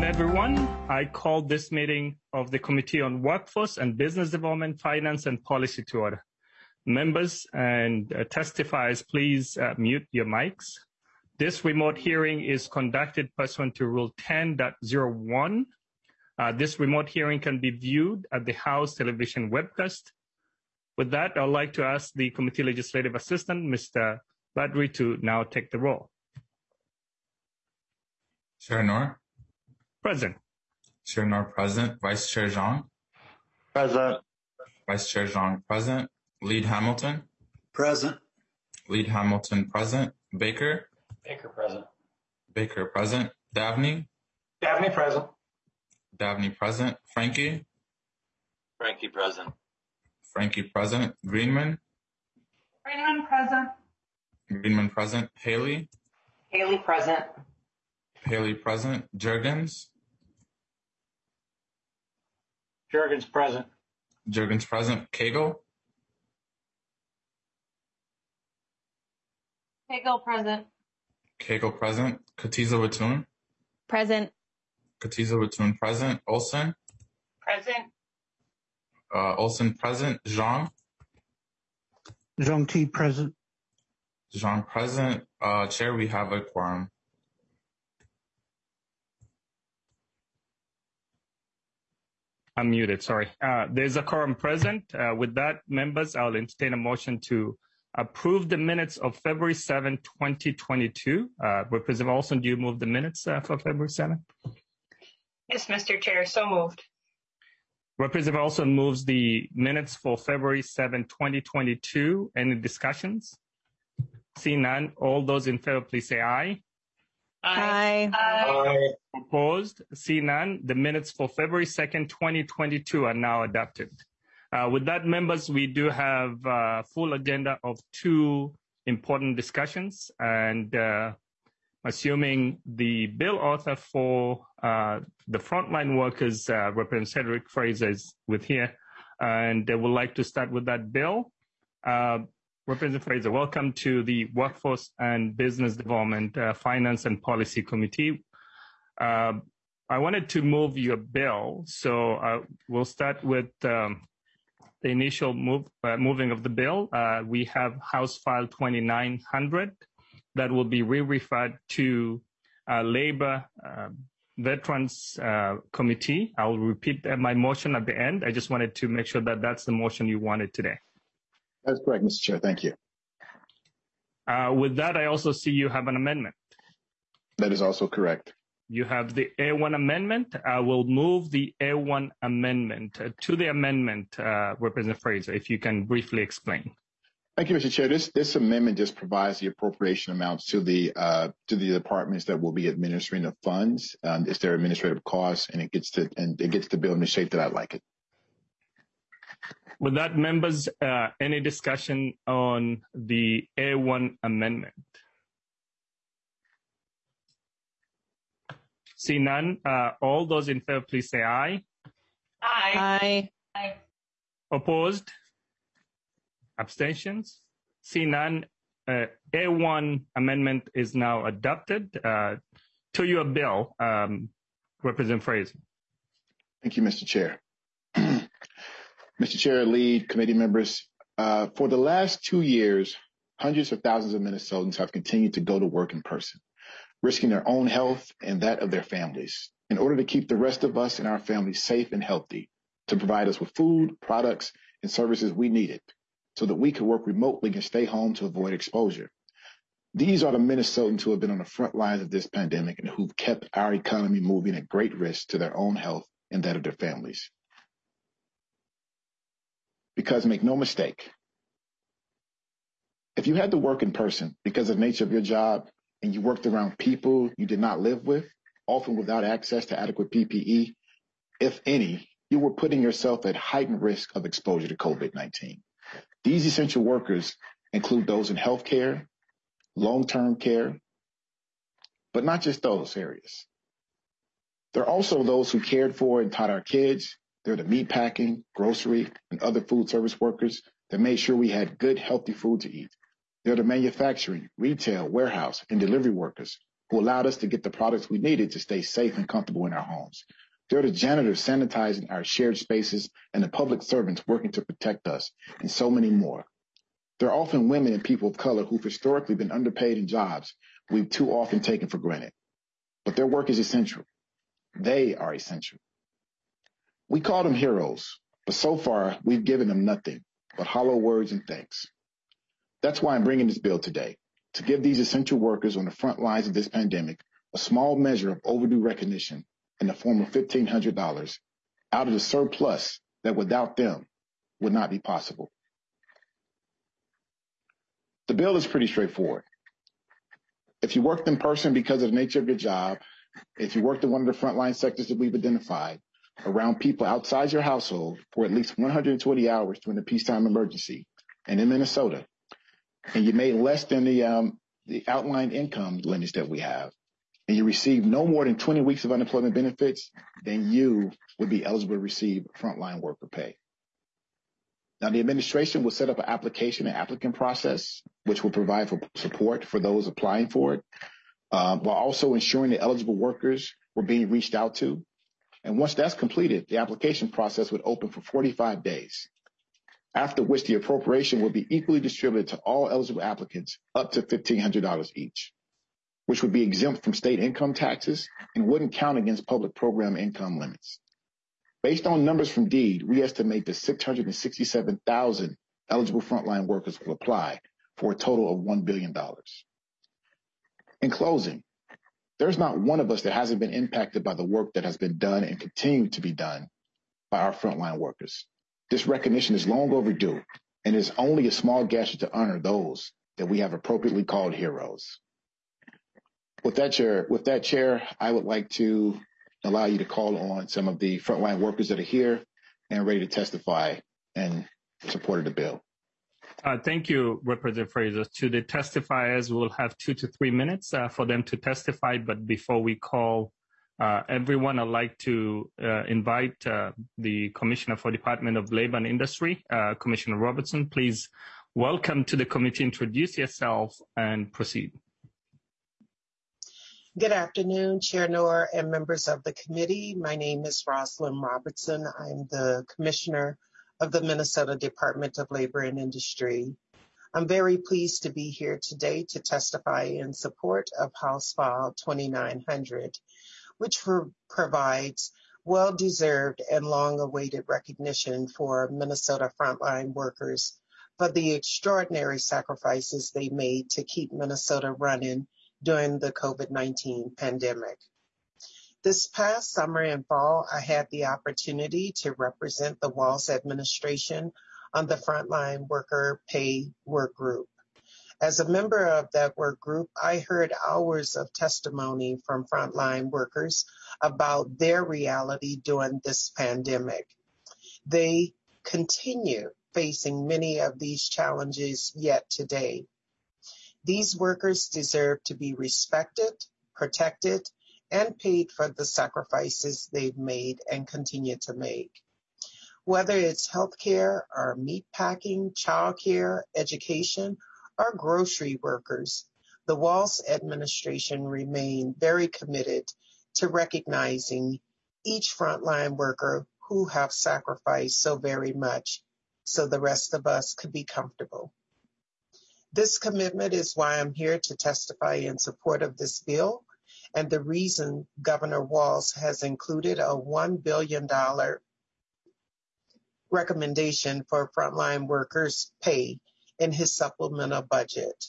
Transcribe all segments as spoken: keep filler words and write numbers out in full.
everyone. I call this meeting of the Committee on Workforce and Business Development, Finance and Policy to order. Members and uh, testifiers, please uh, mute your mics. This remote hearing is conducted pursuant to Rule ten point oh one. Uh, this remote hearing can be viewed at the House television webcast. With that, I'd like to ask the Committee Legislative Assistant, Mister Badri, to now take the roll. Chair Noor. Present. Chair Noor present. Vice Chair Zhang. Present. Vice Chair Zhang present. Lead Hamilton. Present. Lead Hamilton present. Baker. Baker present. Baker present. Davnie. Davnie present. Davnie present. Frankie. Frankie present. Frankie present. Greenman. Greenman present. Greenman present. Haley. Haley present. Haley present. Jurgens. Jurgens present. Jurgens present. Cagle. Cagle present. Cagle present. Katiza Watoon. Present. Katiza Watoon present. Olson. Present. Uh, Olson present. Zhang. Zhang T present. Zhang present. Uh, Chair, we have a quorum. I'm muted, sorry. Uh, there's a quorum present. Uh, with that, members, I'll entertain a motion to approve the minutes of February seventh, twenty twenty-two. Uh, Representative Olson, do you move the minutes uh, for February seventh? Yes, Mister Chair, so moved. Representative Olson moves the minutes for February seventh, twenty twenty-two. Any discussions? Seeing none, all those in favor, please say aye. Aye. Aye. Opposed? See none. The minutes for February second, twenty twenty-two are now adopted. Uh, with that, members, we do have a full agenda of two important discussions, and uh, assuming the bill author for uh, the frontline workers, uh, Representative Cedric Fraser, is with here, and they would like to start with that bill. Uh, Representative Fraser, welcome to the Workforce and Business Development, uh, Finance and Policy Committee. Uh, I wanted to move your bill, so uh, we'll start with um, the initial move, uh, moving of the bill. Uh, we have House File twenty-nine hundred that will be re-referred to uh, Labor uh, Veterans uh, Committee. I'll repeat my motion at the end. I just wanted to make sure that that's the motion you wanted today. That's correct, Mister Chair. Thank you. Uh, with that, I also see you have an amendment. That is also correct. You have the A one amendment. I will move the A one amendment. Uh, to the amendment, uh, Representative Fraser, if you can briefly explain. Thank you, Mister Chair. This this amendment just provides the appropriation amounts to the uh, to the departments that will be administering the funds. Um, it's their administrative costs, and it gets to and it gets the bill in the shape that I like it. With that, members, uh, any discussion on the A one amendment? See none. Uh, all those in favor, please say aye. Aye. Aye. Aye. Opposed? Abstentions? See none. Uh, A one amendment is now adopted. Uh, to your bill, um, Representative Fraser. Thank you, Mister Chair. Mister Chair, lead committee members, uh, for the last two years, hundreds of thousands of Minnesotans have continued to go to work in person, risking their own health and that of their families in order to keep the rest of us and our families safe and healthy, to provide us with food, products, and services we needed so that we could work remotely and stay home to avoid exposure. These are the Minnesotans who have been on the front lines of this pandemic and who've kept our economy moving at great risk to their own health and that of their families. Because make no mistake, if you had to work in person because of the nature of your job and you worked around people you did not live with, often without access to adequate P P E, if any, you were putting yourself at heightened risk of exposure to COVID nineteen. These essential workers include those in healthcare, long-term care, but not just those areas. There are also those who cared for and taught our kids. They're the meat packing, grocery, and other food service workers that made sure we had good, healthy food to eat. They're the manufacturing, retail, warehouse, and delivery workers who allowed us to get the products we needed to stay safe and comfortable in our homes. They're the janitors sanitizing our shared spaces and the public servants working to protect us, and so many more. They're often women and people of color who've historically been underpaid in jobs we've too often taken for granted. But their work is essential. They are essential. We call them heroes, but so far we've given them nothing but hollow words and thanks. That's why I'm bringing this bill today, to give these essential workers on the front lines of this pandemic a small measure of overdue recognition in the form of fifteen hundred dollars out of the surplus that without them would not be possible. The bill is pretty straightforward. If you worked in person because of the nature of your job, if you worked in one of the frontline sectors that we've identified, around people outside your household for at least one hundred twenty hours during the peacetime emergency, and in Minnesota, and you made less than the, um, the outlined income limits that we have, and you received no more than twenty weeks of unemployment benefits, then you would be eligible to receive frontline worker pay. Now, the administration will set up an application and applicant process, which will provide for support for those applying for it, uh, while also ensuring that eligible workers were being reached out to. And once that's completed, the application process would open for forty-five days, after which the appropriation will be equally distributed to all eligible applicants up to fifteen hundred dollars each, which would be exempt from state income taxes and wouldn't count against public program income limits. Based on numbers from DEED, we estimate that six hundred sixty-seven thousand eligible frontline workers will apply for a total of one billion dollars. In closing, there's not one of us that hasn't been impacted by the work that has been done and continue to be done by our frontline workers. This recognition is long overdue and is only a small gesture to honor those that we have appropriately called heroes. With that, Chair, with that, Chair, I would like to allow you to call on some of the frontline workers that are here and ready to testify in support of the bill. Uh, thank you, Representative Fraser. To the testifiers, we'll have two to three minutes uh, for them to testify. But before we call uh, everyone, I'd like to uh, invite uh, the Commissioner for Department of Labor and Industry, uh, Commissioner Robertson. Please welcome to the committee, introduce yourself and proceed. Good afternoon, Chair Noor and members of the committee. My name is Rosalind Robertson. I'm the Commissioner of the Minnesota Department of Labor and Industry. I'm very pleased to be here today to testify in support of House File twenty-nine hundred, which pro- provides well-deserved and long-awaited recognition for Minnesota frontline workers for the extraordinary sacrifices they made to keep Minnesota running during the COVID nineteen pandemic. This past summer and fall, I had the opportunity to represent the Walz administration on the Frontline Worker Pay Work Group. As a member of that work group, I heard hours of testimony from frontline workers about their reality during this pandemic. They continue facing many of these challenges yet today. These workers deserve to be respected, protected, and paid for the sacrifices they've made and continue to make. Whether it's healthcare or meatpacking, childcare, education, or grocery workers, the Walz administration remained very committed to recognizing each frontline worker who have sacrificed so very much so the rest of us could be comfortable. This commitment is why I'm here to testify in support of this bill, and the reason Governor Walz has included a one billion dollars recommendation for frontline workers' pay in his supplemental budget.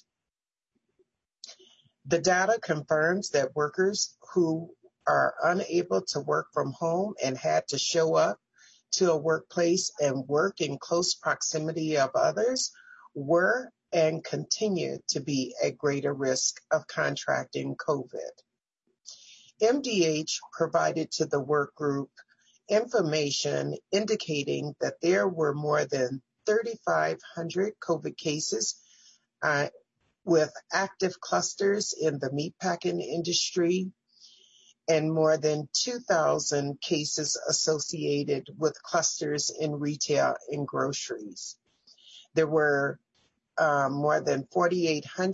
The data confirms that workers who are unable to work from home and had to show up to a workplace and work in close proximity of others were and continue to be at greater risk of contracting COVID. M D H provided to the work group information indicating that there were more than thirty-five hundred COVID cases uh, with active clusters in the meatpacking industry and more than two thousand cases associated with clusters in retail and groceries. There were uh, more than forty-eight hundred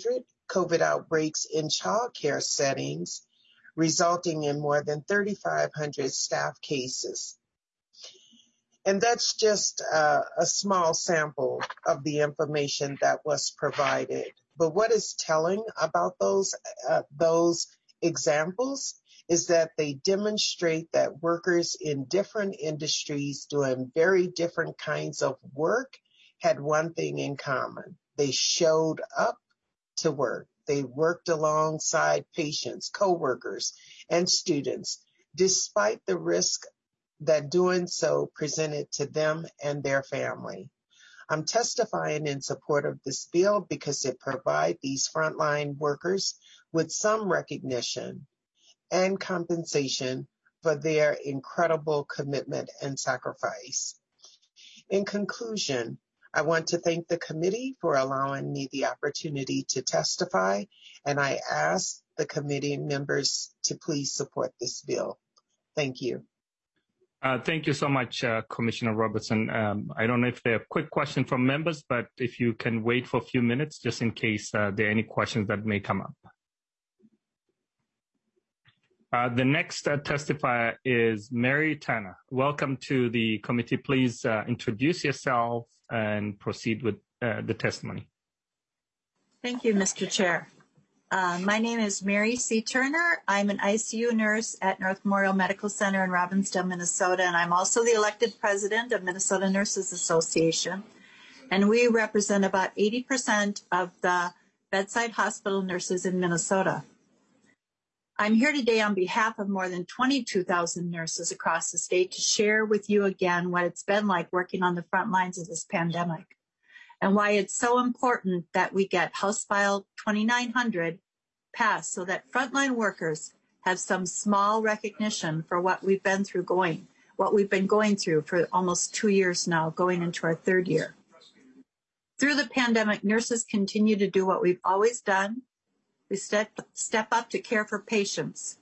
COVID outbreaks in childcare settings, resulting in more than thirty-five hundred staff cases. And that's just uh, a small sample of the information that was provided. But what is telling about those, uh, those examples is that they demonstrate that workers in different industries doing very different kinds of work had one thing in common. They showed up to work. They worked alongside patients, coworkers, and students, despite the risk that doing so presented to them and their family. I'm testifying in support of this bill because it provides these frontline workers with some recognition and compensation for their incredible commitment and sacrifice. In conclusion, I want to thank the committee for allowing me the opportunity to testify, and I ask the committee members to please support this bill. Thank you. Uh, thank you so much, uh, Commissioner Robertson. Um, I don't know if there are quick questions from members, but if you can wait for a few minutes, just in case uh, there are any questions that may come up. Uh, the next uh, testifier is Mary Tanner. Welcome to the committee. Please uh, introduce yourself and proceed with uh, the testimony. Thank you, Mister Chair. Uh, my name is Mary C. Turner. I'm an I C U nurse at North Memorial Medical Center in Robbinsdale, Minnesota, and I'm also the elected president of Minnesota Nurses Association. And we represent about eighty percent of the bedside hospital nurses in Minnesota. I'm here today on behalf of more than twenty-two thousand nurses across the state to share with you again what it's been like working on the front lines of this pandemic, and why it's so important that we get House File twenty-nine hundred passed so that frontline workers have some small recognition for what we've been through going, what we've been going through for almost two years now, going into our third year. Through the pandemic, nurses continue to do what we've always done. We step, step up to care for patients.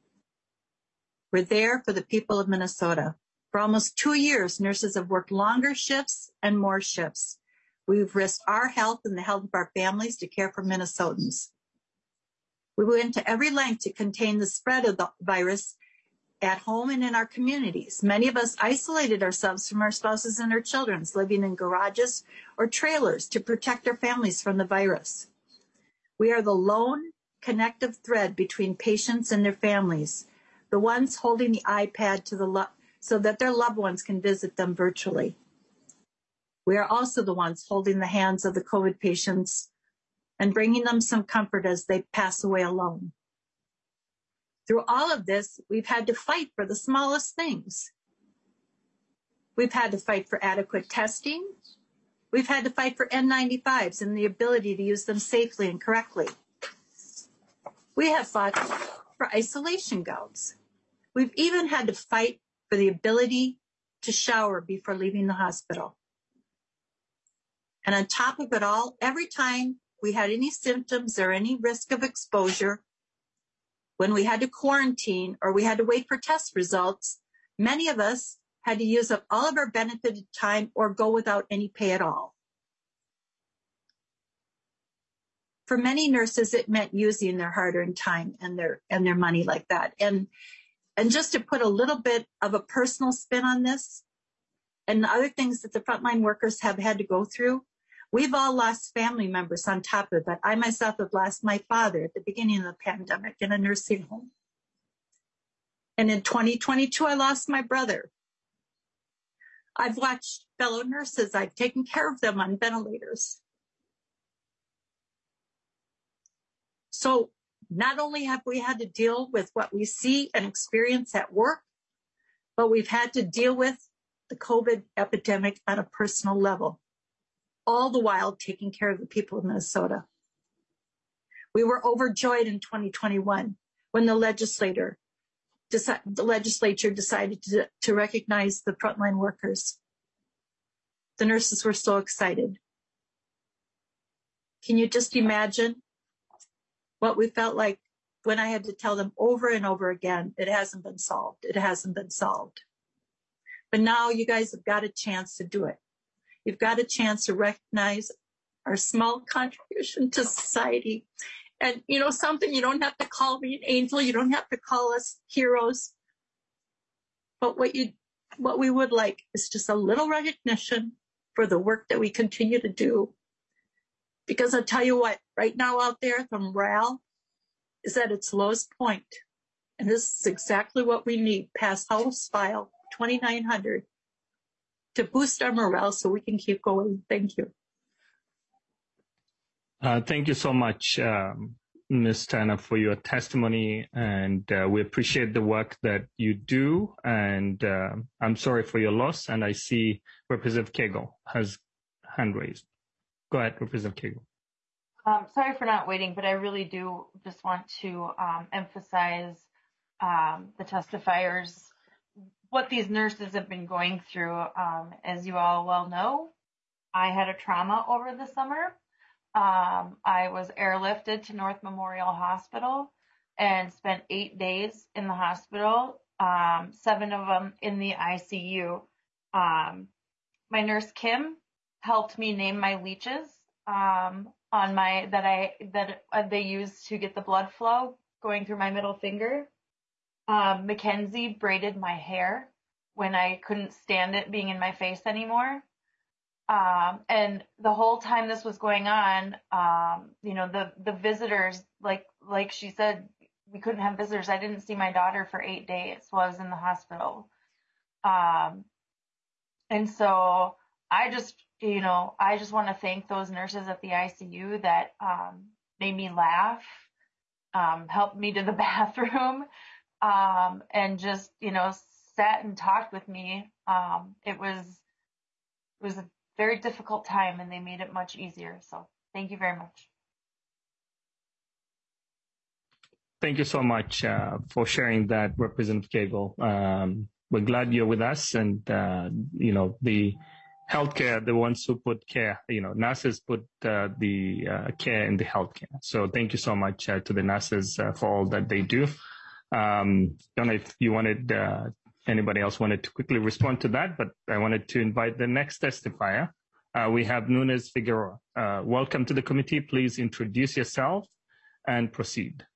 We're there for the people of Minnesota. For almost two years, nurses have worked longer shifts and more shifts. We've risked our health and the health of our families to care for Minnesotans. We went to every length to contain the spread of the virus at home and in our communities. Many of us isolated ourselves from our spouses and our children, living in garages or trailers to protect our families from the virus. We are the lone connective thread between patients and their families, the ones holding the iPad to the lo- so that their loved ones can visit them virtually. We are also the ones holding the hands of the COVID patients and bringing them some comfort as they pass away alone. Through all of this, we've had to fight for the smallest things. We've had to fight for adequate testing. We've had to fight for N ninety-fives and the ability to use them safely and correctly. We have fought for isolation gowns. We've even had to fight for the ability to shower before leaving the hospital. And on top of it all, every time we had any symptoms or any risk of exposure, when we had to quarantine or we had to wait for test results, many of us had to use up all of our benefited time or go without any pay at all. For many nurses, it meant using their hard-earned time and their and their money like that. And, and just to put a little bit of a personal spin on this, and the other things that the frontline workers have had to go through, we've all lost family members on top of it. I myself have lost my father at the beginning of the pandemic in a nursing home. And in twenty twenty-two, I lost my brother. I've watched fellow nurses, I've taken care of them on ventilators. So not only have we had to deal with what we see and experience at work, but we've had to deal with the COVID epidemic on a personal level, all the while taking care of the people of Minnesota. We were overjoyed in twenty twenty-one when the legislator, deci- the legislature decided to, to recognize the frontline workers. The nurses were so excited. Can you just imagine what we felt like when I had to tell them over and over again, it hasn't been solved, it hasn't been solved. But now you guys have got a chance to do it. You've got a chance to recognize our small contribution to society. And, you know, something, you don't have to call me an angel. You don't have to call us heroes. But what you, what we would like is just a little recognition for the work that we continue to do. Because I'll tell you what, right now out there, the morale is at its lowest point. And this is exactly what we need, pass House File twenty-nine hundred, to boost our morale so we can keep going. Thank you. Uh, thank you so much, um, Miz Turner, for your testimony, and uh, we appreciate the work that you do, and uh, I'm sorry for your loss, and I see Representative Cagle has hand raised. Go ahead, Representative Cagle. Um, sorry for not waiting, but I really do just want to um, emphasize um, the testifiers, what these nurses have been going through. Um, as you all well know, I had a trauma over the summer. Um, I was airlifted to North Memorial Hospital and spent eight days in the hospital, um, seven of them in the I C U. Um, my nurse Kim helped me name my leeches um, on my that I that uh, they used to get the blood flow going through my middle finger. Um, Mackenzie braided my hair when I couldn't stand it being in my face anymore. Um, and the whole time this was going on, um, you know, the, the visitors, like, like she said, we couldn't have visitors. I didn't see my daughter for eight days while I was in the hospital. Um, and so I just, you know, I just want to thank those nurses at the I C U that, um, made me laugh, um, helped me to the bathroom, um, and just, you know, sat and talked with me. Um, it was, it was a very difficult time, and they made it much easier. So thank you very much. Thank you so much uh, for sharing that, Representative Cagle. Um, we're glad you're with us, and uh, you know, the healthcare, the ones who put care, you know, nurses put uh, the uh, care in the healthcare. So thank you so much uh, to the nurses uh, for all that they do. Um, don't know if you wanted, uh, anybody else wanted to quickly respond to that, but I wanted to invite the next testifier. Uh, we have Nunez Figueroa. Uh, welcome to the committee. Please introduce yourself and proceed.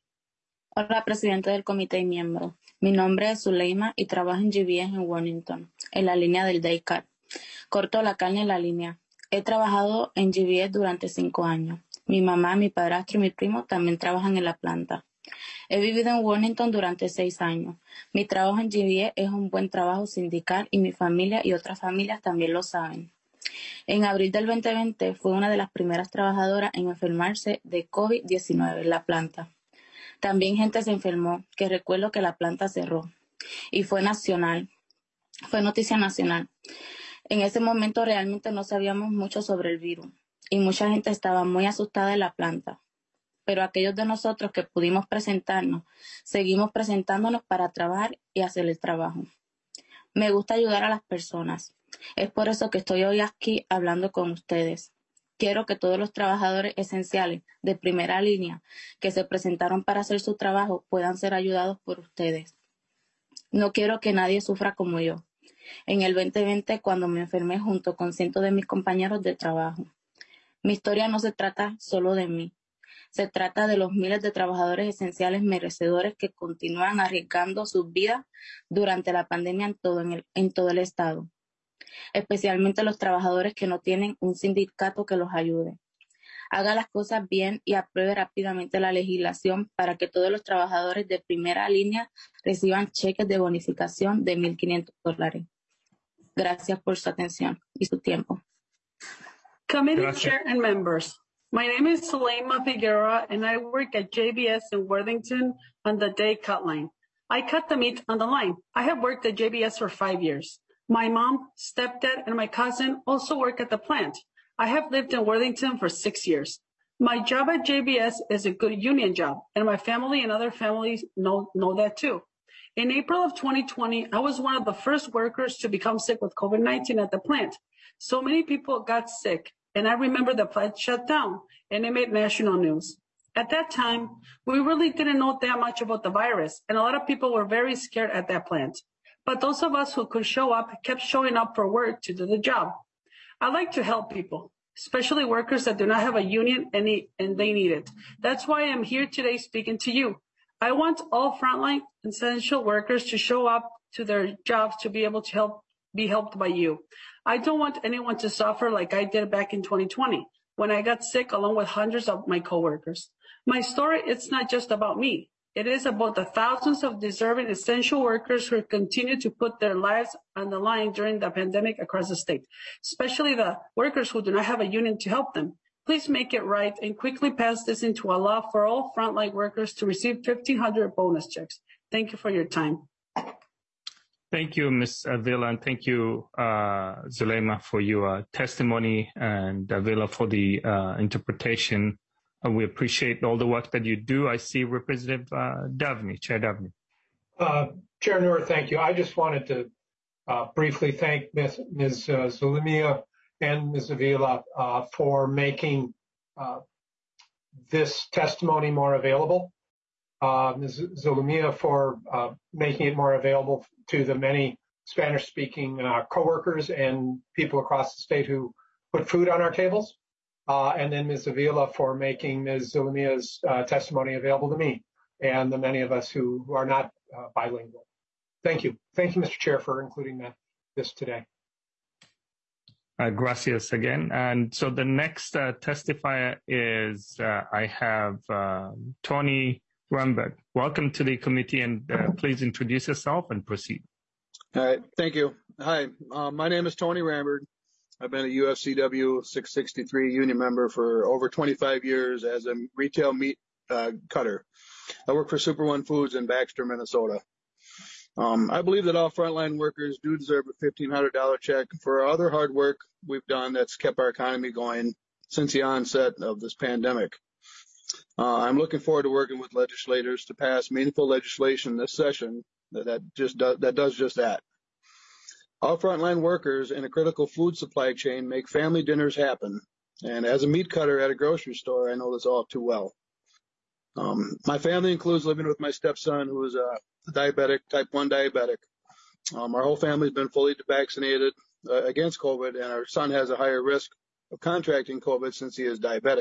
Hola, presidente del comité y miembro. Mi nombre es Zuleima y trabajo en G B S en Warrington, en la línea del Daycare. Corto la carne en la línea. He trabajado en G B S durante cinco años. Mi mamá, mi padrastro y mi primo también trabajan en la planta. He vivido en Warrington durante seis años. Mi trabajo en G B S es un buen trabajo sindical y mi familia y otras familias también lo saben. En abril del veinte veinte fui una de las primeras trabajadoras en enfermarse de COVID diecinueve en la planta. También gente se enfermó, que recuerdo que la planta cerró. Y fue nacional, fue noticia nacional. En ese momento realmente no sabíamos mucho sobre el virus y mucha gente estaba muy asustada en la planta. Pero aquellos de nosotros que pudimos presentarnos, seguimos presentándonos para trabajar y hacer el trabajo. Me gusta ayudar a las personas. Es por eso que estoy hoy aquí hablando con ustedes. Quiero que todos los trabajadores esenciales de primera línea que se presentaron para hacer su trabajo puedan ser ayudados por ustedes. No quiero que nadie sufra como yo. En el veinte veinte, cuando me enfermé junto con cientos de mis compañeros de trabajo. Mi historia no se trata solo de mí. Se trata de los miles de trabajadores esenciales merecedores que continúan arriesgando sus vidas durante la pandemia en todo, en el, en todo el estado. Especialmente los trabajadores que no tienen un sindicato que los ayude. Haga las cosas bien y apruebe rápidamente la legislación para que todos los trabajadores de primera línea reciban cheques de bonificación de mil quinientos dólares. Gracias por su atención y su tiempo. Committee Gracias. Chair and members, my name is Zuleima Figueroa and I work at J B S in Worthington on the day cut line. I cut the meat on the line. I have worked at J B S for five years. My mom, stepdad, and my cousin also work at the plant. I have lived in Worthington for six years. My job at J B S is a good union job, and my family and other families know, know that too. In April of twenty twenty, I was one of the first workers to become sick with COVID nineteen at the plant. So many people got sick, and I remember the plant shut down, and it made national news. At that time, we really didn't know that much about the virus, and a lot of people were very scared at that plant. But those of us who could show up kept showing up for work to do the job. I like to help people. especially workers that do not have a union and, need, and they need it. That's why I'm here today speaking to you. I want all frontline essential workers to show up to their jobs to be able to help, be helped by you. I don't want anyone to suffer like I did back in twenty twenty when I got sick along with hundreds of my coworkers. My story, it's not just about me. It is about the thousands of deserving essential workers who continue to put their lives on the line during the pandemic across the state, especially the workers who do not have a union to help them. Please make it right and quickly pass this into a law for all frontline workers to receive fifteen hundred bonus checks. Thank you for your time. Thank you, Miz Avila, and thank you, uh, Zulema, for your testimony, and Avila for the uh, interpretation. Uh, we appreciate all the work that you do. I see Representative uh, Davnie, Chair Davnie. Uh, Chair Noor, thank you. I just wanted to uh, briefly thank Miz Miz Uh, Zulema and Miz Avila uh, for making uh, this testimony more available. Uh, Miz Zulema for uh, making it more available to the many Spanish-speaking uh, coworkers and people across the state who put food on our tables. Uh, and then Miz Avila for making Miz Zulema's uh, testimony available to me and the many of us who, who are not uh, bilingual. Thank you. Thank you, Mister Chair, for including that, this today. Uh, gracias again. And so the next uh, testifier is, uh, I have uh, Tony Ramberg. Welcome to the committee, and uh, please introduce yourself and proceed. All right, thank you. Hi, uh, my name is Tony Ramberg. I've been a U F C W six sixty-three union member for over twenty-five years as a retail meat uh, cutter. I work for Super One Foods in Baxter, Minnesota. Um, I believe that all frontline workers do deserve a fifteen hundred dollars check for all other hard work we've done that's kept our economy going since the onset of this pandemic. Uh, I'm looking forward to working with legislators to pass meaningful legislation this session that, that just do, that does just that. All frontline workers in a critical food supply chain make family dinners happen. And as a meat cutter at a grocery store, I know this all too well. Um, my family includes living with my stepson, who is a diabetic, type one diabetic. Um, our whole family's been fully vaccinated uh, against COVID, and our son has a higher risk of contracting COVID since he is diabetic.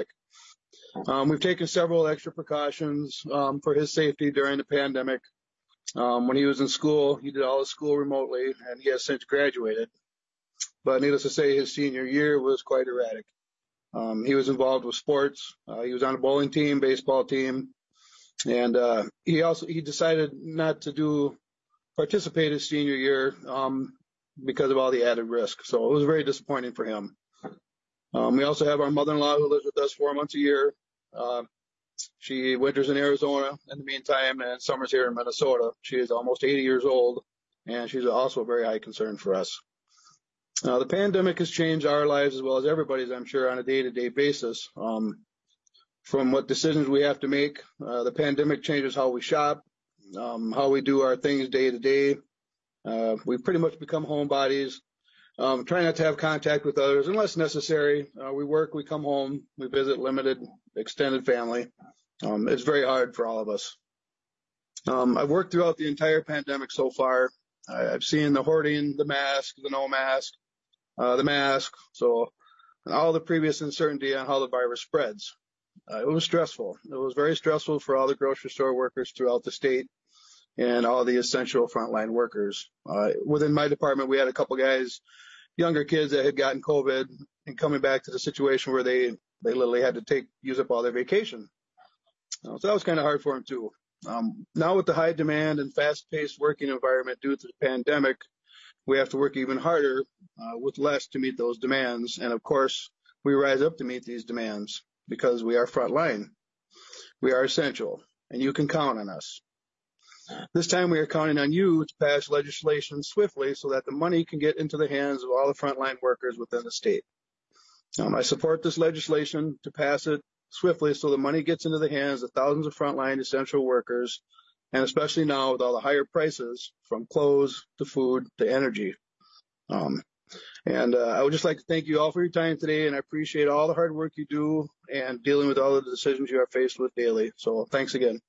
Um, we've taken several extra precautions um, for his safety during the pandemic. Um, when he was in school, he did all his school remotely, and he has since graduated. But needless to say, his senior year was quite erratic. Um, he was involved with sports. Uh, he was on a bowling team, baseball team, and uh, he also he decided not to do participate his senior year um, because of all the added risk. So it was very disappointing for him. Um, we also have our mother-in-law who lives with us four months a year. Uh, She winters in Arizona in the meantime and summers here in Minnesota. She is almost eighty years old, and she's also a very high concern for us. Uh, the pandemic has changed our lives as well as everybody's, I'm sure, on a day-to-day basis. Um, from what decisions we have to make, uh, the pandemic changes how we shop, um, how we do our things day-to-day. Uh, we've pretty much become homebodies. Um, try not to have contact with others unless necessary. Uh, we work, we come home, we visit limited, extended family. Um, it's very hard for all of us. Um, I've worked throughout the entire pandemic so far. I, I've seen the hoarding, the mask, the no mask, uh, the mask, so and all the previous uncertainty on how the virus spreads. Uh, it was stressful. It was very stressful for all the grocery store workers throughout the state and all the essential frontline workers. Uh, within my department, we had a couple guys, younger kids that had gotten COVID and coming back to the situation where they, they literally had to take, use up all their vacation. Uh, so that was kind of hard for them too. Um, now with the high demand and fast paced working environment due to the pandemic, we have to work even harder uh, with less to meet those demands. And of course, we rise up to meet these demands because we are frontline. We are essential, and you can count on us. This time we are counting on you to pass legislation swiftly so that the money can get into the hands of all the frontline workers within the state. Um, I support this legislation to pass it swiftly so the money gets into the hands of thousands of frontline essential workers, and especially now with all the higher prices from clothes to food to energy. Um, and uh, I would just like to thank you all for your time today, and I appreciate all the hard work you do and dealing with all the decisions you are faced with daily. So thanks again.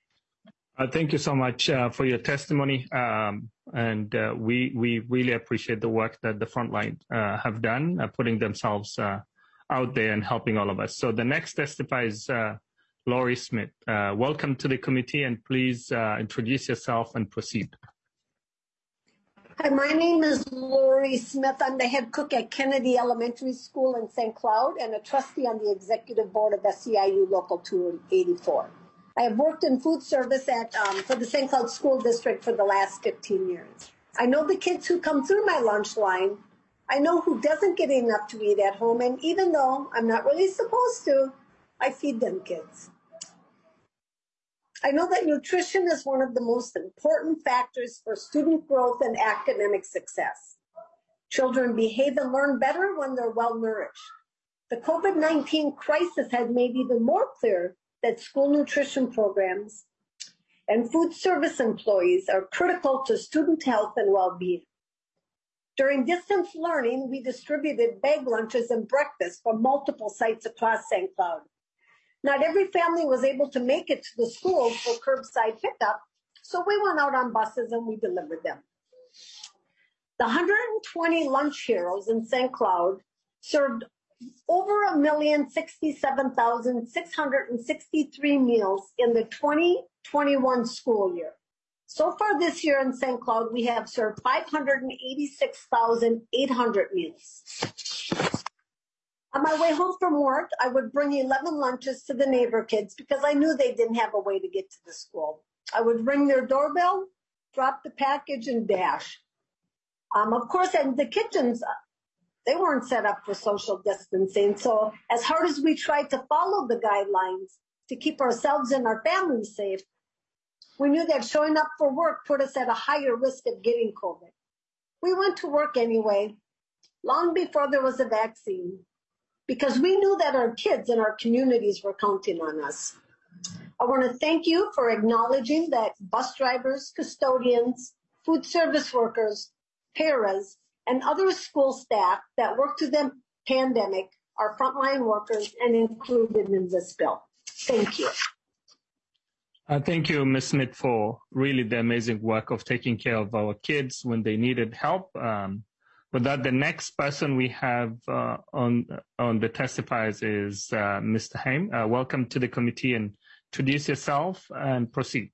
Uh, thank you so much uh, for your testimony, um, and uh, we we really appreciate the work that the Frontline uh, have done, uh, putting themselves uh, out there and helping all of us. So the next testifier is uh, Laurie Smith. Uh, welcome to the committee, and please uh, introduce yourself and proceed. Hi, my name is Laurie Smith. I'm the head cook at Kennedy Elementary School in Saint Cloud and a trustee on the executive board of S E I U Local two eighty-four. I have worked in food service at um, for the Saint Cloud School District for the last fifteen years. I know the kids who come through my lunch line. I know who doesn't get enough to eat at home, and even though I'm not really supposed to, I feed them kids. I know that nutrition is one of the most important factors for student growth and academic success. Children behave and learn better when they're well nourished. The COVID nineteen crisis has made even more clear that school nutrition programs and food service employees are critical to student health and well-being. During distance learning, we distributed bag lunches and breakfast from multiple sites across Saint Cloud. Not every family was able to make it to the school for curbside pickup, so we went out on buses and we delivered them. The one hundred twenty lunch heroes in Saint Cloud served over a million sixty-seven thousand six hundred sixty-three meals in the twenty twenty-one school year. So far this year in Saint Cloud, we have served five hundred eighty-six thousand eight hundred meals. On my way home from work, I would bring eleven lunches to the neighbor kids because I knew they didn't have a way to get to the school. I would ring their doorbell, drop the package, and dash. Um, of course, and the kitchens, they weren't set up for social distancing. So as hard as we tried to follow the guidelines to keep ourselves and our families safe, we knew that showing up for work put us at a higher risk of getting COVID. We went to work anyway, long before there was a vaccine, because we knew that our kids and our communities were counting on us. I want to thank you for acknowledging that bus drivers, custodians, food service workers, paras, and other school staff that worked through the pandemic are frontline workers and included in this bill. Thank you. Uh, thank you, Miz Smith, for really the amazing work of taking care of our kids when they needed help. Um, with that, the next person we have uh, on on the testifiers is uh, Mister Haim. Uh, welcome to the committee, and introduce yourself and proceed.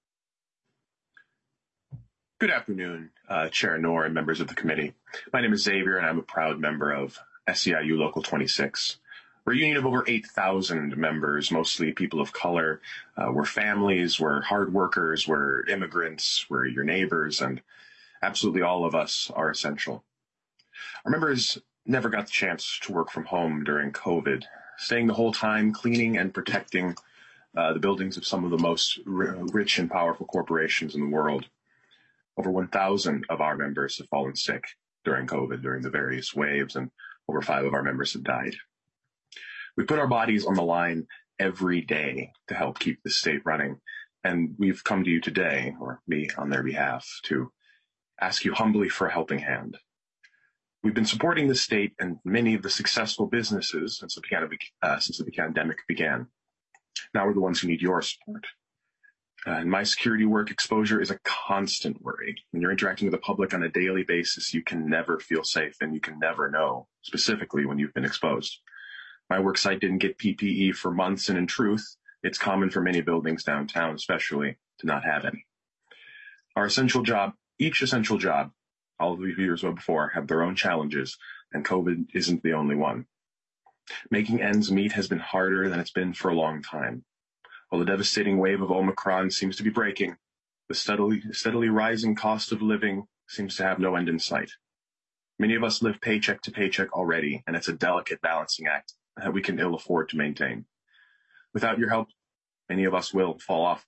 Good afternoon, uh, Chair Noor and members of the committee. My name is Xavier, and I'm a proud member of S E I U Local twenty-six. We're a union of over eight thousand members, mostly people of color. Uh, we're families, we're hard workers, we're immigrants, we're your neighbors, and absolutely all of us are essential. Our members never got the chance to work from home during COVID, staying the whole time cleaning and protecting uh, the buildings of some of the most rich and powerful corporations in the world. Over one thousand of our members have fallen sick during COVID, during the various waves, and over five of our members have died. We put our bodies on the line every day to help keep the state running, and we've come to you today, or me on their behalf, to ask you humbly for a helping hand. We've been supporting the state and many of the successful businesses since the, uh, since the pandemic began. Now we're the ones who need your support. Uh, and my security work exposure is a constant worry. When you're interacting with the public on a daily basis, you can never feel safe, and you can never know specifically when you've been exposed. My work site didn't get P P E for months, and in truth, it's common for many buildings downtown, especially, to not have any. Our essential job, each essential job, all of the years before, have their own challenges, and COVID isn't the only one. Making ends meet has been harder than it's been for a long time. While the devastating wave of Omicron seems to be breaking, the steadily, steadily rising cost of living seems to have no end in sight. Many of us live paycheck to paycheck already, and it's a delicate balancing act that we can ill afford to maintain. Without your help, many of us will fall off.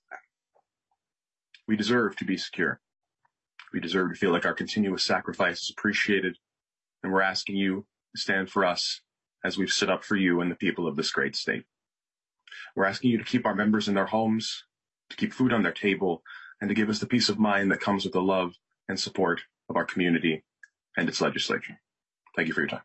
We deserve to be secure. We deserve to feel like our continuous sacrifice is appreciated, and we're asking you to stand for us as we've stood up for you and the people of this great state. We're asking you to keep our members in their homes, to keep food on their table, and to give us the peace of mind that comes with the love and support of our community and its legislature. Thank you for your time.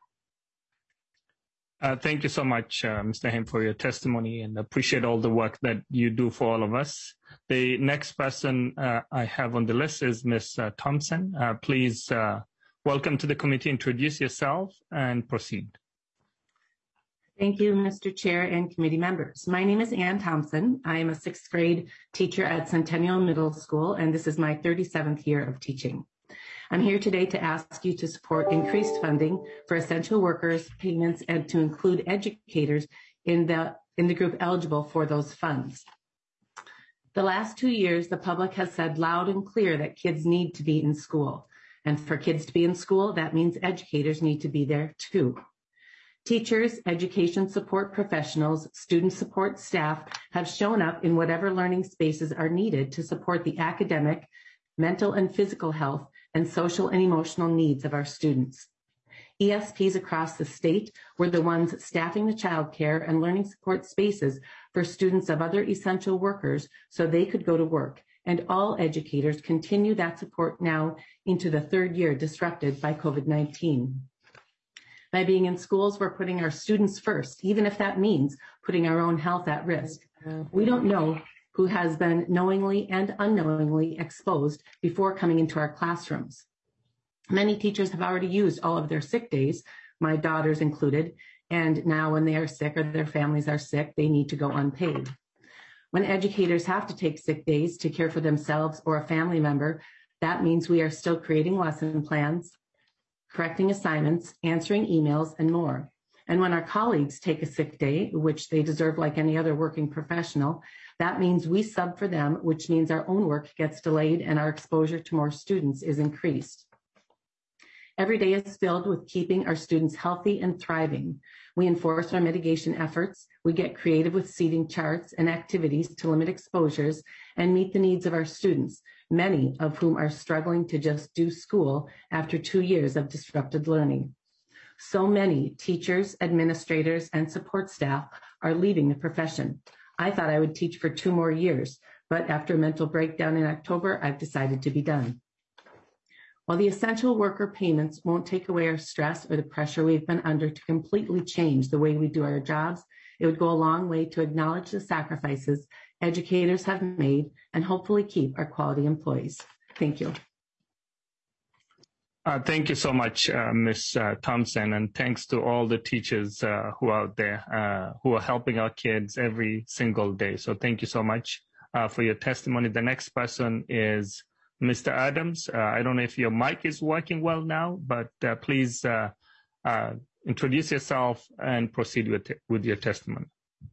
Uh, thank you so much, uh, Mister Haim, for your testimony, and appreciate all the work that you do for all of us. The next person uh, I have on the list is Miz Uh, Thompson. Uh, please uh, welcome to the committee, introduce yourself, and proceed. Thank you, Mister Chair and committee members. My name is Ann Thompson. I am a sixth grade teacher at Centennial Middle School, and this is my thirty-seventh year of teaching. I'm here today to ask you to support increased funding for essential workers payments and to include educators in the, in the group eligible for those funds. The last two years, the public has said loud and clear that kids need to be in school. And for kids to be in school, that means educators need to be there too. Teachers, education support professionals, student support staff have shown up in whatever learning spaces are needed to support the academic, mental and physical health, and social and emotional needs of our students. E S Ps across the state were the ones staffing the childcare and learning support spaces for students of other essential workers so they could go to work, and all educators continue that support now into the third year disrupted by COVID nineteen. By being in schools, we're putting our students first, even if that means putting our own health at risk. We don't know who has been knowingly and unknowingly exposed before coming into our classrooms. Many teachers have already used all of their sick days, my daughters included, and now when they are sick or their families are sick, they need to go unpaid. When educators have to take sick days to care for themselves or a family member, that means we are still creating lesson plans, correcting assignments, answering emails, and more. And when our colleagues take a sick day, which they deserve like any other working professional, that means we sub for them, which means our own work gets delayed and our exposure to more students is increased. Every day is filled with keeping our students healthy and thriving. We enforce our mitigation efforts. We get creative with seating charts and activities to limit exposures and meet the needs of our students, many of whom are struggling to just do school after two years of disrupted learning. So many teachers, administrators, and support staff are leaving the profession. I thought I would teach for two more years, but after a mental breakdown in October, I've decided to be done. While the essential worker payments won't take away our stress or the pressure we've been under to completely change the way we do our jobs, it would go a long way to acknowledge the sacrifices educators have made and hopefully keep our quality employees. Thank you. Uh, thank you so much, uh, Miz Uh, Thompson, and thanks to all the teachers uh, who are out there uh, who are helping our kids every single day. So thank you so much uh, for your testimony. The next person is Mister Adams. Uh, I don't know if your mic is working well now, but uh, please uh, uh, introduce yourself and proceed with, with your testimony.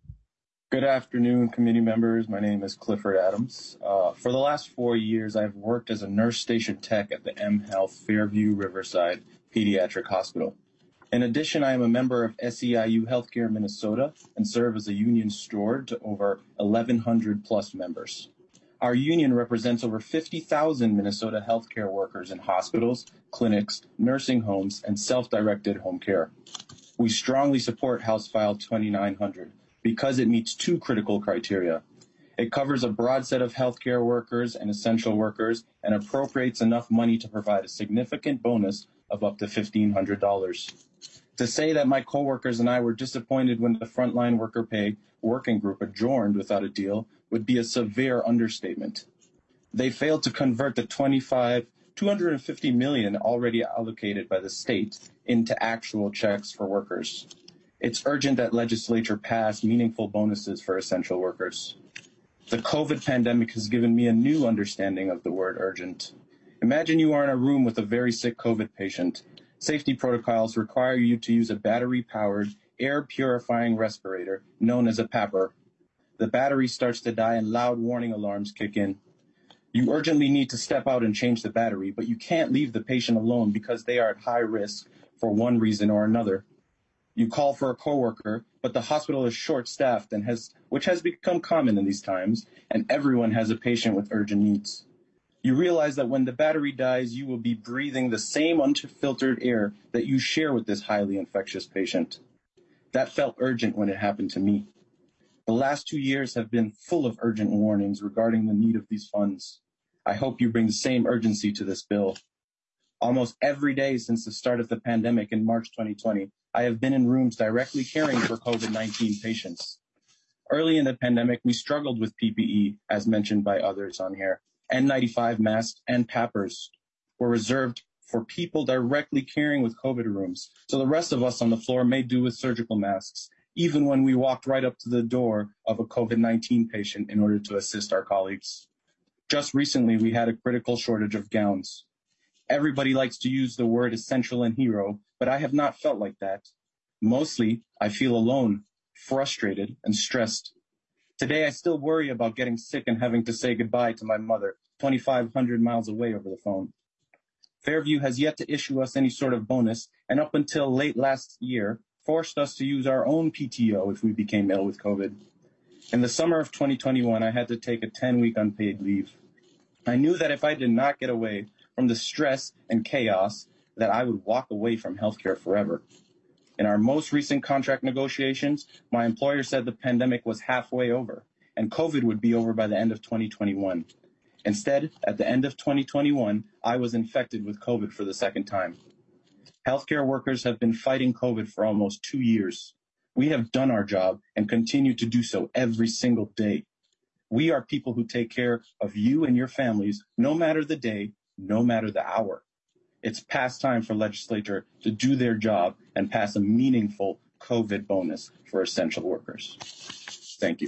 Good afternoon, committee members. My name is Clifford Adams. Uh, for the last four years, I've worked as a nurse station tech at the M Health Fairview Riverside Pediatric Hospital. In addition, I am a member of S E I U Healthcare Minnesota and serve as a union steward to over eleven hundred plus members. Our union represents over fifty thousand Minnesota healthcare workers in hospitals, clinics, nursing homes, and self-directed home care. We strongly support House File twenty-nine hundred. Because it meets two critical criteria. It covers a broad set of healthcare workers and essential workers and appropriates enough money to provide a significant bonus of up to fifteen hundred dollars. To say that my coworkers and I were disappointed when the Frontline Worker Pay Working Group adjourned without a deal would be a severe understatement. They failed to convert the twenty-five, two hundred fifty million already allocated by the state into actual checks for workers. It's urgent that legislature pass meaningful bonuses for essential workers. The COVID pandemic has given me a new understanding of the word urgent. Imagine you are in a room with a very sick COVID patient. Safety protocols require you to use a battery-powered, air-purifying respirator known as a PAPR. The battery starts to die and loud warning alarms kick in. You urgently need to step out and change the battery, but you can't leave the patient alone because they are at high risk for one reason or another. You call for a coworker, but the hospital is short-staffed, and has, which has become common in these times, and everyone has a patient with urgent needs. You realize that when the battery dies, you will be breathing the same unfiltered air that you share with this highly infectious patient. That felt urgent when it happened to me. The last two years have been full of urgent warnings regarding the need of these funds. I hope you bring the same urgency to this bill. Almost every day since the start of the pandemic in March twenty twenty, I have been in rooms directly caring for COVID nineteen patients. Early in the pandemic, we struggled with P P E, as mentioned by others on here. N ninety-five masks and PAPRs were reserved for people directly caring with COVID rooms, so the rest of us on the floor made do with surgical masks even when we walked right up to the door of a COVID nineteen patient in order to assist our colleagues. Just recently, we had a critical shortage of gowns. Everybody likes to use the word essential and hero, but I have not felt like that. Mostly, I feel alone, frustrated, and stressed. Today, I still worry about getting sick and having to say goodbye to my mother, twenty-five hundred miles away over the phone. Fairview has yet to issue us any sort of bonus, and up until late last year, forced us to use our own P T O if we became ill with COVID. In the summer of twenty twenty-one, I had to take a ten-week unpaid leave. I knew that if I did not get away from the stress and chaos, that I would walk away from healthcare forever. In our most recent contract negotiations, my employer said the pandemic was halfway over, and COVID would be over by the end of twenty twenty-one. Instead, at the end of twenty twenty-one, I was infected with COVID for the second time. Healthcare workers have been fighting COVID for almost two years. We have done our job and continue to do so every single day. We are people who take care of you and your families, no matter the day, no matter the hour. It's past time for legislature to do their job and pass a meaningful COVID bonus for essential workers. Thank you.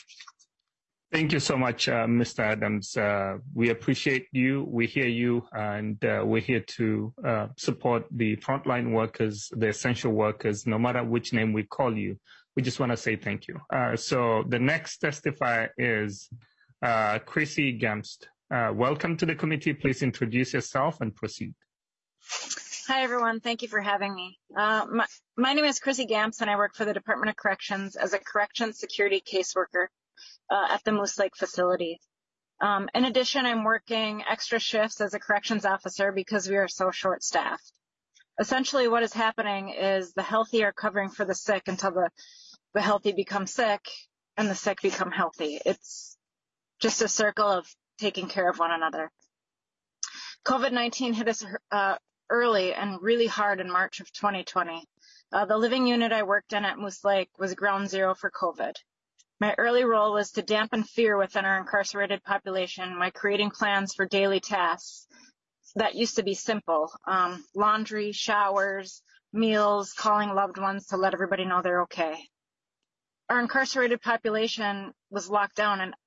Thank you so much, uh, Mister Adams. Uh, we appreciate you. We hear you, and uh, we're here to uh, support the frontline workers, the essential workers, no matter which name we call you. We just want to say thank you. Uh, so the next testifier is uh, Chrissy Gamst. Uh, welcome to the committee. Please introduce yourself and proceed. Hi, everyone. Thank you for having me. Uh, my, my name is Chrissy Gamst, and I work for the Department of Corrections as a corrections security caseworker uh, at the Moose Lake facility. Um, in addition, I'm working extra shifts as a corrections officer because we are so short-staffed. Essentially, what is happening is the healthy are covering for the sick until the, the healthy become sick and the sick become healthy. It's just a circle of taking care of one another. COVID nineteen hit us uh, early and really hard in March of twenty twenty. Uh, the living unit I worked in at Moose Lake was ground zero for COVID. My early role was to dampen fear within our incarcerated population by creating plans for daily tasks that used to be simple. Um, laundry, showers, meals, calling loved ones to let everybody know they're okay. Our incarcerated population was locked down and,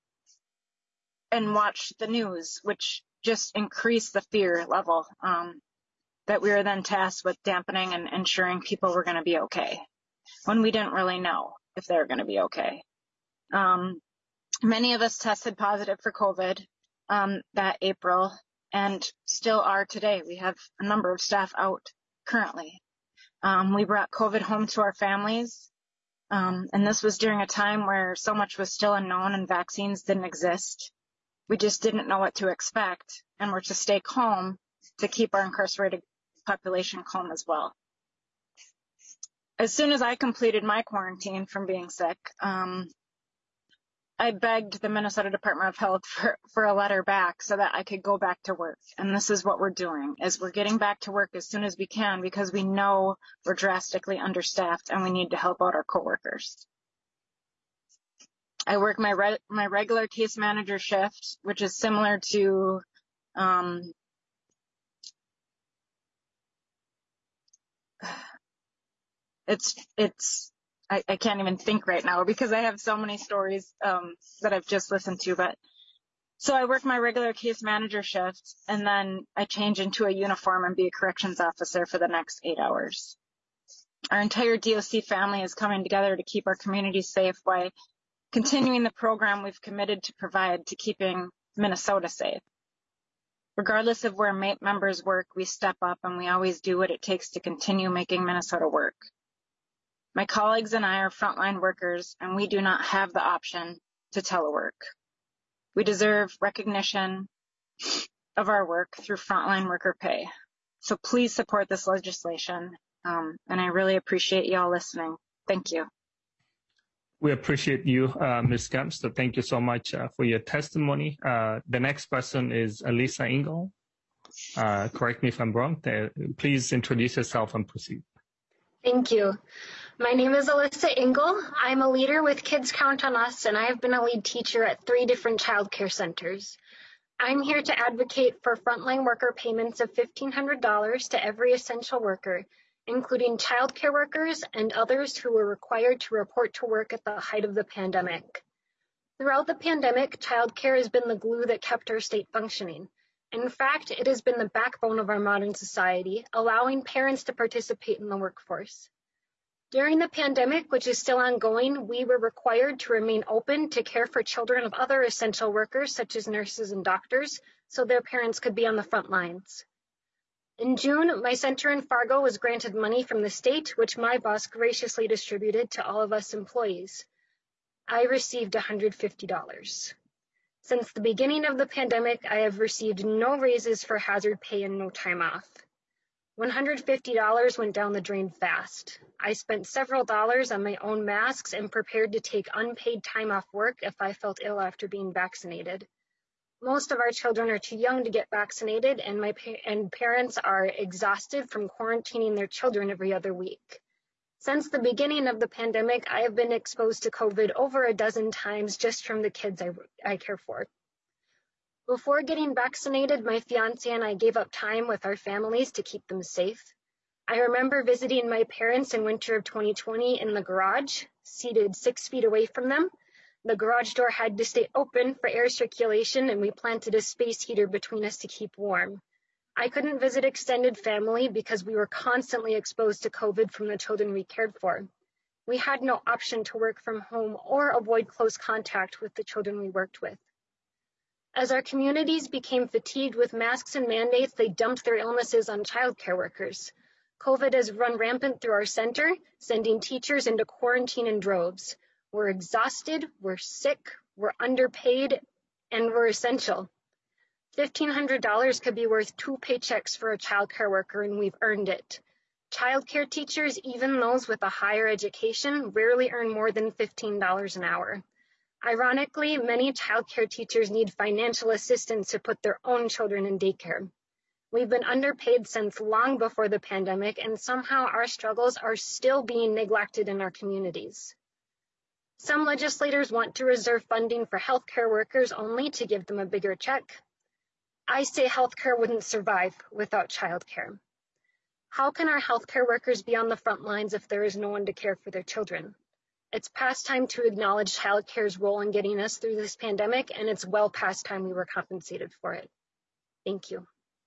and watched the news, which just increased the fear level um, that we were then tasked with dampening and ensuring people were going to be okay when we didn't really know if they were going to be okay. Um, many of us tested positive for COVID um, that April and still are today. We have a number of staff out currently. Um, we brought COVID home to our families, um, and this was during a time where so much was still unknown and vaccines didn't exist. We just didn't know what to expect, and we're to stay calm to keep our incarcerated population calm as well. As soon as I completed my quarantine from being sick, um, I begged the Minnesota Department of Health for, for a letter back so that I could go back to work. And this is what we're doing, is we're getting back to work as soon as we can because we know we're drastically understaffed and we need to help out our coworkers. I work my re my regular case manager shift, which is similar to um, it's it's I, I can't even think right now because I have so many stories um, that I've just listened to. But so I work my regular case manager shift, and then I change into a uniform and be a corrections officer for the next eight hours. Our entire D O C family is coming together to keep our community safe by continuing the program we've committed to provide to keeping Minnesota safe. Regardless of where MAPE members work, we step up and we always do what it takes to continue making Minnesota work. My colleagues and I are frontline workers, and we do not have the option to telework. We deserve recognition of our work through frontline worker pay. So please support this legislation, um, and I really appreciate y'all listening. Thank you. We appreciate you, uh, Miz Gamst. So thank you so much uh, for your testimony. Uh, the next person is Elisa Engel. Uh, correct me if I'm wrong. Uh, please introduce yourself and proceed. Thank you. My name is Alyssa Engel. I'm a leader with Kids Count on Us, and I have been a lead teacher at three different child care centers. I'm here to advocate for frontline worker payments of fifteen hundred dollars to every essential worker including childcare workers and others who were required to report to work at the height of the pandemic. Throughout the pandemic, childcare has been the glue that kept our state functioning. In fact, it has been the backbone of our modern society, allowing parents to participate in the workforce. During the pandemic, which is still ongoing, we were required to remain open to care for children of other essential workers, such as nurses and doctors, so their parents could be on the front lines. In June, my center in Fargo was granted money from the state, which my boss graciously distributed to all of us employees. I received one hundred fifty dollars. Since the beginning of the pandemic, I have received no raises for hazard pay and no time off. one hundred fifty dollars went down the drain fast. I spent several dollars on my own masks and prepared to take unpaid time off work if I felt ill after being vaccinated. Most of our children are too young to get vaccinated, and my pa- and parents are exhausted from quarantining their children every other week. Since the beginning of the pandemic, I have been exposed to COVID over a dozen times just from the kids I, I care for. Before getting vaccinated, my fiance and I gave up time with our families to keep them safe. I remember visiting my parents in winter of twenty twenty in the garage, seated six feet away from them. The garage door had to stay open for air circulation, and we planted a space heater between us to keep warm. I couldn't visit extended family because we were constantly exposed to COVID from the children we cared for. We had no option to work from home or avoid close contact with the children we worked with. As our communities became fatigued with masks and mandates, they dumped their illnesses on childcare workers. COVID has run rampant through our center, sending teachers into quarantine in droves. We're exhausted, we're sick, we're underpaid, and we're essential. fifteen hundred dollars could be worth two paychecks for a childcare worker, and we've earned it. Childcare teachers, even those with a higher education, rarely earn more than fifteen dollars an hour. Ironically, many childcare teachers need financial assistance to put their own children in daycare. We've been underpaid since long before the pandemic, and somehow our struggles are still being neglected in our communities. Some legislators want to reserve funding for healthcare workers only to give them a bigger check. I say healthcare wouldn't survive without childcare. How can our healthcare workers be on the front lines if there is no one to care for their children? It's past time to acknowledge childcare's role in getting us through this pandemic, and it's well past time we were compensated for it. Thank you.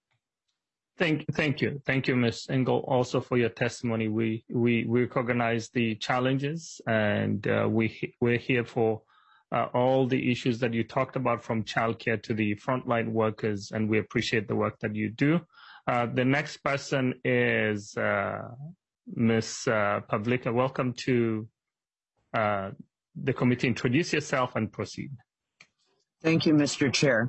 Thank, thank you. Thank you, Miz Engel, also for your testimony. We, we, we recognize the challenges, and uh, we, we're here for uh, all the issues that you talked about, from childcare to the frontline workers, and we appreciate the work that you do. Uh, the next person is uh, Miz Uh, Pavlika. Welcome to uh, the committee. Introduce yourself and proceed. Thank you, Mister Chair.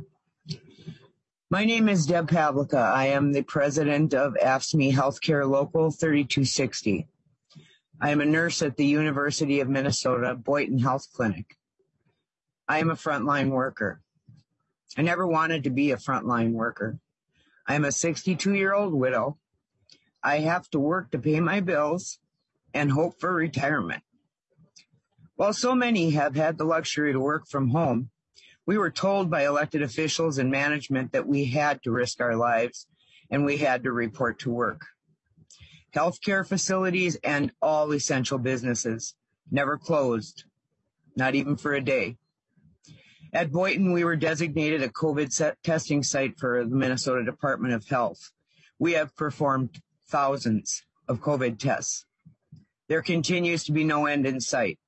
My name is Deb Pavlika. I am the president of A F S C M E Healthcare Local thirty-two sixty. I am a nurse at the University of Minnesota Boynton Health Clinic. I am a frontline worker. I never wanted to be a frontline worker. I am a sixty-two-year-old widow. I have to work to pay my bills and hope for retirement. While so many have had the luxury to work from home, we were told by elected officials and management that we had to risk our lives and we had to report to work. Healthcare facilities and all essential businesses never closed, not even for a day. At Boynton, we were designated a COVID set testing site for the Minnesota Department of Health. We have performed thousands of COVID tests. There continues to be no end in sight.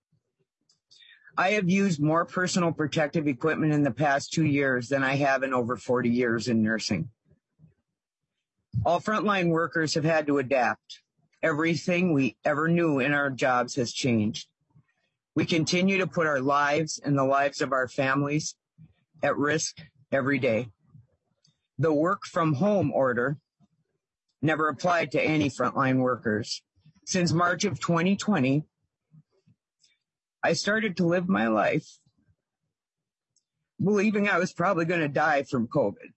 I have used more personal protective equipment in the past two years than I have in over forty years in nursing. All frontline workers have had to adapt. Everything we ever knew in our jobs has changed. We continue to put our lives and the lives of our families at risk every day. The work from home order never applied to any frontline workers. Since March of twenty twenty, I started to live my life believing I was probably going to die from COVID.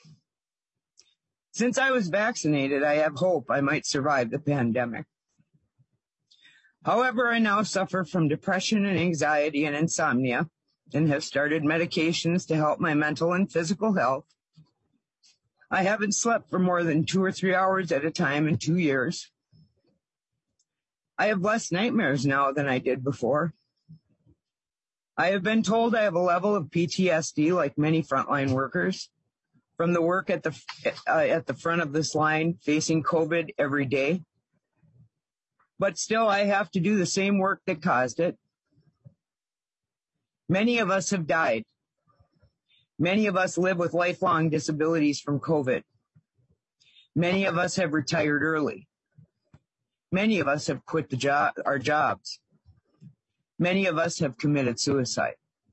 Since I was vaccinated, I have hope I might survive the pandemic. However, I now suffer from depression and anxiety and insomnia and have started medications to help my mental and physical health. I haven't slept for more than two or three hours at a time in two years. I have less nightmares now than I did before. I have been told I have a level of P T S D like many frontline workers from the work at the uh, at the front of this line facing COVID every day. But still, I have to do the same work that caused it. Many of us have died. Many of us live with lifelong disabilities from COVID. Many of us have retired early. Many of us have quit the job, our jobs. Many of us have committed suicide.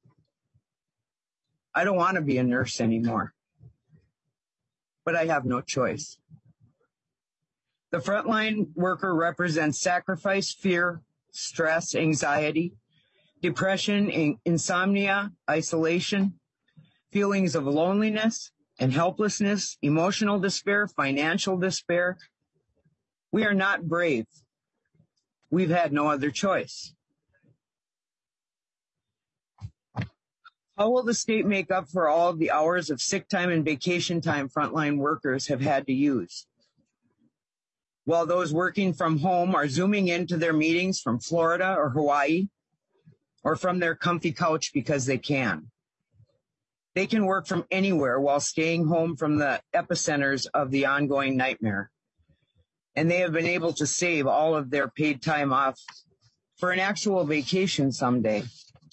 I don't want to be a nurse anymore, but I have no choice. The frontline worker represents sacrifice, fear, stress, anxiety, depression, insomnia, isolation, feelings of loneliness and helplessness, emotional despair, financial despair. We are not brave. We've had no other choice. How will the state make up for all of the hours of sick time and vacation time frontline workers have had to use? While those working from home are zooming into their meetings from Florida or Hawaii, or from their comfy couch because they can. They can work from anywhere while staying home from the epicenters of the ongoing nightmare. And they have been able to save all of their paid time off for an actual vacation someday.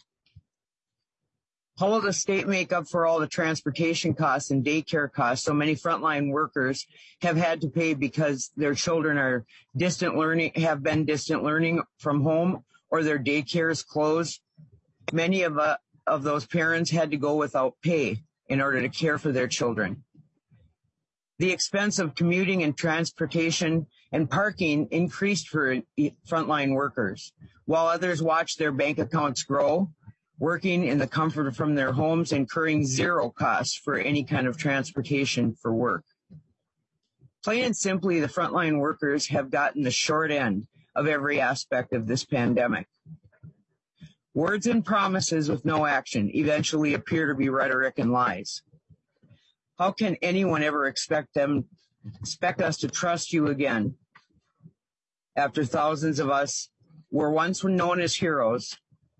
How will the state make up for all the transportation costs and daycare costs so many frontline workers have had to pay because their children are distant learning, have been distant learning from home, or their daycare is closed? Many of, uh, of those parents had to go without pay in order to care for their children. The expense of commuting and transportation and parking increased for frontline workers, while others watched their bank accounts grow, working in the comfort from their homes, incurring zero costs for any kind of transportation for work. Plain and simply, the frontline workers have gotten the short end of every aspect of this pandemic. Words and promises with no action eventually appear to be rhetoric and lies. How can anyone ever expect them, expect us to trust you again after thousands of us were once known as heroes,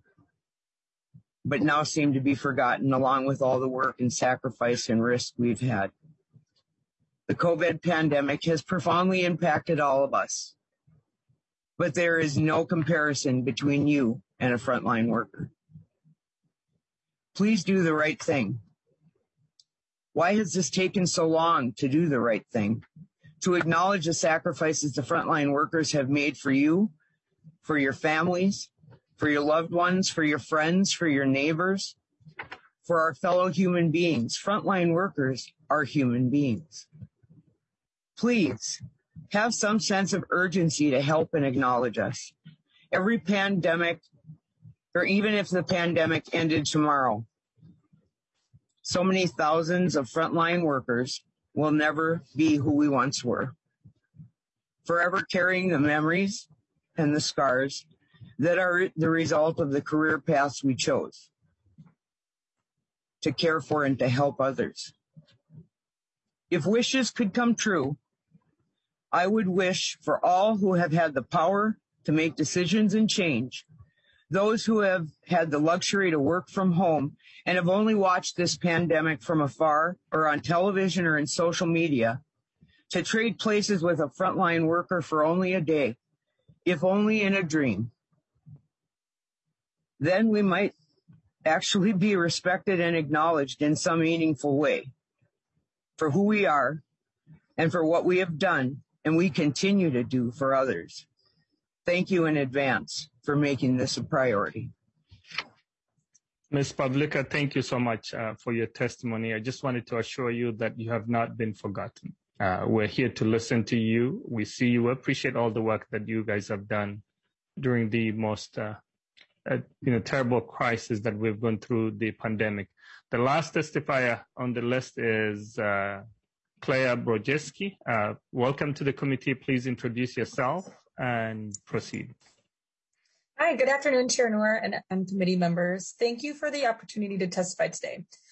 but now seem to be forgotten along with all the work and sacrifice and risk we've had? The COVID pandemic has profoundly impacted all of us, but there is no comparison between you and a frontline worker. Please do the right thing. Why has this taken so long to do the right thing? To acknowledge the sacrifices the frontline workers have made for you, for your families, for your loved ones, for your friends, for your neighbors, for our fellow human beings. Frontline workers are human beings. Please have some sense of urgency to help and acknowledge us. Every pandemic, or even if the pandemic ended tomorrow, so many thousands of frontline workers will never be who we once were, forever carrying the memories and the scars that are the result of the career paths we chose to care for and to help others. If wishes could come true, I would wish for all who have had the power to make decisions and change, those who have had the luxury to work from home and have only watched this pandemic from afar or on television or in social media, to trade places with a frontline worker for only a day, if only in a dream. Then we might actually be respected and acknowledged in some meaningful way for who we are and for what we have done and we continue to do for others. Thank you in advance for making this a priority. Miz Pavlicka, thank you so much uh, for your testimony. I just wanted to assure you that you have not been forgotten. Uh, we're here to listen to you. We see you, appreciate all the work that you guys have done during the most uh, uh, you know, terrible crisis that we've gone through, the pandemic. The last testifier on the list is uh, Claire Brojeski. Uh, welcome to the committee. Please introduce yourself and proceed. Hi, good afternoon, Chair Noor and, and committee members. Thank you for the opportunity to testify today.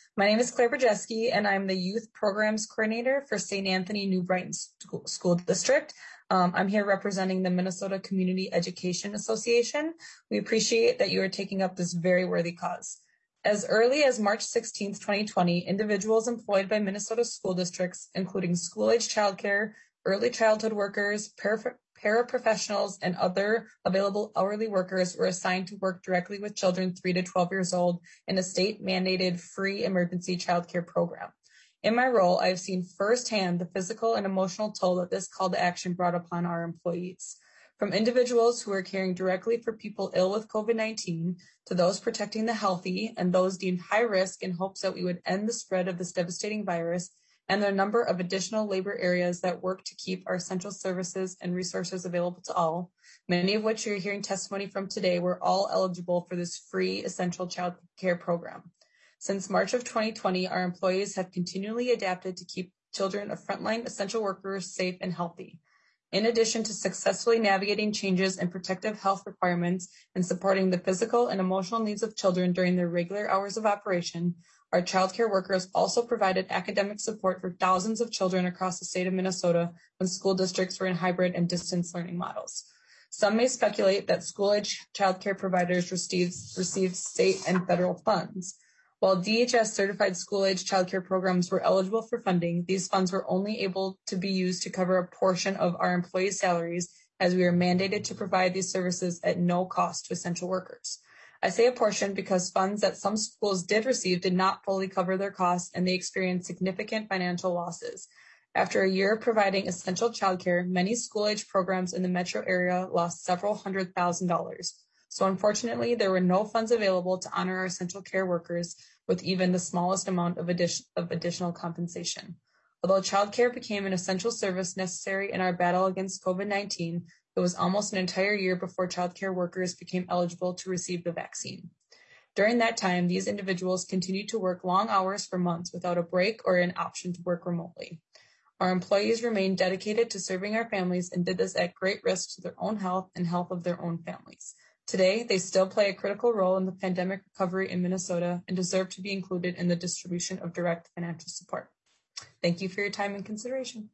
My name is Claire Brzeski, and I'm the Youth Programs Coordinator for Saint Anthony New Brighton School, School District. Um, I'm here representing the Minnesota Community Education Association. We appreciate that you are taking up this very worthy cause. As early as March sixteenth, twenty twenty, individuals employed by Minnesota school districts, including school-age childcare, early childhood workers, para- paraprofessionals, and other available hourly workers were assigned to work directly with children three to twelve years old in a state-mandated free emergency childcare program. In my role, I have seen firsthand the physical and emotional toll that this call to action brought upon our employees. From individuals who are caring directly for people ill with COVID nineteen to those protecting the healthy and those deemed high risk in hopes that we would end the spread of this devastating virus, and the number of additional labor areas that work to keep our essential services and resources available to all, many of which you're hearing testimony from today, were all eligible for this free essential child care program. Since March of twenty twenty, our employees have continually adapted to keep children of frontline essential workers safe and healthy. In addition to successfully navigating changes in protective health requirements and supporting the physical and emotional needs of children during their regular hours of operation, our childcare workers also provided academic support for thousands of children across the state of Minnesota when school districts were in hybrid and distance learning models. Some may speculate that school-age childcare providers received, received state and federal funds. While D H S certified school-age childcare programs were eligible for funding, these funds were only able to be used to cover a portion of our employees' salaries, as we are mandated to provide these services at no cost to essential workers. I say a portion because funds that some schools did receive did not fully cover their costs, and they experienced significant financial losses. After a year of providing essential childcare, many school-age programs in the metro area lost several hundred thousand dollars. So unfortunately, there were no funds available to honor our essential care workers with even the smallest amount of, addition, of additional compensation. Although childcare became an essential service necessary in our battle against COVID nineteen, it was almost an entire year before childcare workers became eligible to receive the vaccine. During that time, these individuals continued to work long hours for months without a break or an option to work remotely. Our employees remained dedicated to serving our families and did this at great risk to their own health and health of their own families. Today, they still play a critical role in the pandemic recovery in Minnesota and deserve to be included in the distribution of direct financial support. Thank you for your time and consideration.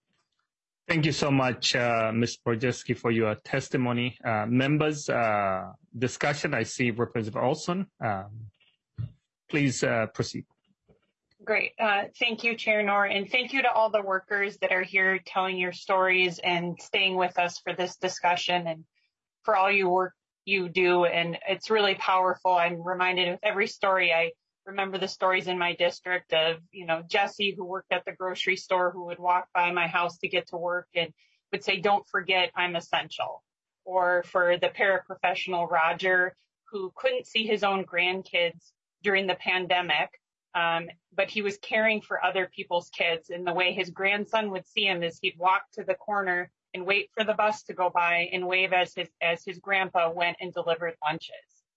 Thank you so much, uh, Miz Brzeski, for your testimony. Uh, members, uh, discussion, I see Representative Olson. Um, please uh, proceed. Great. Uh, thank you, Chair Noor, and thank you to all the workers that are here telling your stories and staying with us for this discussion and for all your work you do. And it's really powerful. I'm reminded of every story. I remember the stories in my district of, you know, Jesse, who worked at the grocery store, who would walk by my house to get to work and would say, "Don't forget, I'm essential." Or for the paraprofessional Roger, who couldn't see his own grandkids during the pandemic, um, but he was caring for other people's kids. And the way his grandson would see him is he'd walk to the corner and wait for the bus to go by and wave as his as his grandpa went and delivered lunches.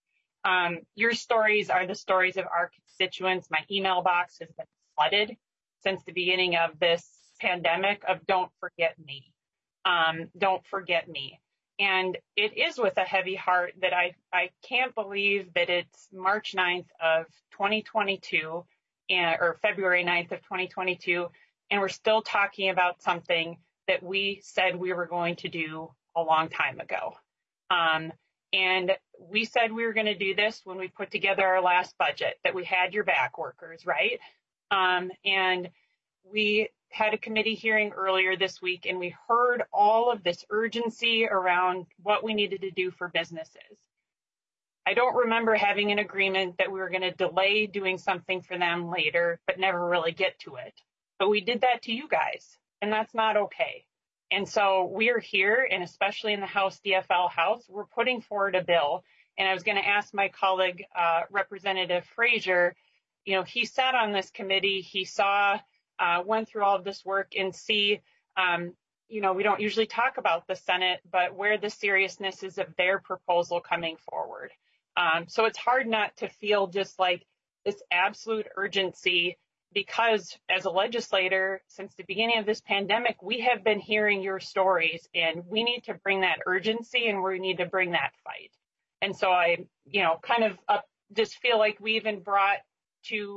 Um, your stories are the stories of our constituents. My email box has been flooded since the beginning of this pandemic of "don't forget me, um, don't forget me." And it is with a heavy heart that I, I can't believe that it's March ninth of twenty twenty-two, and, or February ninth of twenty twenty-two, and we're still talking about something that we said we were going to do a long time ago. Um, and we said we were going to do this when we put together our last budget, that we had your back, workers, right? Um, and we had a committee hearing earlier this week, and we heard all of this urgency around what we needed to do for businesses. I don't remember having an agreement that we were going to delay doing something for them later, but never really get to it. But we did that to you guys. And that's not okay. And so we're here, and especially in the House D F L House, we're putting forward a bill. And I was going to ask my colleague, uh, Representative Frazier, you know, he sat on this committee, he saw, uh, went through all of this work and see, um, you know, we don't usually talk about the Senate, but where the seriousness is of their proposal coming forward. Um, so it's hard not to feel just like this absolute urgency, because as a legislator, since the beginning of this pandemic, we have been hearing your stories, and we need to bring that urgency, and we need to bring that fight. And so I, you know, kind of up, just feel like we even brought to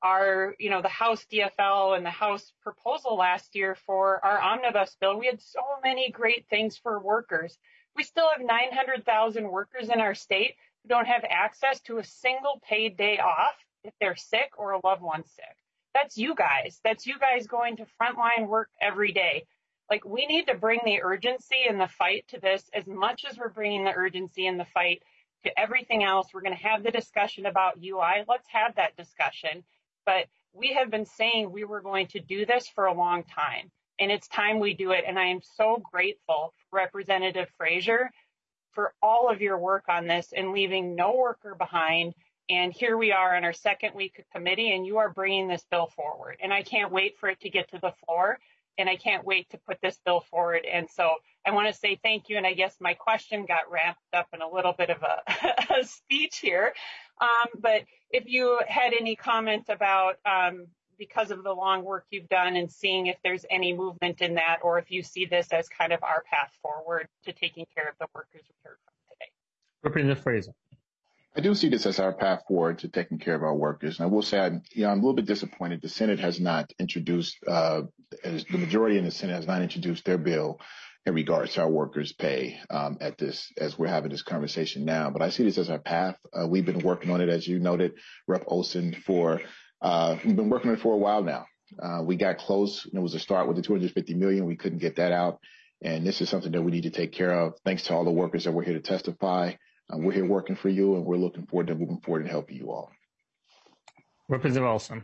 our, you know, the House D F L and the House proposal last year for our omnibus bill. We had so many great things for workers. We still have nine hundred thousand workers in our state who don't have access to a single paid day off if they're sick or a loved one's sick. That's you guys. That's you guys going to frontline work every day. Like, we need to bring the urgency and the fight to this as much as we're bringing the urgency and the fight to everything else. We're going to have the discussion about U I. Let's have that discussion. But we have been saying we were going to do this for a long time, and it's time we do it. And I am so grateful, Representative Frazier, for all of your work on this and leaving no worker behind. And here we are in our second week of committee, and you are bringing this bill forward. And I can't wait for it to get to the floor, and I can't wait to put this bill forward. And so I want to say thank you. And I guess my question got wrapped up in a little bit of a, a speech here. Um, but if you had any comment about, um, because of the long work you've done and seeing if there's any movement in that, or if you see this as kind of our path forward to taking care of the workers we heard from today. Representative Frazier. I do see this as our path forward to taking care of our workers. And I will say, I'm, you know, I'm a little bit disappointed. The Senate has not introduced, uh, as the majority in the Senate has not introduced their bill in regards to our workers' pay um, at this, as we're having this conversation now. But I see this as our path. Uh, we've been working on it, as you noted, Rep Olson, for uh, we've been working on it for a while now. Uh, we got close. It was a start with the two hundred fifty million. We couldn't get that out, and this is something that we need to take care of. Thanks to all the workers that were here to testify. Uh, we're here working for you, and we're looking forward to moving forward and helping you all. Representative Olson.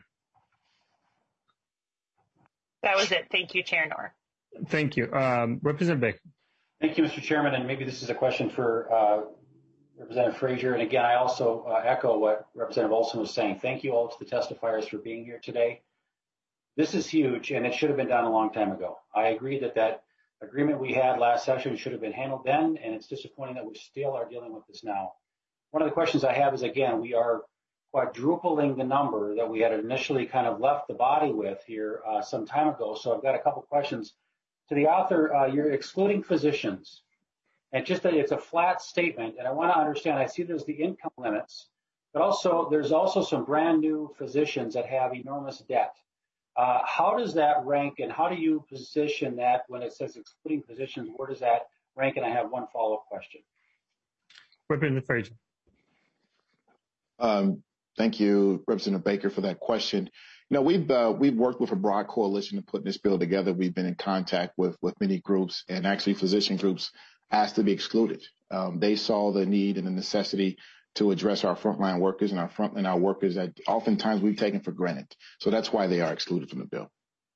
That was it. Thank you, Chair Noor. Thank you. Um, Representative Baker. Thank you, Mister Chairman. And maybe this is a question for uh, Representative Frazier. And again, I also uh, echo what Representative Olson was saying. Thank you all to the testifiers for being here today. This is huge, and it should have been done a long time ago. I agree that that agreement we had last session should have been handled then, and it's disappointing that we still are dealing with this now. One of the questions I have is, again, we are quadrupling the number that we had initially kind of left the body with here uh, some time ago. So I've got a couple questions. To the author, uh, you're excluding physicians, and just that it's a flat statement, and I want to understand, I see there's the income limits, but also there's also some brand new physicians that have enormous debt. Uh, how does that rank, and how do you position that when it says excluding physicians? Where does that rank? And I have one follow-up question. Representative Frazier. Um, thank you, Representative Baker, for that question. You know, we've uh, we've worked with a broad coalition to put this bill together. We've been in contact with with many groups, and actually physician groups asked to be excluded. Um, they saw the need and the necessity to address our frontline workers and our front and our workers that oftentimes we've taken for granted. So that's why they are excluded from the bill.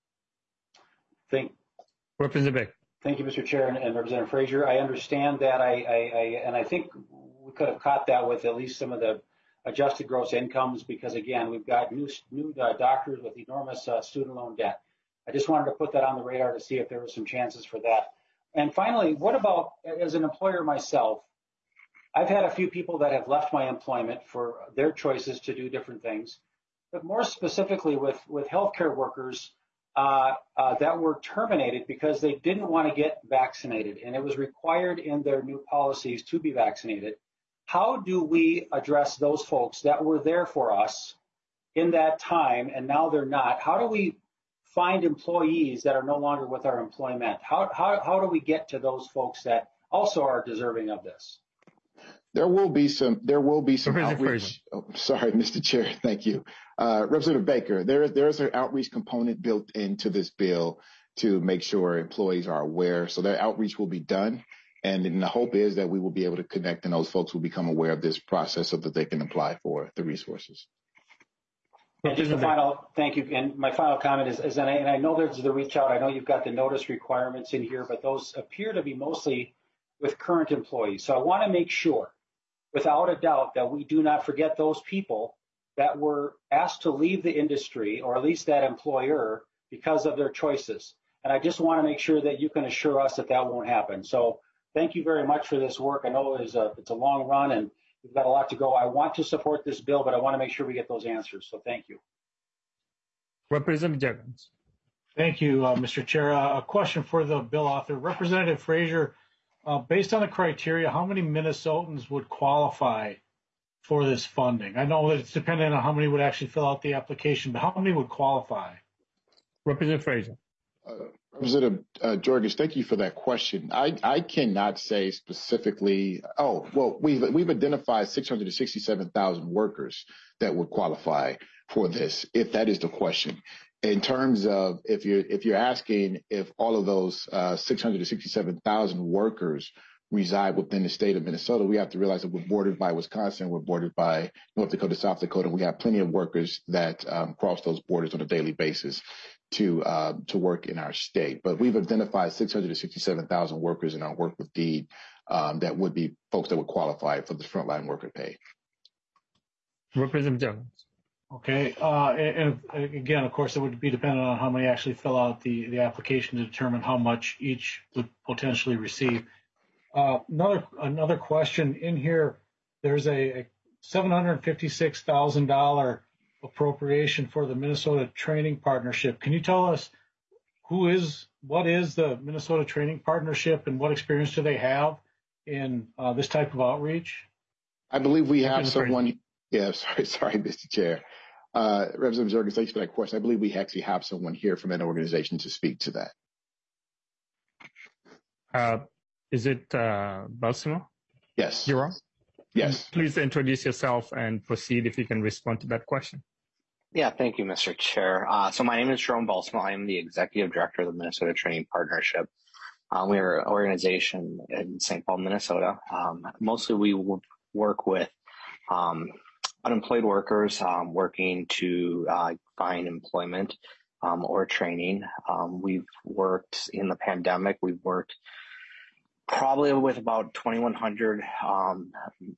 Thank, Representative Baker. Thank you, Mister Chair, and, and Representative Frazier. I understand that. I, I, I and I think we could have caught that with at least some of the adjusted gross incomes, because again, we've got new new uh, doctors with enormous uh, student loan debt. I just wanted to put that on the radar to see if there were some chances for that. And finally, what about, as an employer myself, I've had a few people that have left my employment for their choices to do different things, but more specifically with, with healthcare workers uh, uh, that were terminated because they didn't want to get vaccinated, and it was required in their new policies to be vaccinated. How do we address those folks that were there for us in that time and now they're not? How do we find employees that are no longer with our employment? How, how, how do we get to those folks that also are deserving of this? There will be some, there will be some outreach. Oh, sorry, Mister Chair. Thank you. Uh, Representative Baker, there, there's an outreach component built into this bill to make sure employees are aware. So that outreach will be done. And then the hope is that we will be able to connect and those folks will become aware of this process so that they can apply for the resources. And just the final, thank you. And my final comment is, is and, I, and I know there's the reach out. I know you've got the notice requirements in here, but those appear to be mostly with current employees. So I want to make sure, without a doubt, that we do not forget those people that were asked to leave the industry, or at least that employer, because of their choices. And I just want to make sure that you can assure us that that won't happen. So thank you very much for this work. I know it's a, it's a long run and we've got a lot to go. I want to support this bill, but I want to make sure we get those answers. So thank you. Representative Jevons. Thank you, uh, Mister Chair. Uh, a question for the bill author. Representative Frazier, uh, based on the criteria, how many Minnesotans would qualify for this funding? I know that it's dependent on how many would actually fill out the application, but how many would qualify? Representative Frazier. Uh, Representative uh, Georges, thank you for that question. I, I cannot say specifically. Oh, well, we've we've identified six hundred sixty-seven thousand workers that would qualify for this, if that is the question. In terms of if you're if you're asking if all of those uh, six hundred sixty-seven thousand workers reside within the state of Minnesota, we have to realize that we're bordered by Wisconsin, we're bordered by North Dakota, South Dakota. We have plenty of workers that um, cross those borders on a daily basis to uh, to work in our state. But we've identified six hundred sixty-seven thousand workers in our work with DEED um, that would be folks that would qualify for the frontline worker pay. Representative Jones. Okay, uh, and, and again, of course, it would be dependent on how many actually fill out the, the application to determine how much each would potentially receive. Uh, another another question in here, there's a, a seven hundred fifty-six thousand dollars appropriation for the Minnesota Training Partnership. Can you tell us who is, what is the Minnesota Training Partnership and what experience do they have in uh, this type of outreach? I believe we have someone. Yeah, sorry, sorry, Mister Chair. Uh, Representative Jorgens, thanks for that question. I believe we actually have someone here from that organization to speak to that. Uh, is it uh, Balsamo? Yes. You're on? Yes. Please introduce yourself and proceed if you can respond to that question. Yeah, thank you, Mister Chair. Uh, so my name is Jerome Balsamo. I am the Executive Director of the Minnesota Training Partnership. Uh, we are an organization in Saint Paul, Minnesota. Um, mostly we w- work with um, unemployed workers um, working to uh, find employment um, or training. Um, we've worked in the pandemic. We've worked probably with about twenty-one hundred um,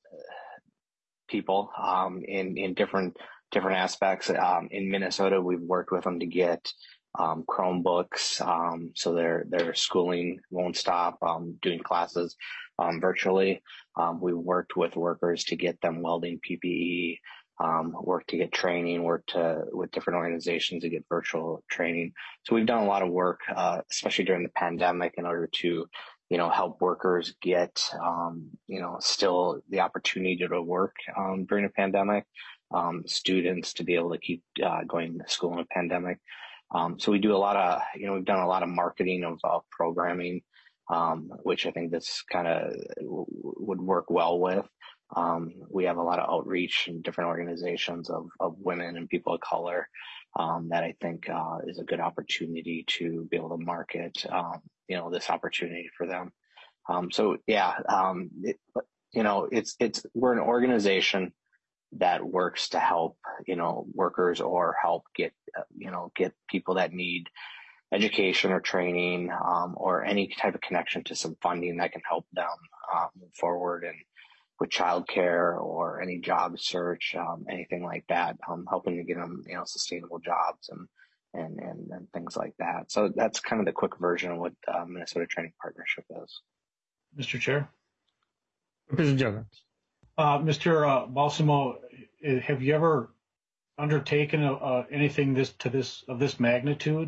people um, in, in different different aspects. Um, in Minnesota, we've worked with them to get um, Chromebooks, um, so their their schooling won't stop, um, doing classes um, virtually. Um, we worked with workers to get them welding P P E, um, worked to get training, worked to, with different organizations to get virtual training. So we've done a lot of work, uh, especially during the pandemic, in order to, you know, help workers get, um, you know, still the opportunity to work um, during a pandemic, um, students to be able to keep uh, going to school in a pandemic. Um, so we do a lot of, you know, we've done a lot of marketing of uh, programming, um, which I think this kind of w- would work well with. Um, we have a lot of outreach in different organizations of, of women and people of color um, that I think uh, is a good opportunity to be able to market, um, you know, this opportunity for them. Um, so yeah, um, it, you know, it's it's we're an organization that works to help, you know, workers or help get, uh, you know, get people that need education or training um, or any type of connection to some funding that can help them uh, move forward and with childcare or any job search, um, anything like that, um, helping to get them, you know, sustainable jobs and, and, and, and things like that. So that's kind of the quick version of what uh, Minnesota Training Partnership is. Mister Chair. Mister Jones. Uh, Mister Uh, Balsamo, have you ever undertaken uh, anything this to this of this magnitude?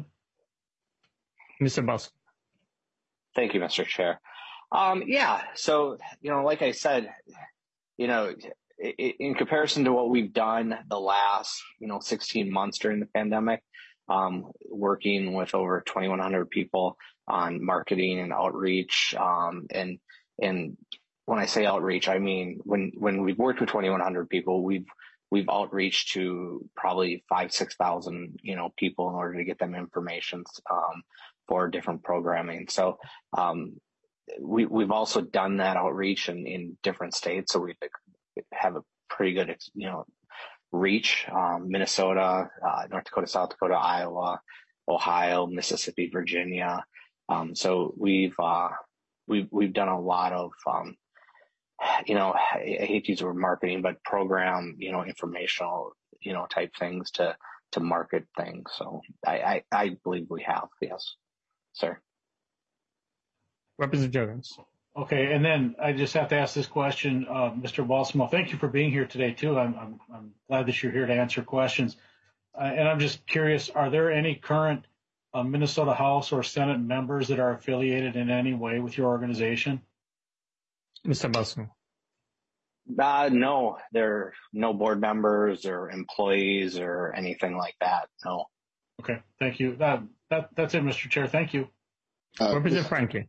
Mister Balsamo. Thank you, Mister Chair. Um, yeah, so, you know, like I said, you know, in comparison to what we've done the last, you know, sixteen months during the pandemic, um, working with over twenty-one hundred people on marketing and outreach, um, and, and when I say outreach, I mean, when, when we've worked with twenty-one hundred people, we've, we've outreached to probably five, six thousand, you know, people in order to get them information, um, for different programming. So, um, we, we've also done that outreach in, in different states. So we have a pretty good, you know, reach, um, Minnesota, uh, North Dakota, South Dakota, Iowa, Ohio, Mississippi, Virginia. Um, so we've, uh, we've, we've done a lot of, um, you know, I, I hate to use the word marketing, but program, you know, informational, you know, type things to, to market things. So I, I, I believe we have, yes, sir. Representative Jones. Okay, and then I just have to ask this question, uh, Mister Balsamo. Thank you for being here today, too. I'm, I'm, I'm glad that you're here to answer questions. Uh, and I'm just curious, are there any current uh, Minnesota House or Senate members that are affiliated in any way with your organization? Mister Balsamo. Uh, no, there are no board members or employees or anything like that. No. Okay, thank you. That, that that's it, Mister Chair. Thank you. Uh, Representative Frankie.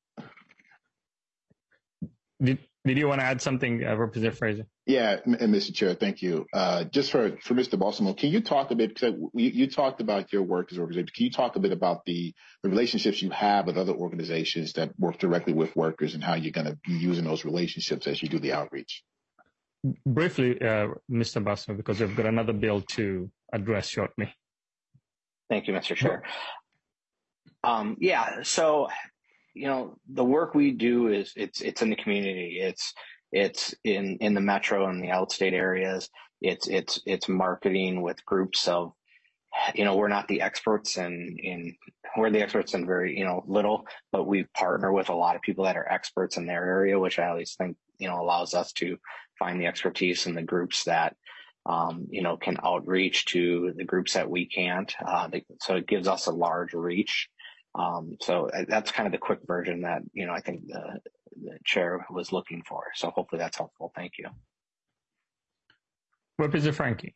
Did, did you want to add something, uh, Representative Frazier? Yeah, and Mister Chair, thank you. Uh, just for, for Mister Balsamo, can you talk a bit, because you, you talked about your work as an organization. Can you talk a bit about the, the relationships you have with other organizations that work directly with workers and how you're going to be using those relationships as you do the outreach? Briefly, uh, Mister Balsamo, because we've got another bill to address shortly. Thank you, Mister Chair. Um, yeah, so, you know, the work we do is it's it's in the community. It's it's in, in the metro and the outstate areas. It's it's it's marketing with groups of, you know, we're not the experts in in we're the experts in very, you know, little, but we partner with a lot of people that are experts in their area, which I always think, you know, allows us to find the expertise in the groups that um, you know, can outreach to the groups that we can't. Uh, they, so it gives us a large reach. Um, so that's kind of the quick version that, you know, I think the, the chair was looking for. So hopefully that's helpful. Thank you. Representative Frankie.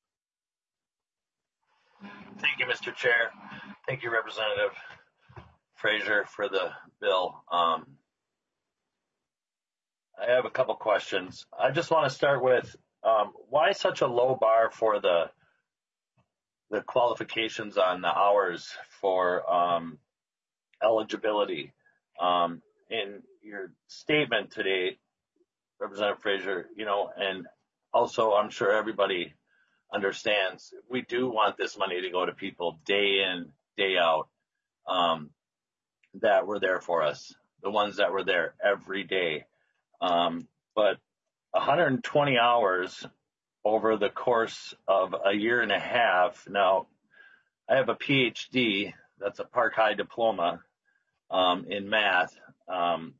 Thank you, Mister Chair. Thank you, Representative Frazier, for the bill. Um, I have a couple questions. I just want to start with um, why such a low bar for the the qualifications on the hours for um, eligibility. Um, in your statement today, Representative Frazier, you know, and also I'm sure everybody understands, we do want this money to go to people day in, day out, um, that were there for us, the ones that were there every day. Um, but one hundred twenty hours over the course of a year and a half. Now, I have a P H D, that's a Park High diploma um, in math. Um,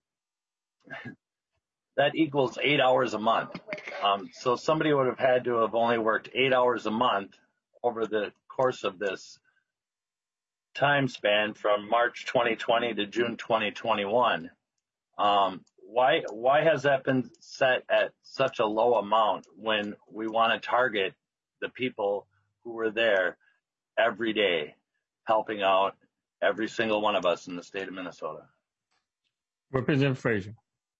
that equals eight hours a month. Um, so somebody would have had to have only worked eight hours a month over the course of this time span from March twenty twenty to June twenty twenty-one. Um, why why has that been set at such a low amount when we want to target the people who were there every day, helping out every single one of us in the state of Minnesota? Representative Frazier.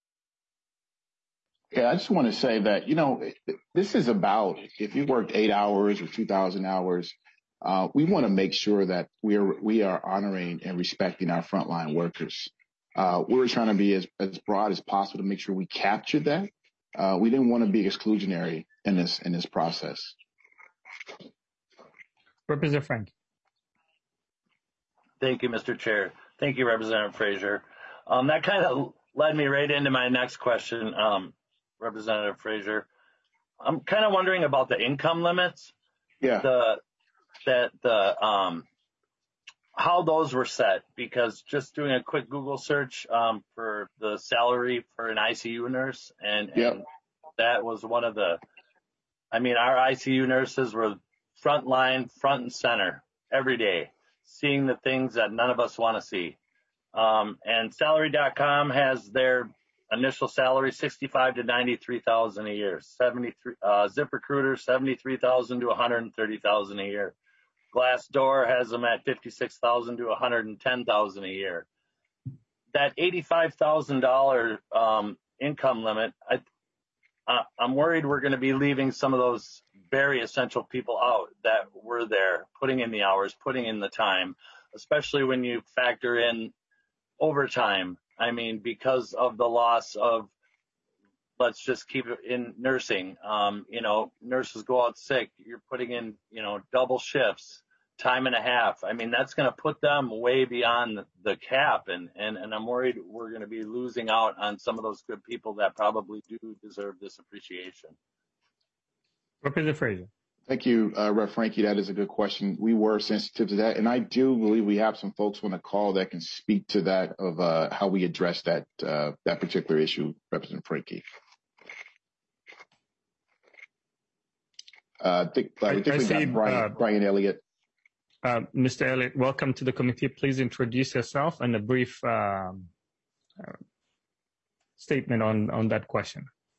Yeah, I just want to say that, you know, this is about, if you worked eight hours or two thousand hours, uh, we want to make sure that we are, we are honoring and respecting our frontline workers. Uh, we were trying to be as, as broad as possible to make sure we captured that. Uh, we didn't want to be exclusionary in this, in this process. Representative Frank. Thank you, Mister Chair. Thank you, Representative Frazier. Um, that kind of led me right into my next question, um, Representative Frazier. I'm kind of wondering about the income limits. Yeah. The, that the, um, how those were set, because just doing a quick Google search um, for the salary for an I C U nurse, and, yep. and that was one of the, I mean, our I C U nurses were front line, front and center every day, seeing the things that none of us want to see. Um, and salary dot com has their initial salary sixty-five to ninety-three thousand a year, seventy-three, uh, ZipRecruiter seventy-three thousand to one hundred thirty thousand a year. Glassdoor has them at fifty-six thousand to one hundred ten thousand a year. That eighty-five thousand dollars um, income limit, I, uh, I'm worried we're going to be leaving some of those very essential people out that were there, putting in the hours, putting in the time, especially when you factor in overtime. I mean, because of the loss of, let's just keep it in nursing. Um, you know, nurses go out sick. You're putting in, you know, double shifts, time and a half. I mean, that's going to put them way beyond the cap. And, and, and I'm worried we're going to be losing out on some of those good people that probably do deserve this appreciation. Representative Frazier. Thank you, uh, Rev Frankie. That is a good question. We were sensitive to that. And I do believe we have some folks on the call that can speak to that of uh, how we address that, uh, that particular issue, Representative Frankie. Uh, I think, uh, I think we got Brian, uh, Brian Elliott. Uh, Mister Elliott, welcome to the committee. Please introduce yourself and a brief um, uh, statement on, on that question.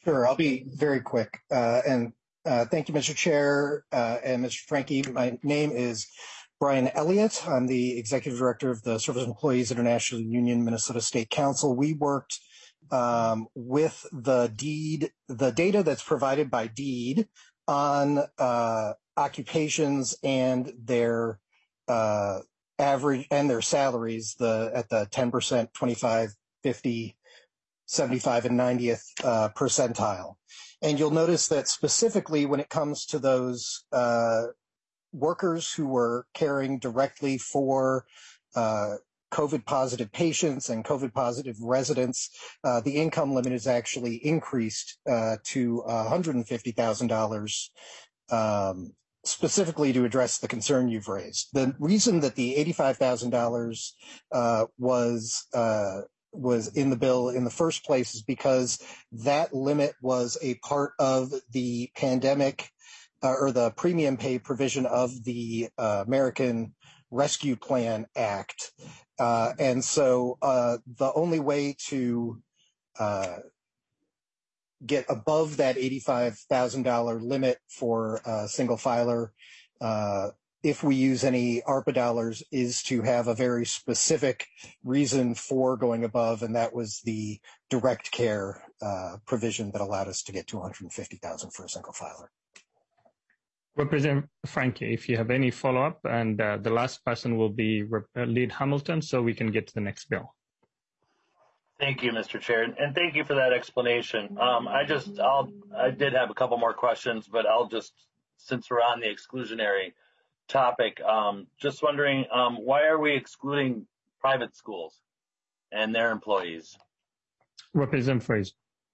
Sure, I'll be very quick. Uh, and uh, thank you, Mister Chair uh, and Mister Frankie. My name is Brian Elliott. I'm the Executive Director of the Service Employees International Union Minnesota State Council. We worked um, with the deed, the data that's provided by deed on uh, occupations and their uh, average and their salaries the at the ten percent, twenty-five, fifty, seventy-five, and ninetieth uh, percentile. And you'll notice that specifically when it comes to those uh, workers who were caring directly for uh, COVID positive patients and COVID positive residents, uh, the income limit is actually increased uh, to one hundred fifty thousand dollars um, specifically to address the concern you've raised. The reason that the eighty-five thousand dollars uh, was uh, was in the bill in the first place is because that limit was a part of the pandemic uh, or the premium pay provision of the uh, American Rescue Plan Act. Uh, and so uh, the only way to uh, get above that eighty-five thousand dollars limit for a single filer, uh, if we use any ARPA dollars, is to have a very specific reason for going above, and that was the direct care uh, provision that allowed us to get to one hundred fifty thousand dollars for a single filer. Representative Frankie, if you have any follow-up, and uh, the last person will be Rep- uh, Lead Hamilton, so we can get to the next bill. Thank you, Mister Chair, and thank you for that explanation. Um, I just, I'll, I did have a couple more questions, but I'll just, since we're on the exclusionary topic, um, just wondering, um, why are we excluding private schools and their employees? Representative Fraser.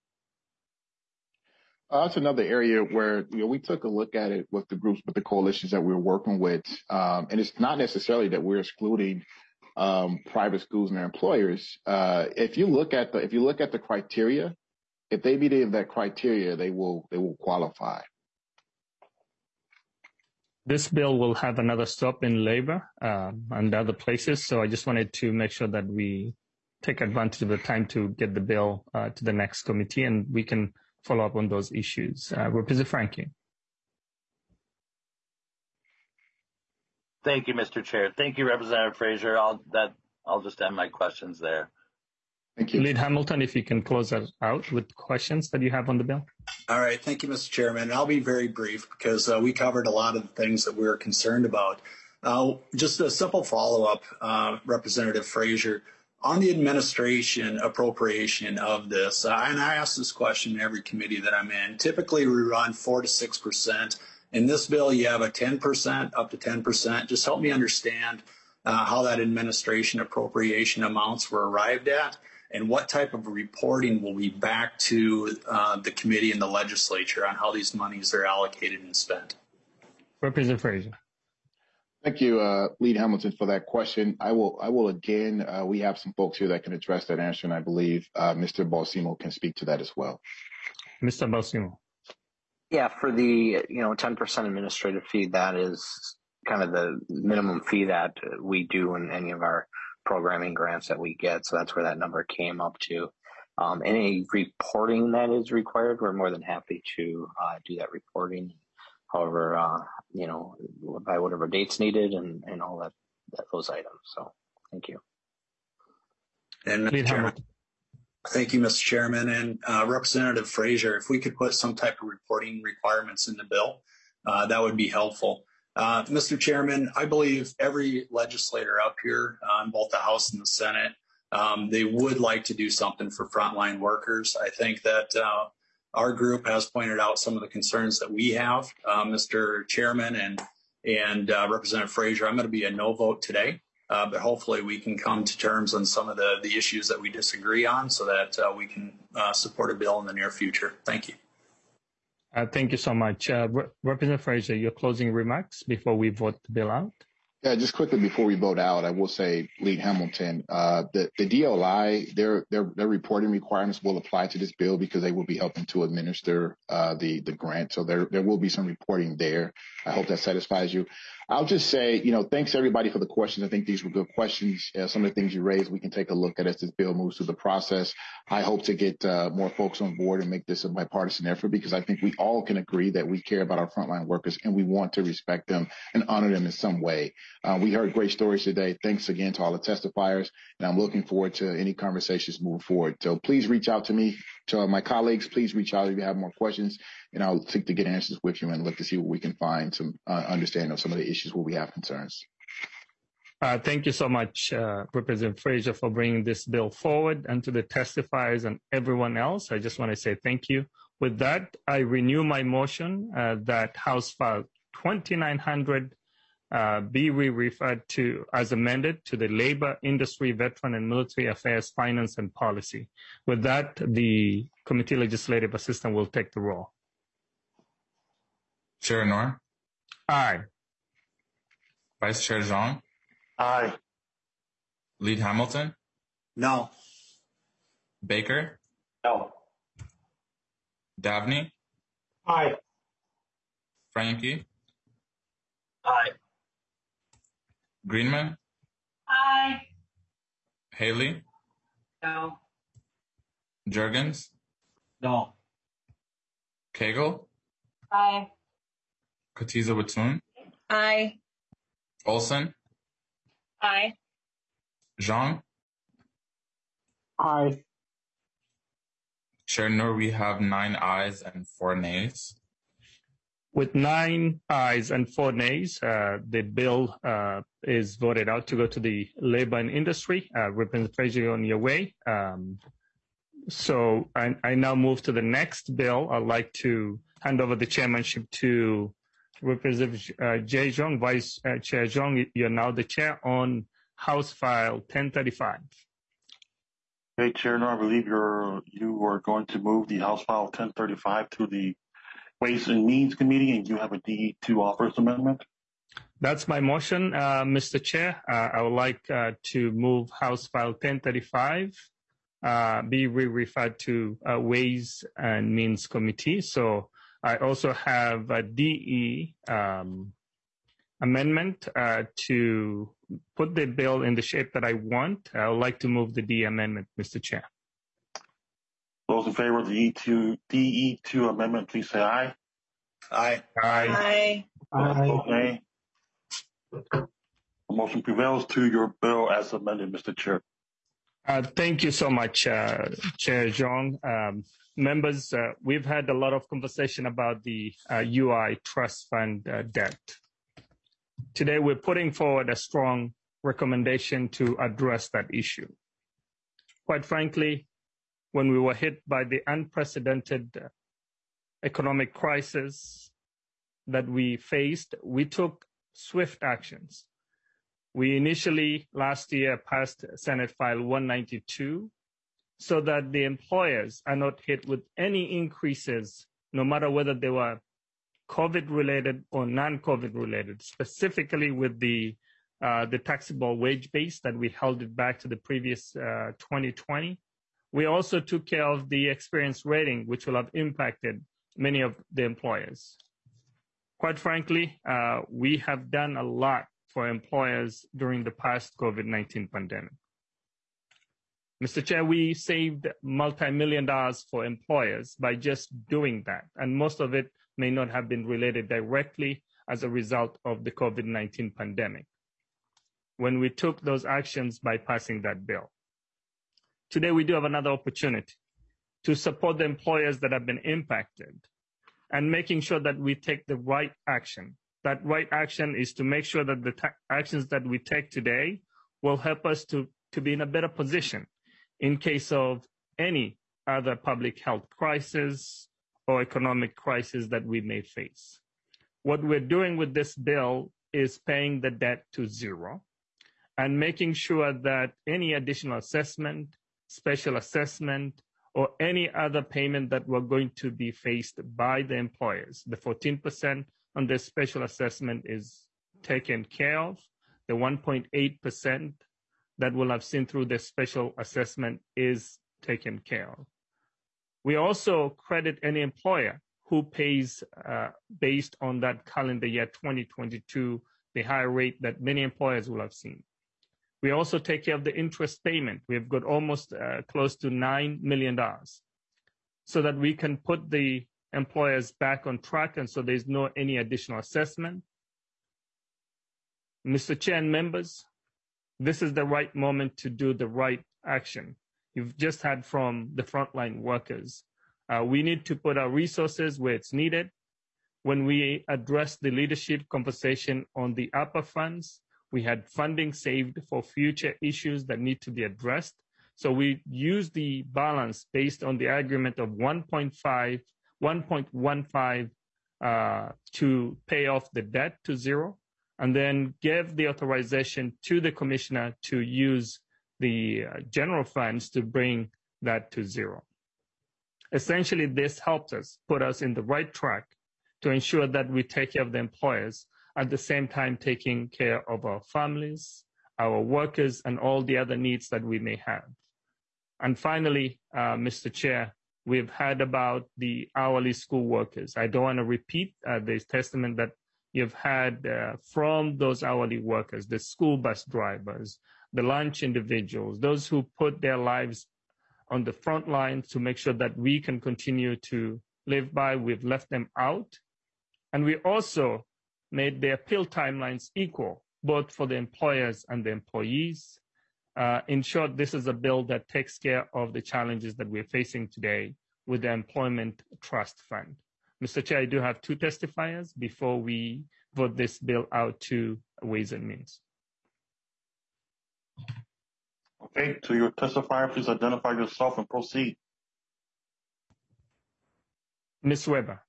Uh, that's another area where, you know, we took a look at it with the groups, with the coalitions that we were working with. Um, and it's not necessarily that we're excluding um, private schools and their employers. Uh, if you look at the, if you look at the criteria, if they meet any of that criteria, they will, they will qualify. This bill will have another stop in labor uh, and other places. So I just wanted to make sure that we take advantage of the time to get the bill uh, to the next committee, and we can follow up on those issues. Uh, Representative Frankie. Thank you, Mister Chair. Thank you, Representative Fraser. I'll that I'll just end my questions there. Thank you. Lead Hamilton, if you can close us out with questions that you have on the bill. All right. Thank you, Mister Chairman. And I'll be very brief because uh, we covered a lot of the things that we were concerned about. Uh, just a simple follow-up, uh, Representative Fraser. On the administration appropriation of this, uh, and I ask this question in every committee that I'm in, typically we run four to six percent. In this bill, you have a ten percent, up to ten percent. Just help me understand uh, how that administration appropriation amounts were arrived at and what type of reporting will be back to uh, the committee and the legislature on how these monies are allocated and spent. Representative Fraser. Thank you, uh, Lead Hamilton, for that question. I will, I will again, uh, we have some folks here that can address that answer, and I believe uh, Mister Balsamo can speak to that as well. Mister Balsamo. Yeah, for the, you know, ten percent administrative fee, that is kind of the minimum fee that we do in any of our programming grants that we get. So that's where that number came up to. Um, any reporting that is required, we're more than happy to uh, do that reporting. However, uh, you know, by whatever dates needed and, and all that, that, those items. So thank you. And Mister Chairman, thank you, Mister Chairman. And uh, Representative Fraser, if we could put some type of reporting requirements in the bill, uh, that would be helpful. Uh, Mister Chairman, I believe every legislator up here on uh, both the House and the Senate, um, they would like to do something for frontline workers. I think that uh, our group has pointed out some of the concerns that we have, uh, Mister Chairman and and uh, Representative Fraser. I'm going to be a no vote today, uh, but hopefully we can come to terms on some of the, the issues that we disagree on so that uh, we can uh, support a bill in the near future. Thank you. Uh, thank you so much. Uh, Re- Representative Fraser, your closing remarks before we vote the bill out? Yeah, just quickly before we vote out, I will say, Lead Hamilton, uh, the, the D L I, their, their their reporting requirements will apply to this bill because they will be helping to administer uh, the the grant. So there there will be some reporting there. I hope that satisfies you. I'll just say, you know, thanks everybody for the questions. I think these were good questions. Uh, some of the things you raised, we can take a look at as this bill moves through the process. I hope to get uh, more folks on board and make this a bipartisan effort, because I think we all can agree that we care about our frontline workers and we want to respect them and honor them in some way. Uh, we heard great stories today. Thanks again to all the testifiers, and I'm looking forward to any conversations moving forward. So please reach out to me, to my colleagues. Please reach out if you have more questions, and I'll seek to get answers with you and look to see what we can find, some uh, understanding of some of the issues where we have concerns. Uh, thank you so much, uh, Representative Frazier, for bringing this bill forward, and to the testifiers and everyone else. I just want to say thank you. With that, I renew my motion uh, that House File twenty-nine hundred uh, be re-referred to as amended to the Labor, Industry, Veteran, and Military Affairs, Finance, and Policy. With that, the Committee Legislative Assistant will take the roll. Chair Noor? Aye. Vice Chair Zhang? Aye. Lead Hamilton? No. Baker? No. Dabney? Aye. Frankie? Aye. Greenman? Aye. Haley? No. Jurgens? No. Cagle? Aye. Katiza Watun? Aye. Olson? Aye. Zhang? Aye. Chair Noor, we have nine ayes and four nays. With nine ayes and four nays, uh, the bill uh, is voted out to go to the Labor and Industry. Uh, Representative Frazier, on your way. Um, so I, I now move to the next bill. I'd like to hand over the chairmanship to Representative uh, Jay Zhang. Vice uh, Chair Zhang, you're now the chair on House File ten thirty-five. Okay, Chair Noor, I believe you're you are going to move the House File ten thirty-five to the Ways and Means Committee, and you have a D E two offers amendment. That's my motion, uh, Mister Chair. Uh, I would like uh, to move House File ten thirty-five uh, be re-referred to uh, Ways and Means Committee. So I also have a D E um, amendment uh, to put the bill in the shape that I want. I would like to move the D amendment, Mister Chair. Those in favor of the E two, D E two amendment, please say aye. Aye. Aye. Aye. Vote nay. The motion prevails to your bill as amended, Mister Chair. Uh, thank you so much, uh, Chair Zhang. Um, members, uh, we've had a lot of conversation about the uh, U I Trust Fund uh, debt. Today, we're putting forward a strong recommendation to address that issue. Quite frankly, when we were hit by the unprecedented uh, economic crisis that we faced, we took swift actions. We initially last year passed Senate File one ninety-two so that the employers are not hit with any increases, no matter whether they were COVID related or non-COVID related, specifically with the uh, the taxable wage base that we held it back to the previous uh, twenty twenty. We also took care of the experience rating, which will have impacted many of the employers. Quite frankly, uh, we have done a lot for employers during the past COVID nineteen pandemic. Mister Chair, we saved multi-million dollars for employers by just doing that, and most of it may not have been related directly as a result of the COVID nineteen pandemic when we took those actions by passing that bill. Today, we do have another opportunity to support the employers that have been impacted and making sure that we take the right action. That right action is to make sure that the ta- actions that we take today will help us to, to be in a better position in case of any other public health crisis or economic crisis that we may face. What we're doing with this bill is paying the debt to zero and making sure that any additional assessment, special assessment, or any other payment that we're going to be faced by the employers, the fourteen percent on the special assessment is taken care of. The one point eight percent that we'll have seen through the special assessment is taken care of. We also credit any employer who pays uh, based on that calendar year twenty twenty-two the higher rate that many employers will have seen. We also take care of the interest payment. We've got almost uh, close to nine million dollars so that we can put the employers back on track, and so there's no any additional assessment. Mister Chair and members, this is the right moment to do the right action. You've just had from the frontline workers. Uh, we need to put our resources where it's needed. When we address the leadership conversation on the A P A funds, we had funding saved for future issues that need to be addressed. So we use the balance based on the agreement of one point five, one point one five uh, to pay off the debt to zero, and then give the authorization to the commissioner to use the uh, general funds to bring that to zero. Essentially, this helps us put us in the right track to ensure that we take care of the employers, at the same time taking care of our families, our workers, and all the other needs that we may have. And finally, uh, Mister Chair, we've heard about the hourly school workers. I don't want to repeat uh, the testament that you've had uh, from those hourly workers, the school bus drivers, the lunch individuals, those who put their lives on the front line to make sure that we can continue to live by. We've left them out. And we also made the appeal timelines equal, both for the employers and the employees. Uh, in short, this is a bill that takes care of the challenges that we're facing today with the Employment Trust Fund. Mister Chair, I do have two testifiers before we vote this bill out to Ways and Means. Okay, to your testifier, please identify yourself and proceed. Miz Weber.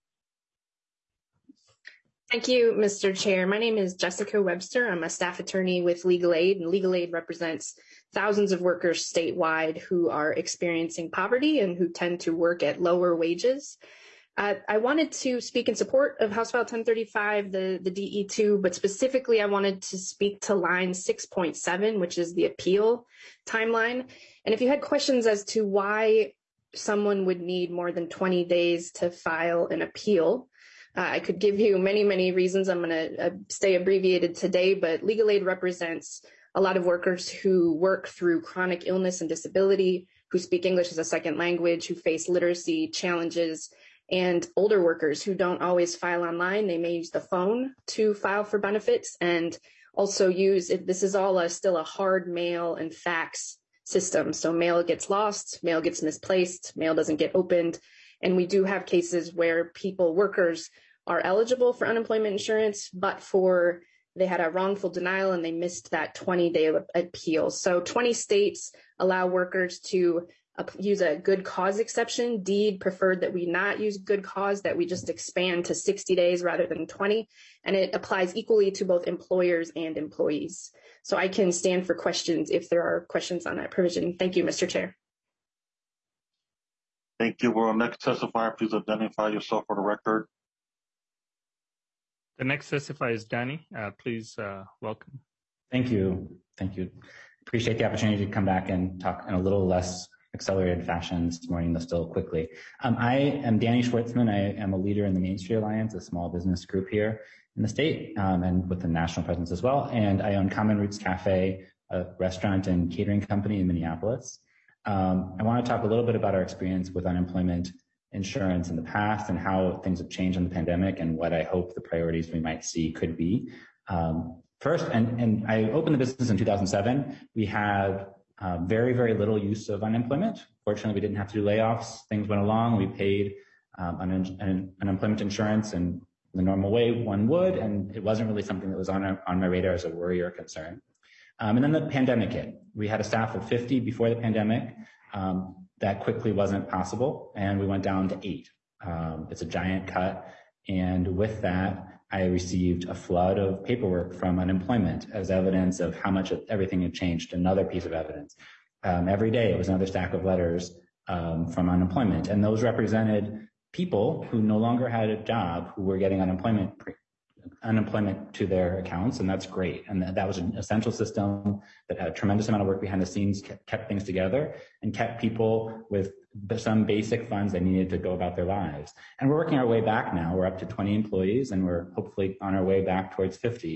Thank you, Mister Chair. My name is Jessica Webster. I'm a staff attorney with Legal Aid, and Legal Aid represents thousands of workers statewide who are experiencing poverty and who tend to work at lower wages. Uh, I wanted to speak in support of House File ten thirty-five, the, the D E two, but specifically I wanted to speak to line six point seven, which is the appeal timeline. And if you had questions as to why someone would need more than twenty days to file an appeal, Uh, I could give you many, many reasons. I'm going to uh, stay abbreviated today, but Legal Aid represents a lot of workers who work through chronic illness and disability, who speak English as a second language, who face literacy challenges, and older workers who don't always file online. They may use the phone to file for benefits, and also use, if this is all a, still a hard mail and fax system. So mail gets lost, mail gets misplaced, mail doesn't get opened. And we do have cases where people, workers, are eligible for unemployment insurance, but for they had a wrongful denial and they missed that twenty-day appeal. So twenty states allow workers to uh, use a good cause exception. Deed preferred that we not use good cause, that we just expand to sixty days rather than twenty. And it applies equally to both employers and employees. So I can stand for questions if there are questions on that provision. Thank you, Mister Chair. Thank you. Our next testifier, please identify yourself for the record. The next testifier is Danny. Uh, please uh, welcome. Thank you. Thank you. Appreciate the opportunity to come back and talk in a little less accelerated fashion this morning, though still quickly. Um, I am Danny Schwartzman. I am a leader in the Main Street Alliance, a small business group here in the state, um, and with a national presence as well. And I own Common Roots Cafe, a restaurant and catering company in Minneapolis. Um, I want to talk a little bit about our experience with unemployment insurance in the past and how things have changed in the pandemic and what I hope the priorities we might see could be. Um, first, and, and I opened the business in two thousand seven. We had uh, very, very little use of unemployment. Fortunately, we didn't have to do layoffs. Things went along. We paid um, un- un- unemployment insurance in the normal way one would, and it wasn't really something that was on, our, on my radar as a worry or concern. Um, and then the pandemic hit. We had a staff of fifty before the pandemic. Um, that quickly wasn't possible, and we went down to eight. Um, it's a giant cut. And with that, I received a flood of paperwork from unemployment as evidence of how much everything had changed, another piece of evidence. Um, every day, it was another stack of letters um, from unemployment. And those represented people who no longer had a job, who were getting unemployment pre- unemployment to their accounts, and that's great. And that, that was an essential system that had a tremendous amount of work behind the scenes, kept, kept things together, and kept people with some basic funds they needed to go about their lives. And we're working our way back now. We're up to twenty employees, and we're hopefully on our way back towards fifty.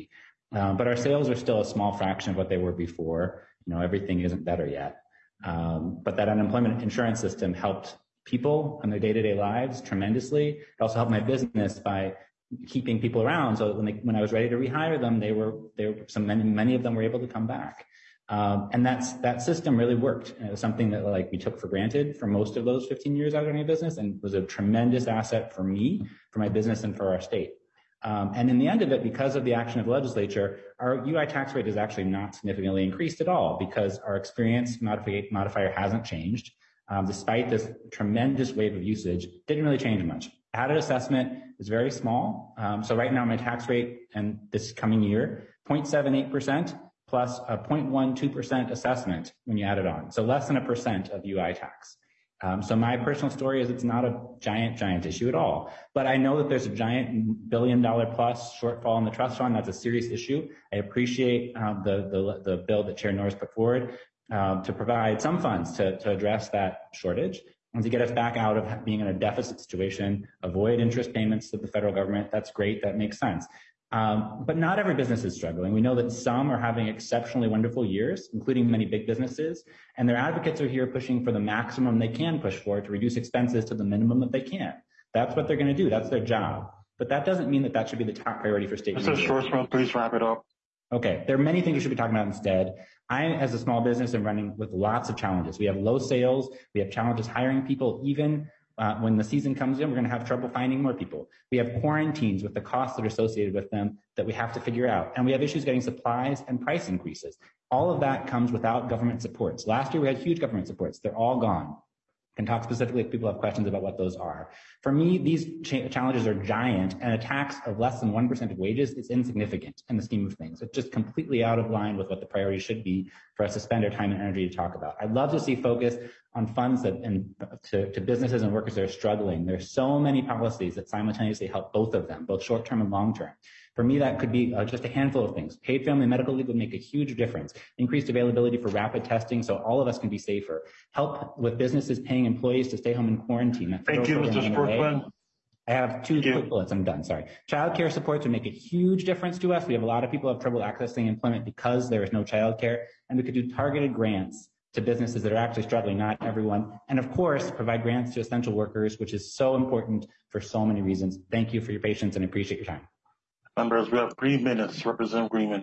Um, but our sales are still a small fraction of what they were before. You know, everything isn't better yet. Um, but that unemployment insurance system helped people in their day-to-day lives tremendously. It also helped my business by keeping people around. So when they, when I was ready to rehire them, they were, they were some, many, many of them were able to come back. Um, and that's, that system really worked. And it was something that like we took for granted for most of those fifteen years I was running a business, and was a tremendous asset for me, for my business, and for our state. Um, and in the end of it, because of the action of the legislature, our U I tax rate is actually not significantly increased at all, because our experience modifi- modifier hasn't changed. Um, despite this tremendous wave of usage, didn't really change much. Added assessment is very small. Um, so right now my tax rate, and this coming year, zero point seven eight percent plus a zero point one two percent assessment when you add it on. So less than a percent of U I tax. Um, so my personal story is it's not a giant, giant issue at all. But I know that there's a giant billion dollar plus shortfall in the trust fund. That's a serious issue. I appreciate um, the, the, the bill that Chair Norris put forward um, to provide some funds to, to address that shortage and to get us back out of being in a deficit situation, avoid interest payments to the federal government. That's great. That makes sense. Um, but not every business is struggling. We know that some are having exceptionally wonderful years, including many big businesses, and their advocates are here pushing for the maximum they can push for to reduce expenses to the minimum that they can. That's what they're going to do. That's their job. But that doesn't mean that that should be the top priority for state. Mister Schwarzman, please wrap it up. Okay. There are many things we should be talking about instead. I, as a small business, am running with lots of challenges. We have low sales. We have challenges hiring people. Even Uh, when the season comes in, we're going to have trouble finding more people. We have quarantines with the costs that are associated with them that we have to figure out. And we have issues getting supplies and price increases. All of that comes without government supports. Last year, we had huge government supports. They're all gone. I can talk specifically if people have questions about what those are. For me, these cha- challenges are giant, and a tax of less than one percent of wages is insignificant in the scheme of things. It's just completely out of line with what the priority should be for us to spend our time and energy to talk about. I'd love to see focus on funds that and to, to businesses and workers that are struggling. There's so many policies that simultaneously help both of them, both short-term and long-term. For me, that could be uh, just a handful of things. Paid family medical leave would make a huge difference. Increased availability for rapid testing so all of us can be safer. Help with businesses paying employees to stay home in quarantine. Thank you, Mister Sportsman. I have two quick bullets. I'm done. Sorry. Child care supports would make a huge difference to us. We have a lot of people who have trouble accessing employment because there is no child care. And we could do targeted grants to businesses that are actually struggling, not everyone. And of course, provide grants to essential workers, which is so important for so many reasons. Thank you for your patience and appreciate your time. Members, we have three minutes. Representative Greenman.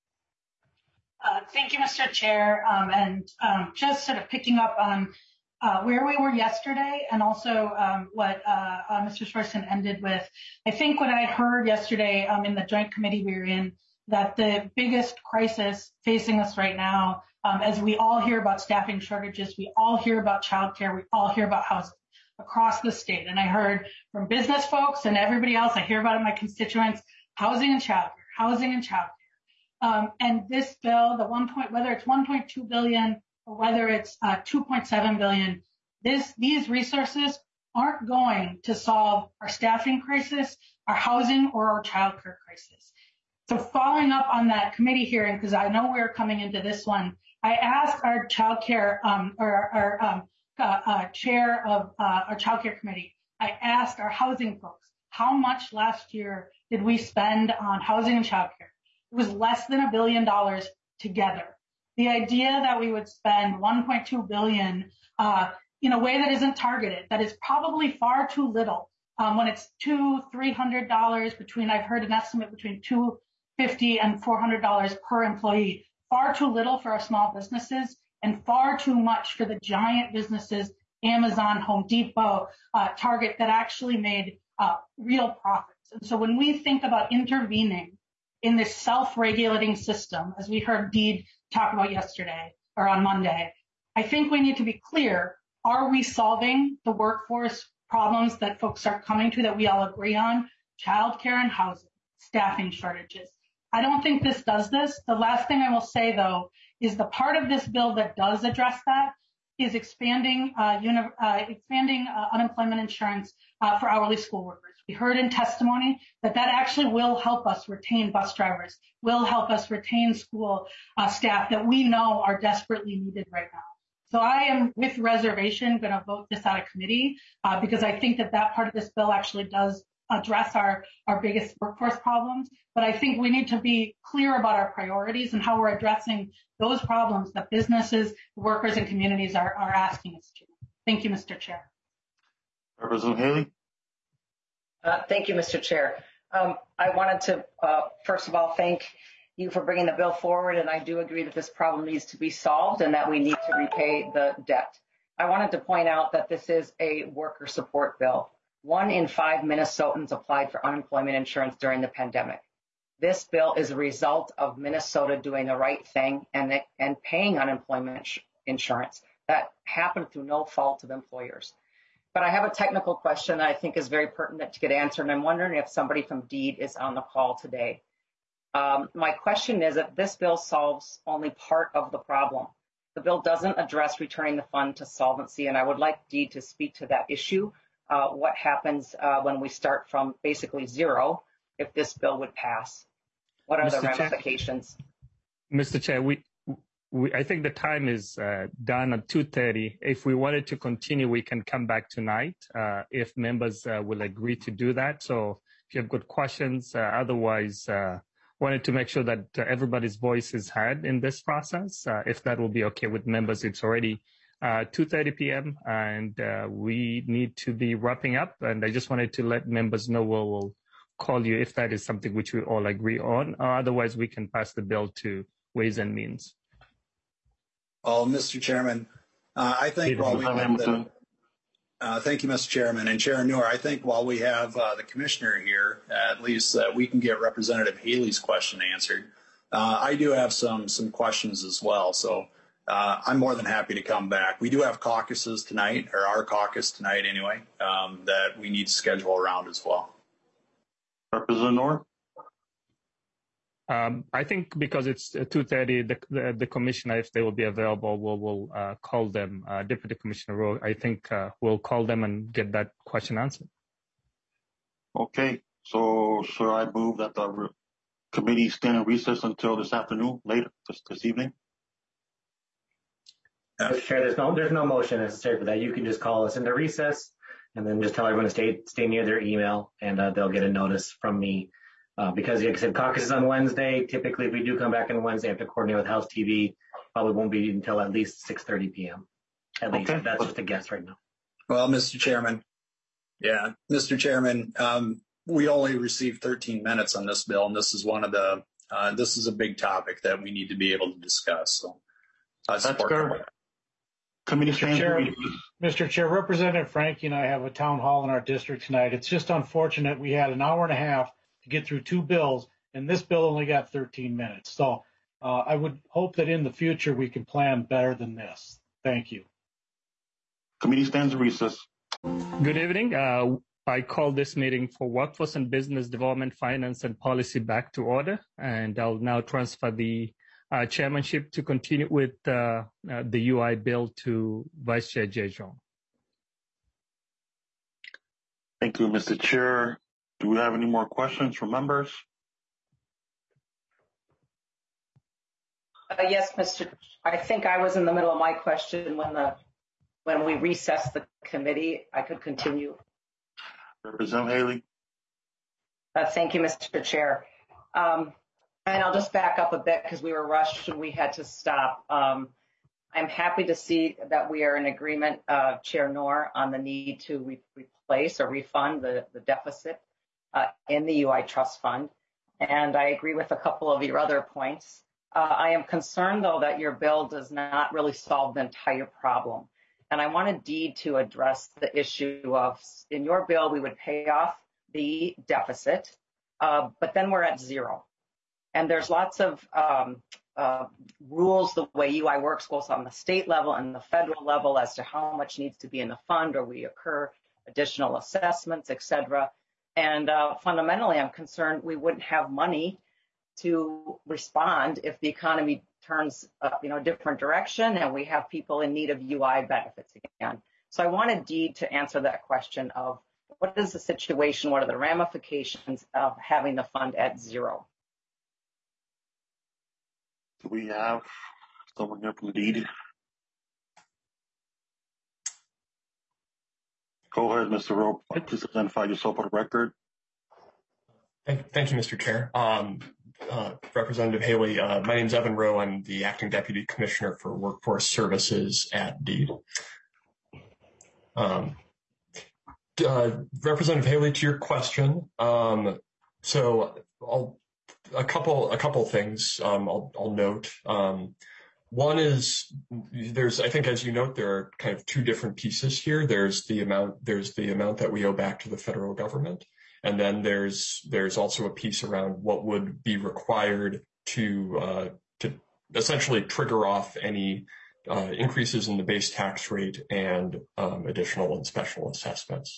Uh, thank you, Mister Chair. Um, and um, just sort of picking up on uh, where we were yesterday, and also um, what uh, uh, Mister Schwarzman ended with. I think what I heard yesterday um, in the joint committee we were in, that the biggest crisis facing us right now, um, as we all hear about staffing shortages, we all hear about childcare, we all hear about housing across the state. And I heard from business folks and everybody else, I hear about it in my constituents, housing and childcare, housing and childcare. Um, and this bill, the one point, whether it's one point two billion or whether it's uh, two point seven billion, this, these resources aren't going to solve our staffing crisis, our housing, or our childcare crisis. So following up on that committee hearing, because I know we're coming into this one, I asked our childcare um, or our um, uh, uh, chair of uh, our childcare committee, I asked our housing folks, how much last year did we spend on housing and childcare? It was less than a billion dollars together. The idea that we would spend one point two billion uh, in a way that isn't targeted, that is probably far too little. Um, when it's two, three hundred dollars between, I've heard an estimate between two fifty and four hundred dollars per employee. Far too little for our small businesses and far too much for the giant businesses, Amazon, Home Depot, uh, Target, that actually made uh, real profits. And so when we think about intervening in this self-regulating system, as we heard Deed talk about yesterday or on Monday, I think we need to be clear, are we solving the workforce problems that folks are coming to that we all agree on? Childcare and housing, staffing shortages. I don't think this does this. The last thing I will say, though, is the part of this bill that does address that is expanding uh, uni- uh, expanding uh, unemployment insurance uh, for hourly school workers. We heard in testimony that that actually will help us retain bus drivers, will help us retain school uh, staff that we know are desperately needed right now. So I am, with reservation, going to vote this out of committee uh, because I think that that part of this bill actually does address our, our biggest workforce problems. But I think we need to be clear about our priorities and how we're addressing those problems that businesses, workers, and communities are, are asking us to. Thank you, Mister Chair. Representative Haley. Uh, thank you, Mister Chair. Um, I wanted to, uh, first of all, thank you for bringing the bill forward, and I do agree that this problem needs to be solved and that we need to repay the debt. I wanted to point out that this is a worker support bill. One in five Minnesotans applied for unemployment insurance during the pandemic. This bill is a result of Minnesota doing the right thing and, and paying unemployment insurance that happened through no fault of employers. But I have a technical question that I think is very pertinent to get answered, and I'm wondering if somebody from DEED is on the call today. Um, my question is that this bill solves only part of the problem. The bill doesn't address returning the fund to solvency, and I would like DEED to speak to that issue. Uh, what happens uh, when we start from basically zero if this bill would pass? What are Mister the Chair, ramifications? Mister Chair, we, we I think the time is uh, done at two thirty. If we wanted to continue, we can come back tonight uh, if members uh, will agree to do that. So if you have good questions, uh, otherwise, uh, wanted to make sure that uh, everybody's voice is heard in this process. Uh, if that will be okay with members, it's already uh, two thirty p.m. and uh, we need to be wrapping up. And I just wanted to let members know we'll, we'll call you if that is something which we all agree on. Or otherwise, we can pass the bill to Ways and Means. Well, Mister Chairman, uh, I think while we have the, uh, thank you, Mister Chairman, and Chair Noor, I think while we have uh, the commissioner here, at least uh, we can get Representative Haley's question answered. Uh, I do have some some questions as well, so uh, I'm more than happy to come back. We do have caucuses tonight, or our caucus tonight anyway, um, that we need to schedule around as well. Representative Noor? Um, I think because it's two thirty, the, the, the commissioner, if they will be available, will will uh, call them. Uh, Deputy Commissioner Rowe, I think uh, we'll call them and get that question answered. Okay, so should I move that the re- committee stand in recess until this afternoon, later this, this evening? Mister Chair, there's no there's no motion necessary for that. You can just call us into recess and then just tell everyone to stay stay near their email, and uh, they'll get a notice from me. Uh, because, like I said, caucus is on Wednesday. Typically, if we do come back on Wednesday, I have to coordinate with House T V. Probably won't be until at least six thirty p.m. At least. Okay. That's just a guess right now. Well, Mister Chairman, yeah, Mister Chairman, um, we only received thirteen minutes on this bill, and this is one of the, uh, this is a big topic that we need to be able to discuss. So, I support that. Committee Mister Chair, Mister Chair, Representative Frankie and I have a town hall in our district tonight. It's just unfortunate we had an hour and a half to get through two bills, and this bill only got thirteen minutes. So uh, I would hope that in the future we can plan better than this. Thank you. Committee stands in recess. Good evening. Uh, I call this meeting for Workforce and Business Development, Finance and Policy back to order, and I'll now transfer the uh, chairmanship to continue with uh, uh, the U I bill to Vice Chair Jejon. Thank you, Mister Chair. Do we have any more questions from members? Uh, yes, Mister I think I was in the middle of my question when the when we recessed the committee. I could continue. Representative Haley. Uh, thank you, Mister Chair. Um, and I'll just back up a bit because we were rushed and we had to stop. Um, I'm happy to see that we are in agreement, uh, Chair Noor, on the need to re- replace or refund the, the deficit uh, in the U I Trust Fund. And I agree with a couple of your other points. Uh, I am concerned, though, that your bill does not really solve the entire problem. And I wanted DEED to address the issue of, in your bill, we would pay off the deficit, uh, but then we're at zero. And there's lots of um, uh, rules, the way U I works, both on the state level and the federal level, as to how much needs to be in the fund, or we occur additional assessments, et cetera. And uh, fundamentally, I'm concerned we wouldn't have money to respond if the economy turns uh, you know, a different direction and we have people in need of U I benefits again. So I wanted DEED to answer that question of what is the situation, what are the ramifications of having the fund at zero? Do we have someone here from DEED? Go ahead, Mister Rowe. Please identify yourself for the record. Thank, thank you, Mister Chair. Um, uh, Representative Haley, uh, my name is Evan Rowe. I'm the Acting Deputy Commissioner for Workforce Services at DEED. Um, uh, Representative Haley, to your question, um, so I'll, a couple a couple things um, I'll, I'll note. Um, One is there's, I think, as you note, there are kind of two different pieces here. There's the amount, there's the amount that we owe back to the federal government, and then there's there's also a piece around what would be required to uh, to essentially trigger off any uh, increases in the base tax rate and um, additional and special assessments.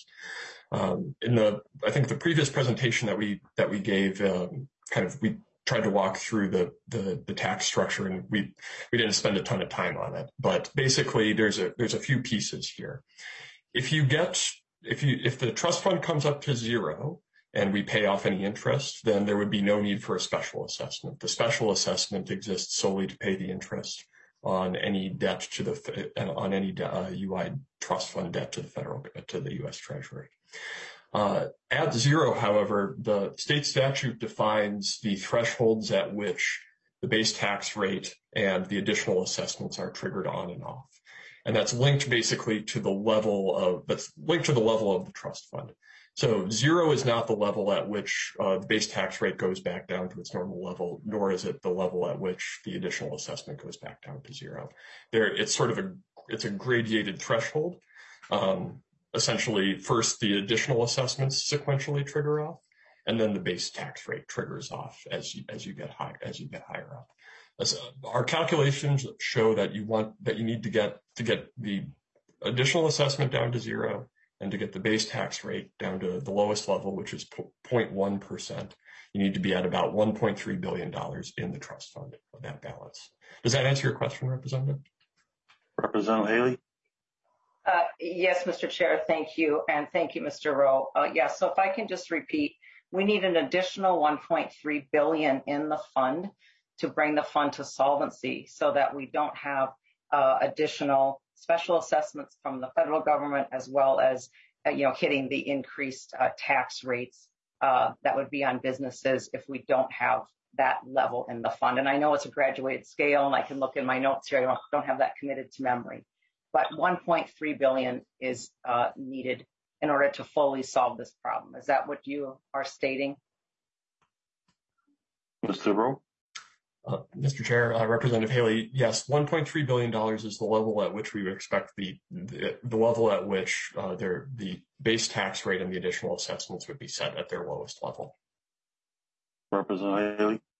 Um, in the, I think the previous presentation that we that we gave, um, kind of we. tried to walk through the, the the tax structure, and we we didn't spend a ton of time on it. But basically, there's a there's a few pieces here. If you get if you if the trust fund comes up to zero and we pay off any interest, then there would be no need for a special assessment. The special assessment exists solely to pay the interest on any debt to the on any uh, U I trust fund debt to the federal to the U S Treasury. Uh, at zero, however, the state statute defines the thresholds at which the base tax rate and the additional assessments are triggered on and off. And that's linked basically to the level of, that's linked to the level of the trust fund. So zero is not the level at which uh, the base tax rate goes back down to its normal level, nor is it the level at which the additional assessment goes back down to zero. There, it's sort of a, it's a gradated threshold. Um, Essentially, first the additional assessments sequentially trigger off, and then the base tax rate triggers off as you as you get high as you get higher up. As, uh, our calculations show that you want that you need to get to get the additional assessment down to zero, and to get the base tax rate down to the lowest level, which is zero point one percent. You need to be at about one point three billion dollars in the trust fund of that balance. Does that answer your question, Representative? Representative Haley? Uh, yes, Mister Chair, thank you. And thank you, Mister Rowe. Uh, yes, yeah, so if I can just repeat, we need an additional one point three billion dollars in the fund to bring the fund to solvency so that we don't have uh, additional special assessments from the federal government, as well as, uh, you know, hitting the increased uh, tax rates uh, that would be on businesses if we don't have that level in the fund. And I know it's a graduated scale, and I can look in my notes here. I don't, don't have that committed to memory. But one point three billion dollars is uh, needed in order to fully solve this problem. Is that what you are stating? Mister Rowe? Uh, Mister Chair, uh, Representative Haley, yes, one point three billion dollars is the level at which we would expect the the, the level at which uh, their, the base tax rate and the additional assessments would be set at their lowest level. Representative Haley?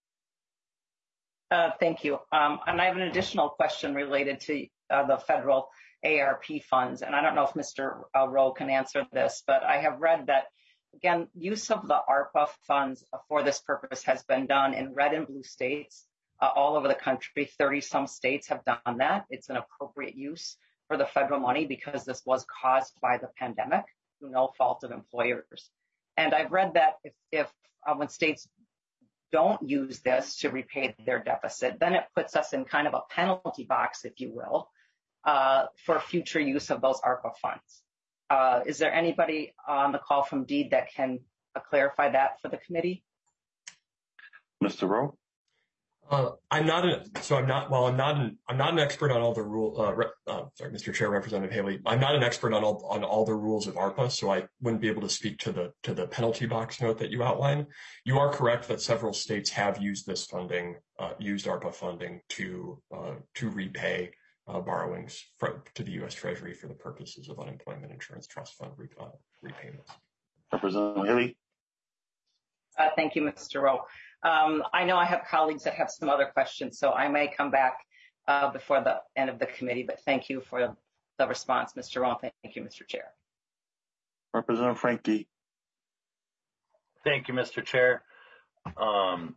Uh, thank you. Um, and I have an additional question related to uh, the federal A R P funds. And I don't know if Mister Rowe can answer this, but I have read that, again, use of the ARPA funds for this purpose has been done in red and blue states uh, all over the country. thirty some states have done that. It's an appropriate use for the federal money because this was caused by the pandemic through no fault of employers. And I've read that if, if uh, when states don't use this to repay their deficit, then it puts us in kind of a penalty box, if you will, uh, for future use of those ARPA funds. Uh, is there anybody on the call from DEED that can uh, clarify that for the committee? Mister Rowe? Uh, I'm not a, so I'm not, well, I'm not an, I'm not an expert on all the rule, uh, rep, uh, sorry, Mister Chair, Representative Haley, I'm not an expert on all, on all the rules of ARPA, so I wouldn't be able to speak to the, to the penalty box note that you outlined. You are correct that several states have used this funding, uh, used ARPA funding to, uh, to repay, uh, borrowings from, to the U S Treasury for the purposes of unemployment insurance trust fund re, uh, repayments. Representative Haley? Uh, thank you, Mister Rowe. Um, I know I have colleagues that have some other questions, so I may come back uh, before the end of the committee, but thank you for the response, Mister Rowe. Thank you, Mister Chair. Representative Frankie. Thank you, Mister Chair. Um,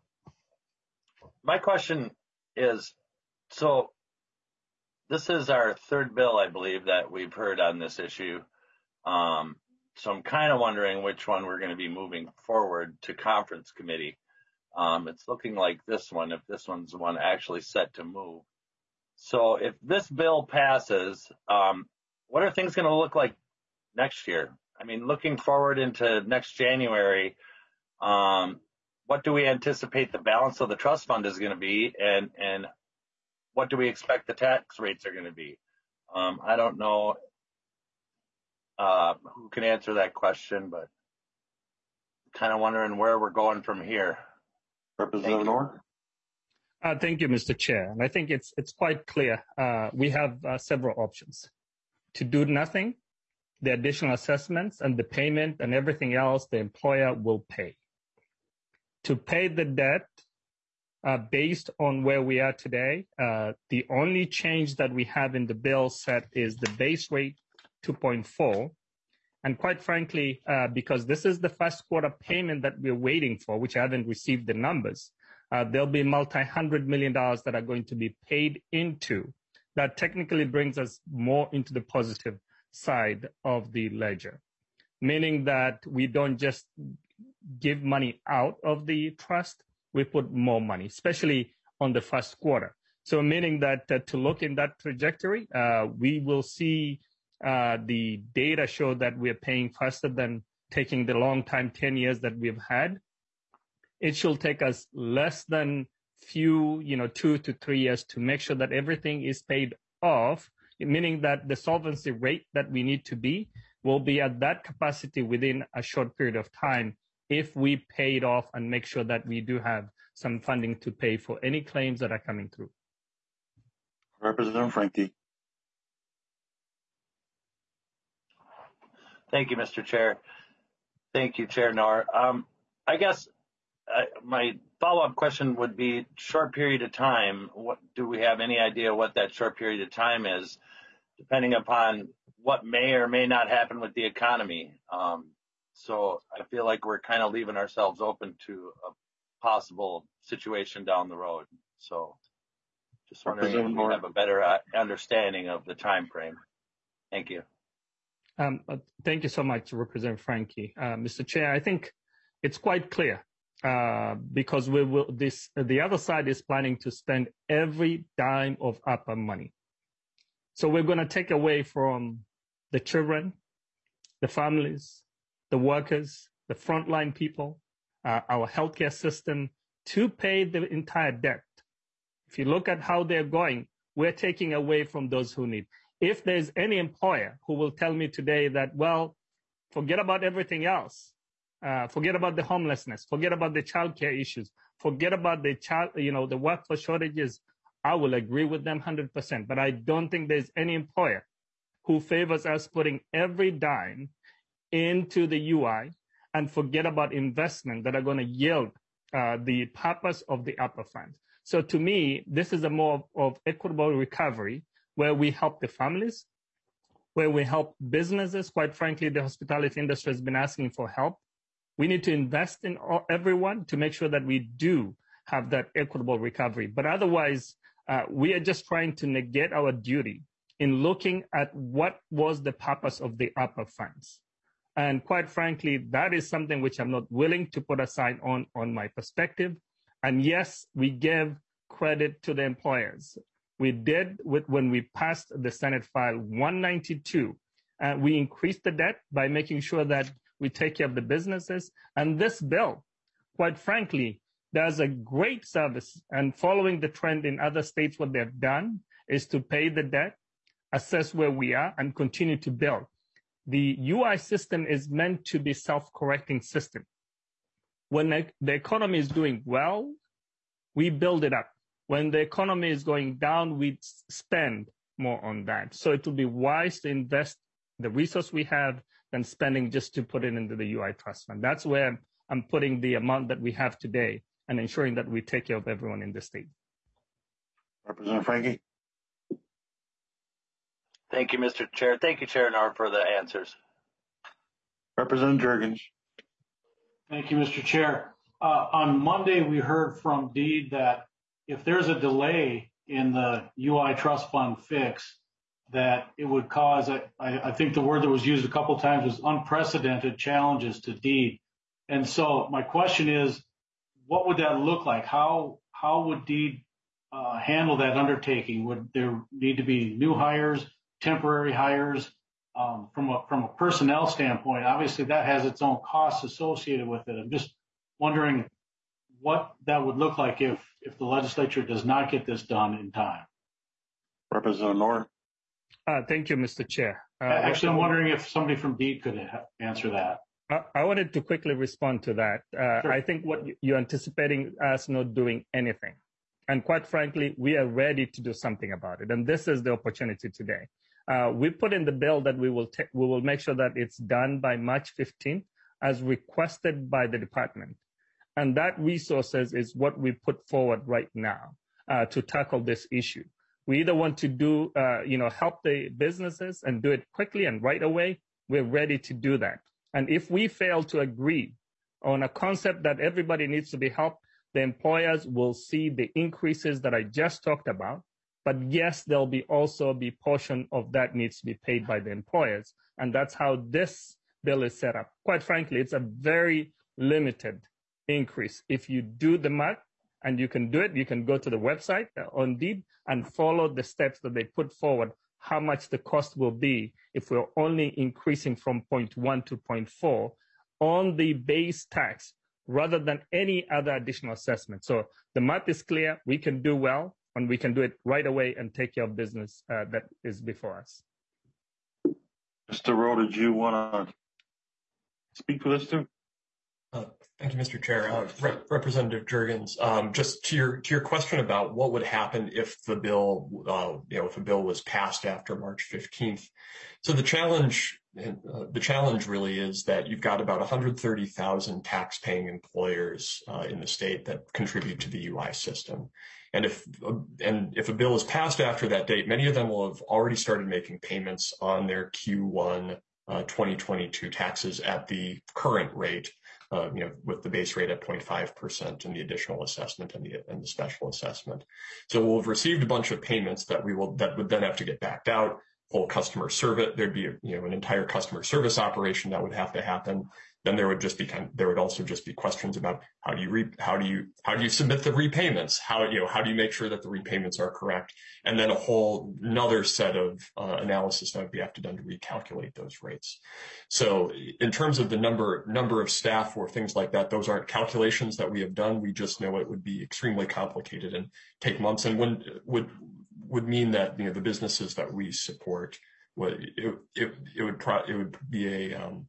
my question is, so this is our third bill, I believe, that we've heard on this issue. Um, so I'm kind of wondering which one we're going to be moving forward to conference committee. Um, it's looking like this one, if this one's the one actually set to move. So if this bill passes, um, what are things going to look like next year? I mean, looking forward into next January, Um, what do we anticipate the balance of the trust fund is going to be, and and what do we expect the tax rates are going to be? Um, I don't know uh, who can answer that question, but kind of wondering where we're going from here. Representative Noor? Uh, thank you, Mister Chair. And I think it's it's quite clear. Uh, we have uh, several options. To do nothing, the additional assessments and the payment and everything else the employer will pay. To pay the debt uh, based on where we are today, uh, the only change that we have in the bill set is the base rate two point four. And quite frankly, uh, because this is the first quarter payment that we're waiting for, which I haven't received the numbers, uh, there'll be multi-hundred million dollars that are going to be paid into. That technically brings us more into the positive side of the ledger, meaning that we don't just give money out of the trust, we put more money, especially on the first quarter. So meaning that uh, to look in that trajectory, uh, we will see uh, the data show that we're paying faster than taking the long time, ten years that we've had. It should take us less than few, you know, two to three years to make sure that everything is paid off, meaning that the solvency rate that we need to be will be at that capacity within a short period of time if we pay it off and make sure that we do have some funding to pay for any claims that are coming through. Representative Frankie. Thank you, Mister Chair. Thank you, Chair Noor. Um, I guess uh, my follow-up question would be short period of time. What do we have any idea what that short period of time is, depending upon what may or may not happen with the economy? Um, so I feel like we're kind of leaving ourselves open to a possible situation down the road. So just wondering if we have a better uh, understanding of the time frame. Thank you. Um, uh, thank you so much, Representative Frankie. Uh, Mister Chair, I think it's quite clear uh, because we will. This uh, the other side is planning to spend every dime of A P A money. So we're going to take away from the children, the families, the workers, the frontline people, uh, our healthcare system to pay the entire debt. If you look at how they're going, we're taking away from those who need. If there's any employer who will tell me today that, well, forget about everything else, uh, forget about the homelessness, forget about the childcare issues, forget about the child, you know, the workforce shortages, I will agree with them one hundred percent. But I don't think there's any employer who favors us putting every dime into the U I and forget about investment that are going to yield uh, the purpose of the A P A funds. So to me, this is a more of equitable recovery, where we help the families, where we help businesses. Quite frankly, the hospitality industry has been asking for help. We need to invest in all, everyone to make sure that we do have that equitable recovery. But otherwise, uh, we are just trying to negate our duty in looking at what was the purpose of the A P A funds. And quite frankly, that is something which I'm not willing to put aside on, on my perspective. And yes, we give credit to the employers. We did with, when we passed the Senate File one ninety-two. Uh, we increased the debt by making sure that we take care of the businesses. And this bill, quite frankly, does a great service. And following the trend in other states, what they've done is to pay the debt, assess where we are, and continue to build. The U I system is meant to be self-correcting system. When the economy is doing well, we build it up. When the economy is going down, we spend more on that. So it will be wise to invest the resource we have than spending just to put it into the U I trust fund. That's where I'm putting the amount that we have today and ensuring that we take care of everyone in the state. Representative Frankie. Thank you, Mister Chair. Thank you, Chair Noor, for the answers. Representative Jurgens. Thank you, Mister Chair. Uh, on Monday, we heard from Deed that if there's a delay in the U I trust fund fix, that it would cause, I, I think the word that was used a couple of times was unprecedented challenges to Deed. And so my question is, what would that look like? How how would Deed uh, handle that undertaking? Would there need to be new hires, temporary hires? Um, from a from a personnel standpoint, obviously that has its own costs associated with it. I'm just wondering what that would look like if, if the legislature does not get this done in time. Representative Noor. Uh, thank you, Mister Chair. Uh, Actually, I'm wondering if somebody from DEED could ha- answer that. I wanted to quickly respond to that. Uh, sure. I think what you're anticipating us not doing anything. And quite frankly, we are ready to do something about it. And this is the opportunity today. Uh, we put in the bill that we will ta- we will make sure that it's done by March fifteenth as requested by the department. And that resources is what we put forward right now uh, to tackle this issue. We either want to do, uh, you know, help the businesses and do it quickly and right away. We're ready to do that. And if we fail to agree on a concept that everybody needs to be helped, the employers will see the increases that I just talked about. But yes, there'll be also be portion of that needs to be paid by the employers. And that's how this bill is set up. Quite frankly, it's a very limited increase. If you do the math, and you can do it, you can go to the website on DEED and follow the steps that they put forward, how much the cost will be if we're only increasing from zero point one to zero point four on the base tax rather than any other additional assessment. So the math is clear, we can do well, and we can do it right away and take care of business uh, that is before us. Mister Rowe, did you want to speak to this too? Uh, thank you, Mister Chair. Uh, Rep- Representative Jurgens, um, just to your to your question about what would happen if the bill, uh, you know, if a bill was passed after March fifteenth. So the challenge, uh, the challenge really is that you've got about one hundred thirty thousand tax-paying employers uh, in the state that contribute to the U I system. And if uh, and if a bill is passed after that date, many of them will have already started making payments on their Q one uh, twenty twenty-two taxes at the current rate. Uh, you know, with the base rate at zero point five percent and the additional assessment and the and the special assessment. So we'll have received a bunch of payments that we will that would then have to get backed out. Whole customer service, there'd be a, you know an entire customer service operation that would have to happen. Then there would just be kind of, there would also just be questions about how do you re, how do you how do you submit the repayments? How you know how do you make sure that the repayments are correct? And then a whole another set of uh, analysis that would be have to done to recalculate those rates. So in terms of the number number of staff or things like that, those aren't calculations that we have done. We just know it would be extremely complicated and take months, and when would would mean that you know the businesses that we support would it it, it would pro, it would be a um,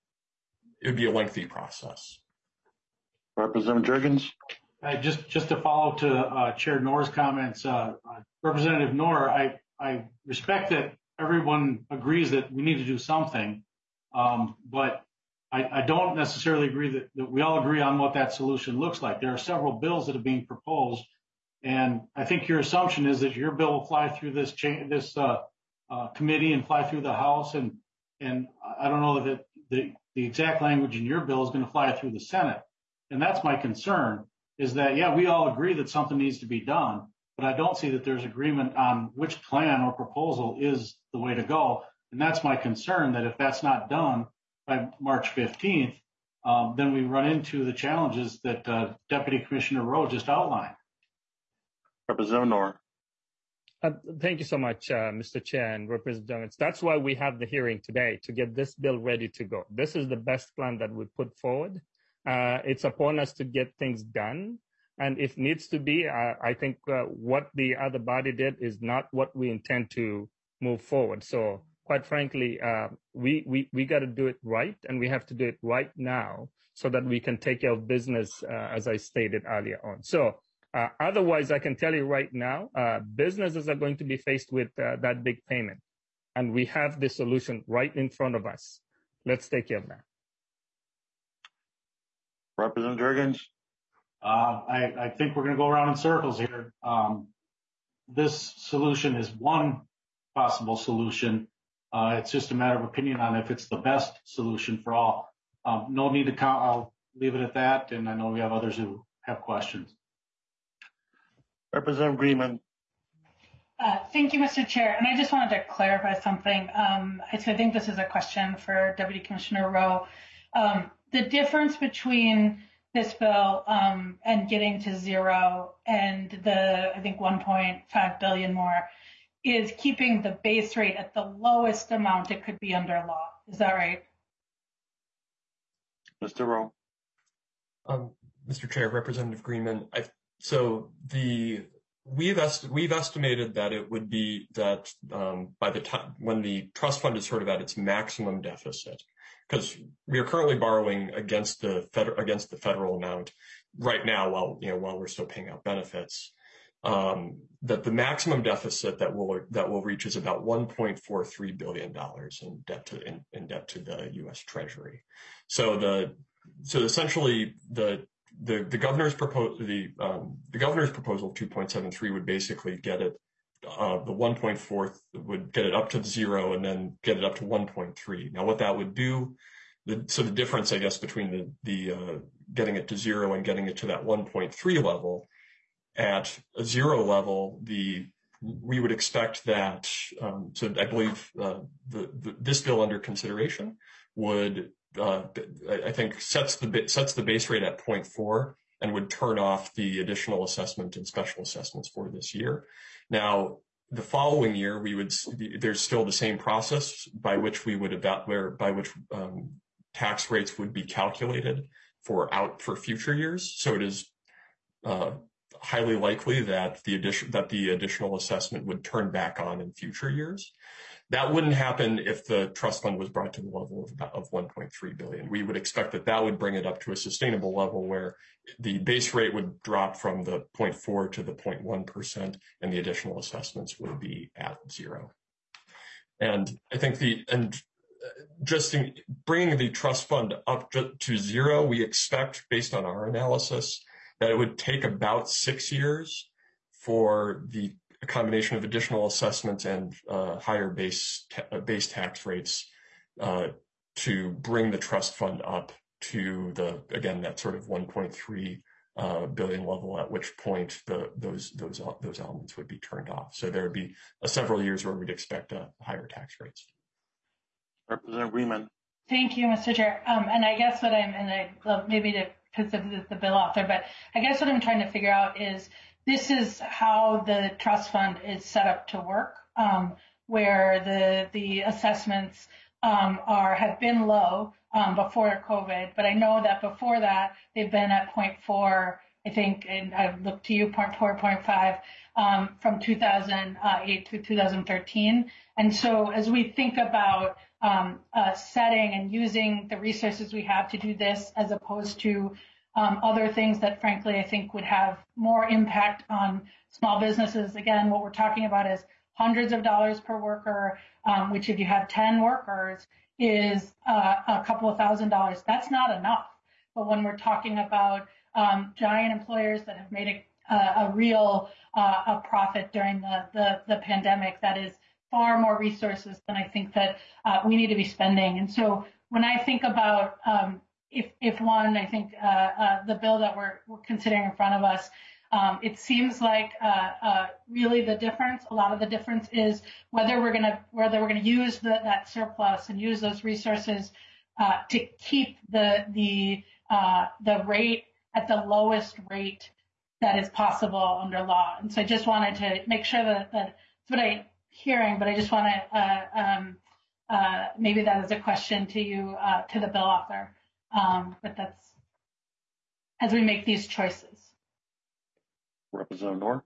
it would be a lengthy process. Representative Jurgens. Uh, just just to follow to uh, Chair Noor's comments, uh, uh, Representative Noor, I I respect that everyone agrees that we need to do something, um, but I, I don't necessarily agree that, that we all agree on what that solution looks like. There are several bills that are being proposed, and I think your assumption is that your bill will fly through this cha- this uh, uh, committee and fly through the House, and and I don't know that the the exact language in your bill is going to fly through the Senate. And that's my concern, is that, yeah, we all agree that something needs to be done, but I don't see that there's agreement on which plan or proposal is the way to go. And that's my concern, that if that's not done by March fifteenth, um, then we run into the challenges that uh, Deputy Commissioner Rowe just outlined. Representative Noor. Uh, thank you so much, uh, Mister Chair and Representative Jones. That's why we have the hearing today, to get this bill ready to go. This is the best plan that we put forward. Uh, it's upon us to get things done. And if needs to be, uh, I think uh, what the other body did is not what we intend to move forward. So quite frankly, uh, we, we, we got to do it right, and we have to do it right now so that we can take care of business, uh, as I stated earlier on. So Uh, otherwise, I can tell you right now, uh, businesses are going to be faced with uh, that big payment, and we have the solution right in front of us. Let's take care of that. Representative Jurgens. Uh, I, I think we're going to go around in circles here. Um, this solution is one possible solution. Uh, it's just a matter of opinion on if it's the best solution for all. Um, no need to count. I'll leave it at that, and I know we have others who have questions. Representative Greenman. Uh, thank you, Mister Chair. And I just wanted to clarify something. Um, I, I think this is a question for Deputy Commissioner Rowe. Um, the difference between this bill um, and getting to zero and the, I think, one point five billion more is keeping the base rate at the lowest amount it could be under law. Is that right? Mister Rowe. Um, Mister Chair, Representative Greenman, I, so the we've est- we've estimated that it would be that um, by the time when the trust fund is sort of at its maximum deficit, because we are currently borrowing against the federal against the federal amount right now, while you know while we're still paying out benefits, um, that the maximum deficit that will that will reach is about one point four three billion dollars in debt to in, in debt to the U S Treasury. So the so essentially the the the governor's proposal the um, the governor's proposal two point seven three would basically get it uh, the one point four would get it up to zero and then get it up to one point three. Now what that would do, the, so the difference I guess between the the uh, getting it to zero and getting it to that one point three level, at a zero level, the we would expect that. Um, so I believe uh, the, the this bill under consideration would. Uh, I think sets the sets the base rate at zero point four and would turn off the additional assessment and special assessments for this year. Now, the following year, we would there's still the same process by which we would about where by which um, tax rates would be calculated for out for future years. So it is uh, highly likely that the addition that the additional assessment would turn back on in future years. That wouldn't happen if the trust fund was brought to the level of, of one point three billion. We would expect that that would bring it up to a sustainable level where the base rate would drop from the zero point four to the zero point one percent and the additional assessments would be at zero. And I think the, and just in bringing the trust fund up to zero, we expect based on our analysis that it would take about six years for the a combination of additional assessments and uh, higher base ta- base tax rates uh, to bring the trust fund up to the again that sort of one point three uh, billion level. At which point the those those those elements would be turned off. So there would be uh, several years where we'd expect uh, higher tax rates. Representative Greenman. Thank you, Mister Chair. Um, and I guess what I'm and I love maybe to because of the, the bill author, but I guess what I'm trying to figure out is. This is how the trust fund is set up to work, um, where the the assessments um, are have been low um, before COVID, but I know that before that they've been at zero point four, I think, and I look to you, zero point four, zero point five um, from two thousand eight to two thousand thirteen. And so as we think about um, uh, setting and using the resources we have to do this, as opposed to Um, other things that, frankly, I think would have more impact on small businesses. Again, what we're talking about is hundreds of dollars per worker, um, which if you have ten workers is uh, a couple of thousand dollars. That's not enough. But when we're talking about um, giant employers that have made a, a real uh, a profit during the, the, the pandemic, that is far more resources than I think that uh, we need to be spending. And so when I think about um, If, if one, I think uh, uh, the bill that we're, we're considering in front of us, um, it seems like uh, uh, really the difference. A lot of the difference is whether we're going to whether we're going to use the, that surplus and use those resources uh, to keep the the uh, the rate at the lowest rate that is possible under law. And so I just wanted to make sure that, that that's what I'm hearing, but I just want to uh, um, uh, maybe that is a question to you uh, to the bill author. Um, but that's as we make these choices. Representative Noor.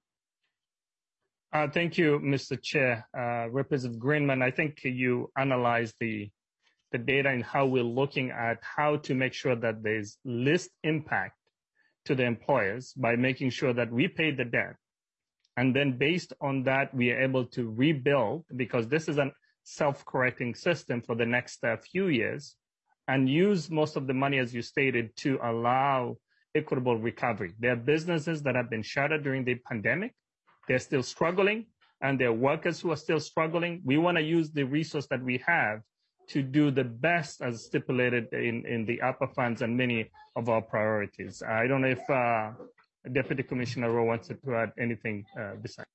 Uh, thank you, Mister Chair. Uh, Representative Greenman, I think you analyzed the the data and how we're looking at how to make sure that there's least impact to the employers by making sure that we pay the debt. And then based on that, we are able to rebuild, because this is a self-correcting system for the next uh, few years, and use most of the money, as you stated, to allow equitable recovery. There are businesses that have been shuttered during the pandemic. They're still struggling, and there are workers who are still struggling. We want to use the resource that we have to do the best as stipulated in, in the ARPA funds and many of our priorities. I don't know if uh, Deputy Commissioner Rowe wants to add anything uh, besides.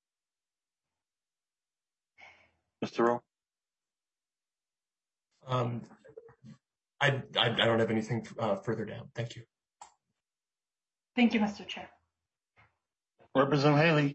Mister Rowe? Um, I, I, I don't have anything uh, further down. Thank you. Thank you, Mister Chair. Representative Haley.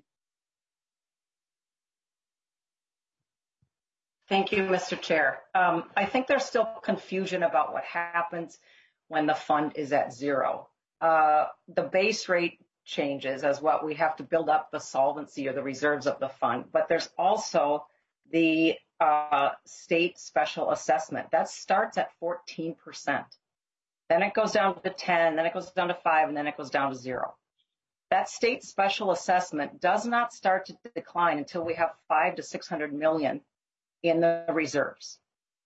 Thank you, Mister Chair. Um, I think there's still confusion about what happens when the fund is at zero. uh, the base rate changes as what we have to build up the solvency or the reserves of the fund, but there's also the uh, state special assessment. That starts at fourteen percent. Then it goes down to ten, then it goes down to five, and then it goes down to zero. That state special assessment does not start to decline until we have five to six hundred million in the reserves.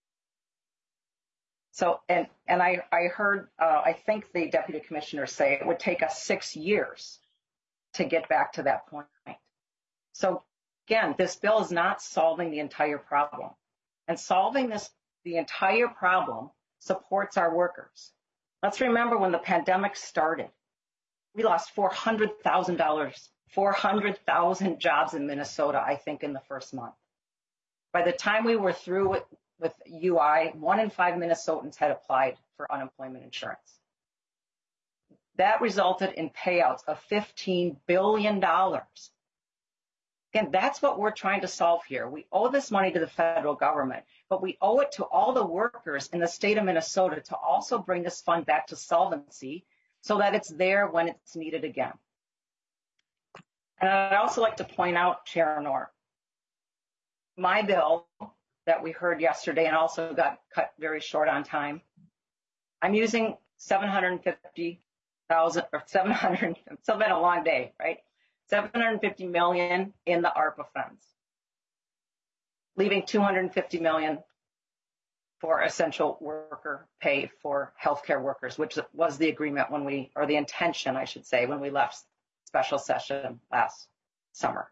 So, and and I, I heard, uh, I think the deputy commissioner say it would take us six years to get back to that point. So again, this bill is not solving the entire problem. And solving this, the entire problem supports our workers. Let's remember when the pandemic started, we lost four hundred thousand dollars, four hundred thousand jobs in Minnesota, I think, in the first month. By the time we were through with, with U I, one in five Minnesotans had applied for unemployment insurance. That resulted in payouts of fifteen billion dollars. Again, that's what we're trying to solve here. We owe this money to the federal government, but we owe it to all the workers in the state of Minnesota to also bring this fund back to solvency so that it's there when it's needed again. And I'd also like to point out, Chair Knorr, my bill that we heard yesterday and also got cut very short on time, I'm using seven hundred fifty thousand or seven hundred, it's still been a long day, right? seven hundred fifty million in the ARPA funds, leaving two hundred fifty million for essential worker pay for healthcare workers, which was the agreement when we, or the intention, I should say, when we left special session last summer.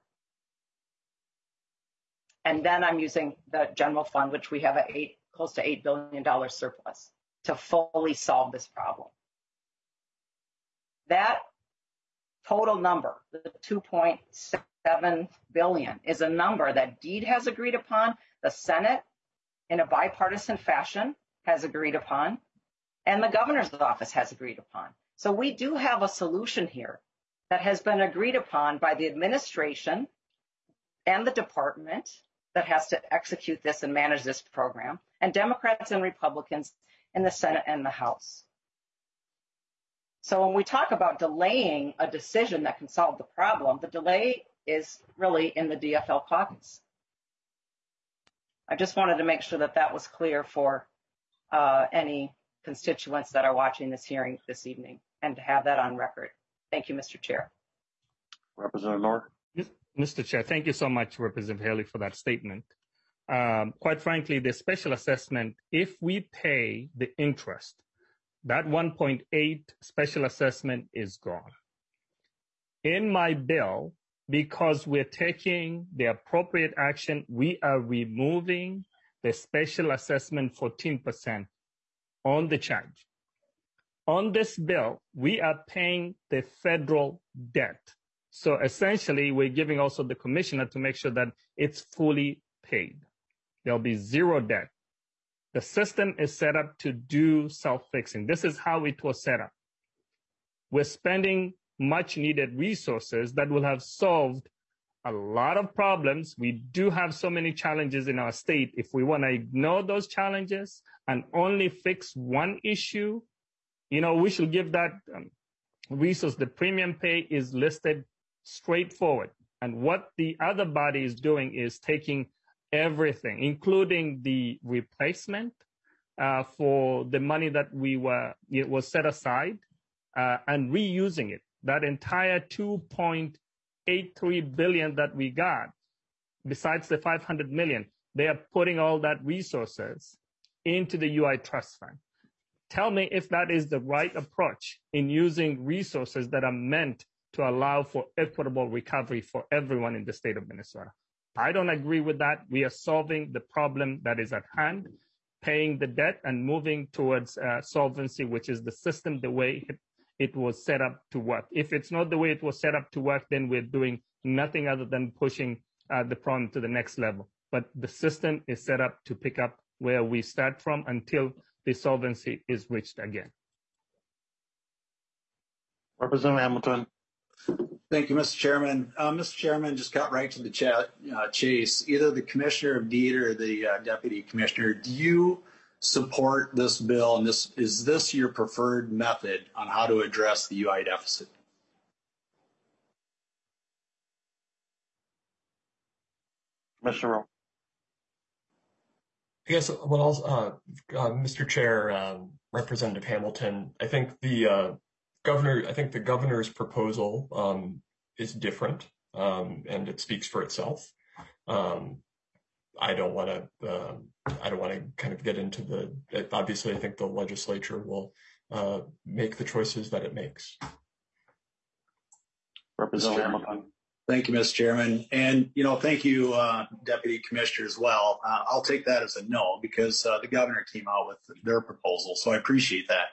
And then I'm using the general fund, which we have a eight, close to eight billion dollars surplus to fully solve this problem. That total number, the two point seven billion, is a number that D E E D has agreed upon, the Senate in a bipartisan fashion has agreed upon, and the governor's office has agreed upon. So we do have a solution here that has been agreed upon by the administration and the department that has to execute this and manage this program, and Democrats and Republicans in the Senate and the House. So when we talk about delaying a decision that can solve the problem, the delay is really in the D F L caucus. I just wanted to make sure that that was clear for uh, any constituents that are watching this hearing this evening and to have that on record. Thank you, Mister Chair. Representative Knorr. Mister Chair, thank you so much, Representative Haley, for that statement. Um, quite frankly, the special assessment, if we pay the interest, that one point eight special assessment is gone. In my bill, because we're taking the appropriate action, we are removing the special assessment fourteen percent on the charge. On this bill, we are paying the federal debt. So essentially, we're giving also the commissioner to make sure that it's fully paid. There'll be zero debt. The system is set up to do self-fixing. This is how it was set up. We're spending much needed resources that will have solved a lot of problems. We do have so many challenges in our state. If we want to ignore those challenges and only fix one issue, you know, we should give that um, resource. The premium pay is listed straightforward. And what the other body is doing is taking everything, including the replacement uh, for the money that we were, it was set aside uh, and reusing it. That entire two point eight three billion that we got, besides the five hundred million, they are putting all that resources into the U I Trust Fund. Tell me if that is the right approach in using resources that are meant to allow for equitable recovery for everyone in the state of Minnesota. I don't agree with that. We are solving the problem that is at hand, paying the debt and moving towards uh, solvency, which is the system, the way it, it was set up to work. If it's not the way it was set up to work, then we're doing nothing other than pushing uh, the problem to the next level. But the system is set up to pick up where we start from until the solvency is reached again. Representative Hamilton. Thank you, Mister Chairman. Uh, Mister Chairman, just got right to the chat, uh, chase. Either the commissioner of D E E D or the uh, deputy commissioner, do you support this bill? And this is this your preferred method on how to address the U I deficit? Mister Rowe. I guess what else, uh, uh, Mister Chair, um, Representative Hamilton, I think the uh, governor, I think the governor's proposal um, is different, um, and it speaks for itself. Um, I don't want to, uh, I don't want to kind of get into the. Obviously, I think the legislature will uh, make the choices that it makes. Representative Hamilton. Thank you, Mister Chairman. And, you know, thank you, uh, Deputy Commissioner, as well. Uh, I'll take that as a no because uh, the governor came out with their proposal, so I appreciate that.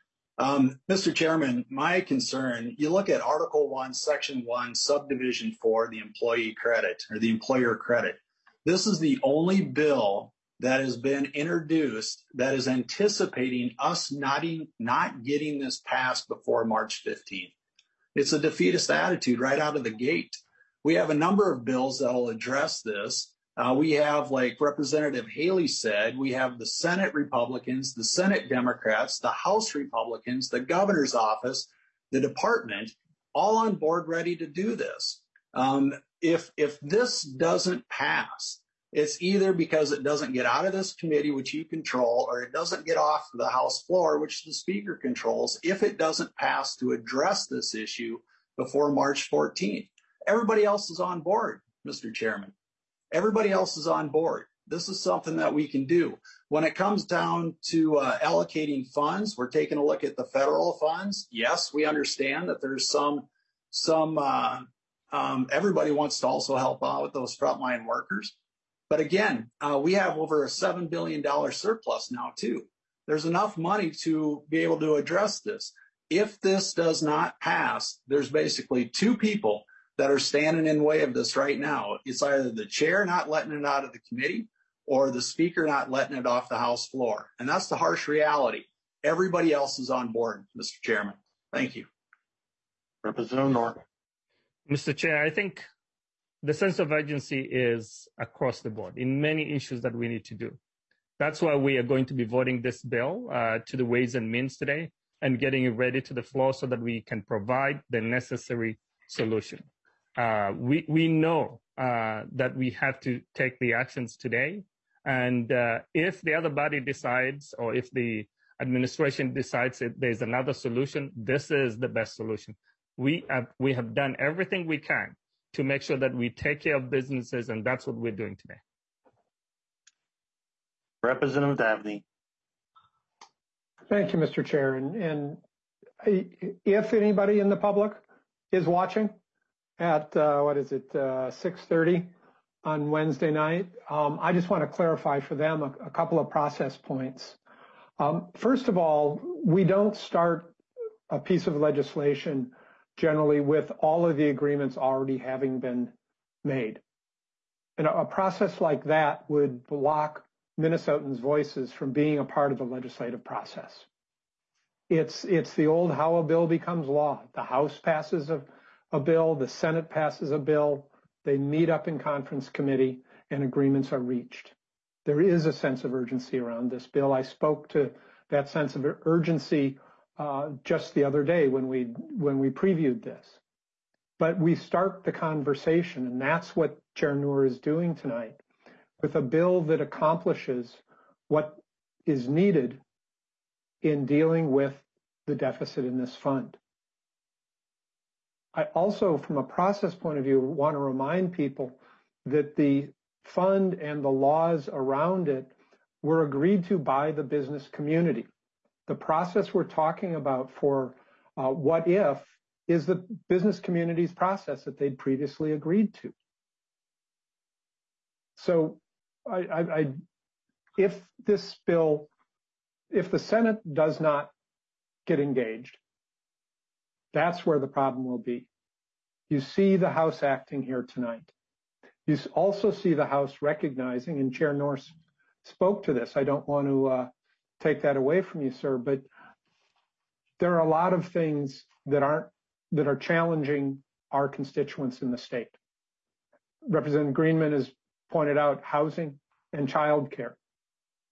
Um, Mister Chairman, my concern, you look at Article one, Section one, Subdivision four, the employee credit or the employer credit. This is the only bill that has been introduced that is anticipating us not, even, not getting this passed before March fifteenth. It's a defeatist attitude right out of the gate. We have a number of bills that will address this. Uh, we have, like Representative Haley said, we have the Senate Republicans, the Senate Democrats, the House Republicans, the governor's office, the department, all on board ready to do this. Um, if, if this doesn't pass, it's either because it doesn't get out of this committee, which you control, or it doesn't get off the House floor, which the Speaker controls, if it doesn't pass to address this issue before March fourteenth. Everybody else is on board, Mister Chairman. Everybody else is on board. This is something that we can do. When it comes down to uh, allocating funds, we're taking a look at the federal funds. Yes, we understand that there's some, some uh, um, everybody wants to also help out with those frontline workers. But again, uh, we have over a seven billion dollars surplus now, too. There's enough money to be able to address this. If this does not pass, there's basically two people that are standing in the way of this right now. It's either the chair not letting it out of the committee or the Speaker not letting it off the House floor. And that's the harsh reality. Everybody else is on board, Mister Chairman. Thank you. Representative Norton. Mister Chair, I think the sense of urgency is across the board in many issues that we need to do. That's why we are going to be voting this bill uh, to the Ways and Means today and getting it ready to the floor so that we can provide the necessary solution. Uh, we, we know uh, that we have to take the actions today. And uh, if the other body decides, or if the administration decides that there's another solution, this is the best solution. We have, we have done everything we can to make sure that we take care of businesses, and that's what we're doing today. Representative Dabney. Thank you, Mister Chair. And, and if anybody in the public is watching at, uh, what is it, uh, six thirty on Wednesday night, um, I just want to clarify for them a, a couple of process points. Um, first of all, we don't start a piece of legislation generally with all of the agreements already having been made. And a, a process like that would block Minnesotans' voices from being a part of the legislative process. It's, it's the old how a bill becomes law. The House passes a, a bill, the Senate passes a bill, they meet up in conference committee, and agreements are reached. There is a sense of urgency around this bill. I spoke to that sense of urgency uh, just the other day when we, when we previewed this. But we start the conversation, and that's what Chair Noor is doing tonight, with a bill that accomplishes what is needed in dealing with the deficit in this fund. I also, from a process point of view, want to remind people that the fund and the laws around it were agreed to by the business community. The process we're talking about for uh, what if is the business community's process that they'd previously agreed to. So I, I, I, if this bill, if the Senate does not get engaged, that's where the problem will be. You see the House acting here tonight. You also see the House recognizing, and Chair Norse spoke to this. I don't want to uh, take that away from you, sir, but there are a lot of things that aren't that are challenging our constituents in the state. Representative Greenman has pointed out housing and childcare.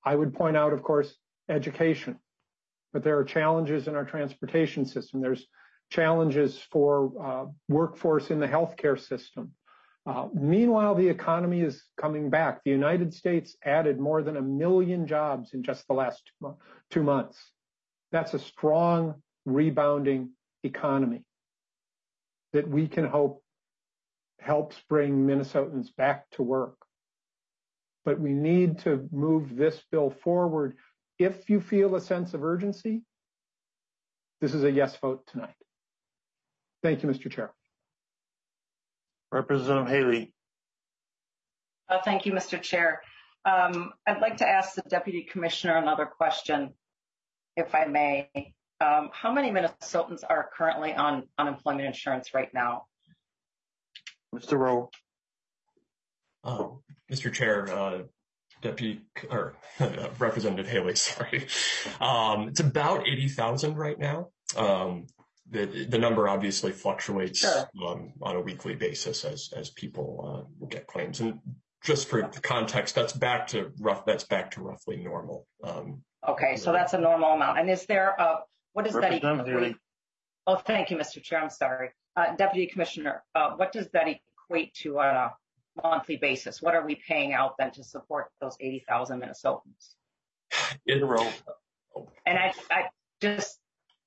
I would point out, of course, education, but there are challenges in our transportation system. There's challenges for uh, workforce in the healthcare system. Uh, meanwhile, the economy is coming back. The United States added more than a million jobs in just the last two, two months. That's a strong, rebounding economy that we can hope helps bring Minnesotans back to work. But we need to move this bill forward. If you feel a sense of urgency, this is a yes vote tonight. Thank you, Mister Chair. Representative Haley. Uh, thank you, Mister Chair. Um, I'd like to ask the Deputy Commissioner another question, if I may. Um, how many Minnesotans are currently on unemployment insurance right now? Mister Rowe. Oh, Mister Chair, uh, Deputy or uh, Representative Haley, sorry. Um, it's about eighty thousand right now. Um, the the number obviously fluctuates sure. um, on a weekly basis as as people uh, get claims. And just for the context, that's back to rough. That's back to roughly normal. Um, okay, so that's a normal amount. And is there a what does that equate? Oh, thank you, Mister Chair. I'm sorry, uh, Deputy Commissioner. Uh, what does that equate to on a monthly basis? What are we paying out then to support those eighty thousand Minnesotans? In a row. And I, I just,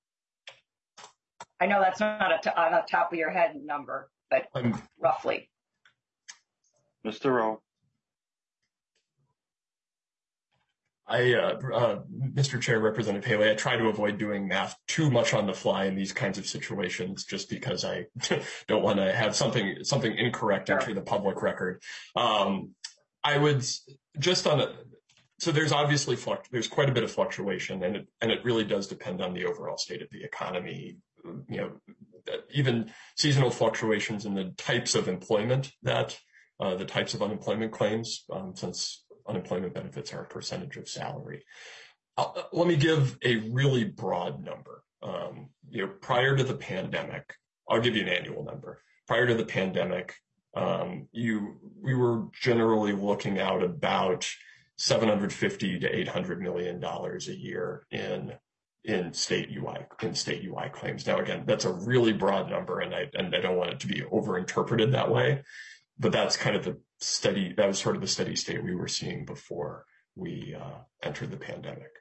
I know that's not a t- on the top of your head number, but um, roughly. Mister Rowe. I, uh, uh, Mister Chair, Representative Haley, I try to avoid doing math too much on the fly in these kinds of situations, just because I don't want to have something something incorrect sure. enter the public record. Um, I would just on a so there's obviously fluct- there's quite a bit of fluctuation, and it and it really does depend on the overall state of the economy. You know, even seasonal fluctuations in the types of employment that uh, the types of unemployment claims, um, since unemployment benefits are a percentage of salary. I'll, let me give a really broad number. Um, you know, prior to the pandemic, I'll give you an annual number. Prior to the pandemic, um, you we were generally looking out about seven hundred fifty to eight hundred million dollars a year in in state U I in state U I claims. Now, again, that's a really broad number, and I and I don't want it to be overinterpreted that way. But that's kind of the steady, that was sort of the steady state we were seeing before we uh, entered the pandemic.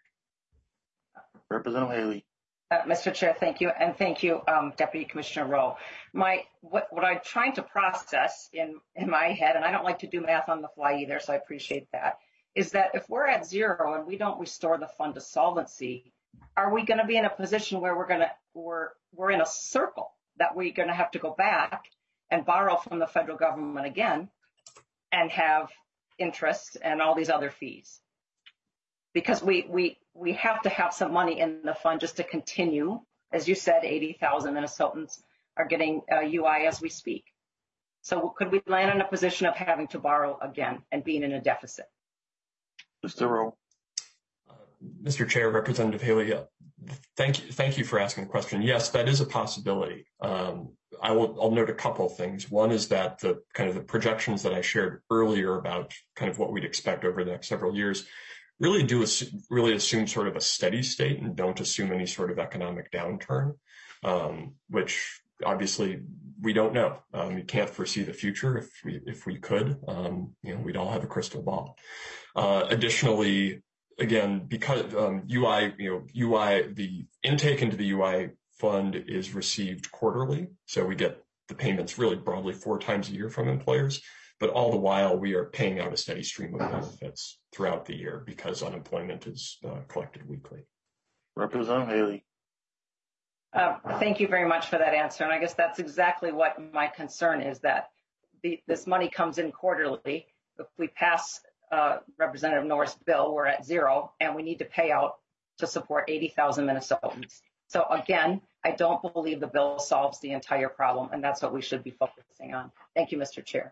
Representative Haley. Uh, Mister Chair, thank you. And thank you, um, Deputy Commissioner Rowe. My, what, what I'm trying to process in, in my head, and I don't like to do math on the fly either, so I appreciate that, is that if we're at zero and we don't restore the fund to solvency, are we going to be in a position where we're going to, we're, we're in a circle that we're going to have to go back and borrow from the federal government again and have interest and all these other fees? Because we we we have to have some money in the fund just to continue. As you said, eighty thousand Minnesotans are getting uh, U I as we speak. So could we land in a position of having to borrow again and being in a deficit? Mister Rowe. Uh, Mister Chair, Representative Haley, uh, thank you, thank you for asking the question. Yes, that is a possibility. Um, I will, I'll note a couple of things. One is that the kind of the projections that I shared earlier about kind of what we'd expect over the next several years really do assume, really assume sort of a steady state and don't assume any sort of economic downturn, um, which obviously we don't know. Um, we can't foresee the future. If we if we could, um, you know, we'd all have a crystal ball. Uh, additionally, again, because um, U I, you know, U I, the intake into the U I fund is received quarterly, so we get the payments really broadly four times a year from employers. But all the while, we are paying out a steady stream of benefits throughout the year because unemployment is uh, collected weekly. Representative Haley. Uh, thank you very much for that answer. And I guess that's exactly what my concern is, that the, this money comes in quarterly. If we pass uh, Representative Norris' bill, we're at zero, and we need to pay out to support eighty thousand Minnesotans. So again, I don't believe the bill solves the entire problem, and that's what we should be focusing on. Thank you, Mister Chair.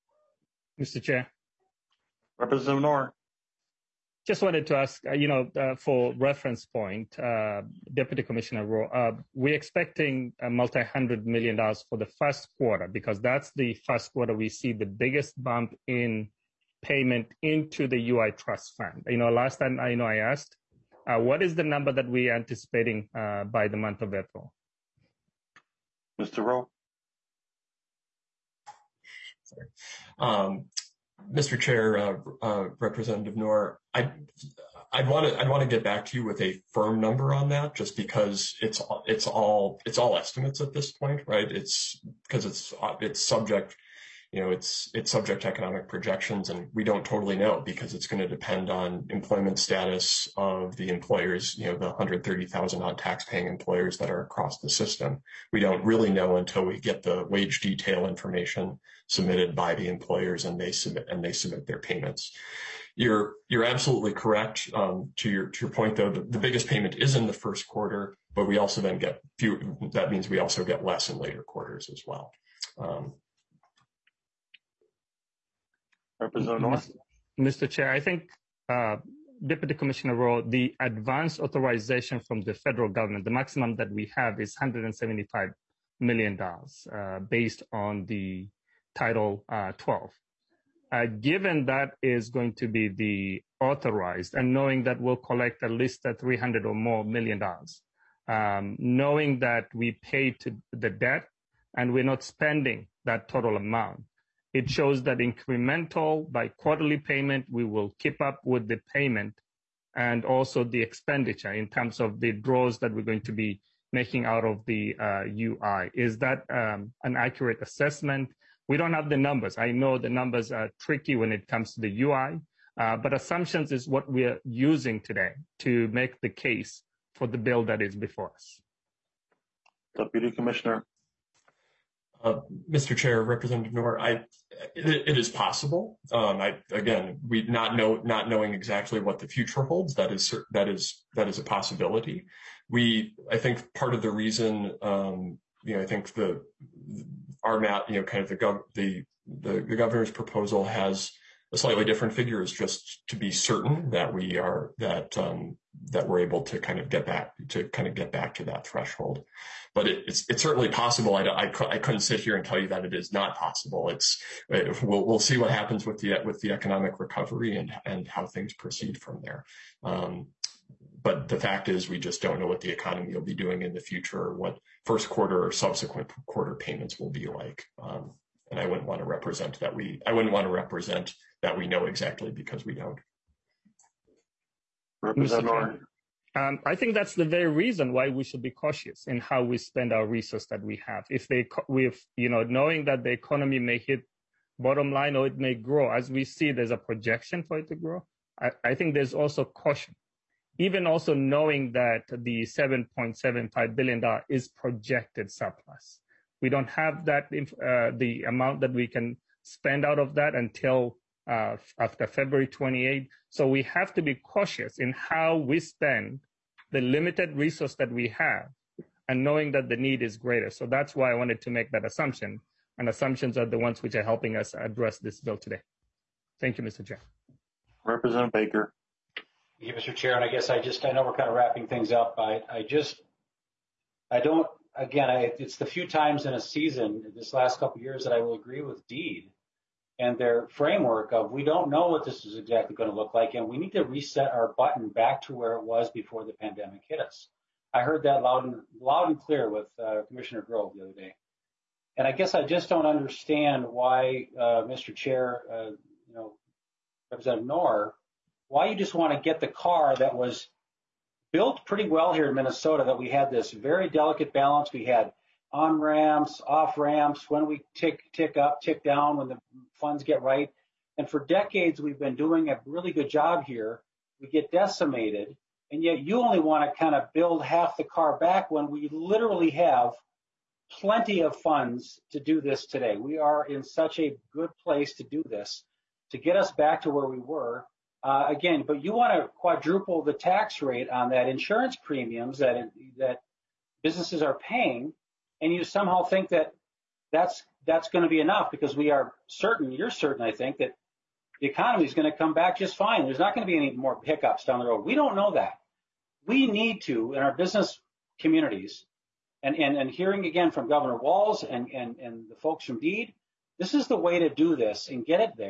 Mister Chair. Representative Noor. Just wanted to ask, uh, you know, uh, for reference point, uh, Deputy Commissioner Rowe, uh, we're expecting a multi-hundred million dollars for the first quarter, because that's the first quarter we see the biggest bump in payment into the U I trust fund. You know, last time I know I asked, uh, what is the number that we are anticipating uh, by the month of April? Mister Rowe. Sorry. Um, Mister Chair, uh, uh, Representative Noor, I, I'd want to I'd want to get back to you with a firm number on that, just because it's it's all it's all estimates at this point, right? It's because it's it's subject, you know, it's it's subject to economic projections, and we don't totally know because it's going to depend on employment status of the employers, you know, the one hundred thirty thousand odd tax-paying employers that are across the system. We don't really know until we get the wage detail information submitted by the employers and they submit and they submit their payments. You're you're absolutely correct. Um, to your to your point, though, the, the biggest payment is in the first quarter, but we also then get few. That means we also get less in later quarters as well. Um, Representative Noor. Mister Chair, I think uh, Deputy Commissioner Rowe, the advance authorization from the federal government, the maximum that we have is one hundred seventy-five million dollars uh, based on the Title uh, twelve. Uh, given that is going to be the authorized, and knowing that we'll collect at least uh, three hundred or more million dollars, um, knowing that we pay to the debt and we're not spending that total amount, it shows that incremental by quarterly payment, we will keep up with the payment and also the expenditure in terms of the draws that we're going to be making out of the uh, U I. Is that um, an accurate assessment? We don't have the numbers. I know the numbers are tricky when it comes to the U I, uh, but assumptions is what we're using today to make the case for the bill that is before us. Deputy Commissioner. Uh, Mister Chair, Representative Noor, I, it, it is possible. Um, I, again, we not know, not knowing exactly what the future holds. That is that is that is a possibility. We, I think, part of the reason, um, you know, I think the our map, you know, kind of the gov, the, the the governor's proposal has a slightly different figure, is just to be certain that we are that um, that we're able to kind of get back to kind of get back to that threshold. But it, it's it's certainly possible. I, I, I couldn't sit here and tell you that it is not possible. It's we'll we'll see what happens with the with the economic recovery and and how things proceed from there. Um, but the fact is, we just don't know what the economy will be doing in the future, or what first quarter or subsequent quarter payments will be like. Um, and I wouldn't want to represent that we I wouldn't want to represent that we know exactly, because we don't. Representative. Um, I think that's the very reason why we should be cautious in how we spend our resources that we have. If they, with you know, knowing that the economy may hit bottom line or it may grow, as we see, there's a projection for it to grow. I, I think there's also caution, even also knowing that the seven point seven five billion dollars is projected surplus. We don't have that uh, the amount that we can spend out of that until uh, after February twenty-eighth. So we have to be cautious in how we spend the limited resource that we have, and knowing that the need is greater. So that's why I wanted to make that assumption. And assumptions are the ones which are helping us address this bill today. Thank you, Mister Chair. Representative Baker. Thank you, Mister Chair. And I guess I just, I know we're kind of wrapping things up. I, I just, I don't, again, I, it's the few times in a season this last couple of years that I will agree with DEED and their framework of, we don't know what this is exactly going to look like, and we need to reset our button back to where it was before the pandemic hit us. I heard that loud and loud and clear with uh, Commissioner Grove the other day. And I guess I just don't understand why, uh, Mister Chair, uh, you know, Representative Noor, why you just want to get the car that was built pretty well here in Minnesota, that we had this very delicate balance. We had on ramps, off ramps, when we tick, tick up, tick down, when the funds get right. And for decades, we've been doing a really good job here. We get decimated, and yet you only want to kind of build half the car back when we literally have plenty of funds to do this today. We are in such a good place to do this, to get us back to where we were. Uh, again, but you want to quadruple the tax rate on that insurance premiums that that businesses are paying, and you somehow think that that's that's going to be enough, because we are certain, you're certain, I think, that the economy is going to come back just fine. There's not going to be any more hiccups down the road. We don't know that. We need to, in our business communities, and, and, and hearing again from Governor Walz and, and, and the folks from DEED, this is the way to do this and get it there.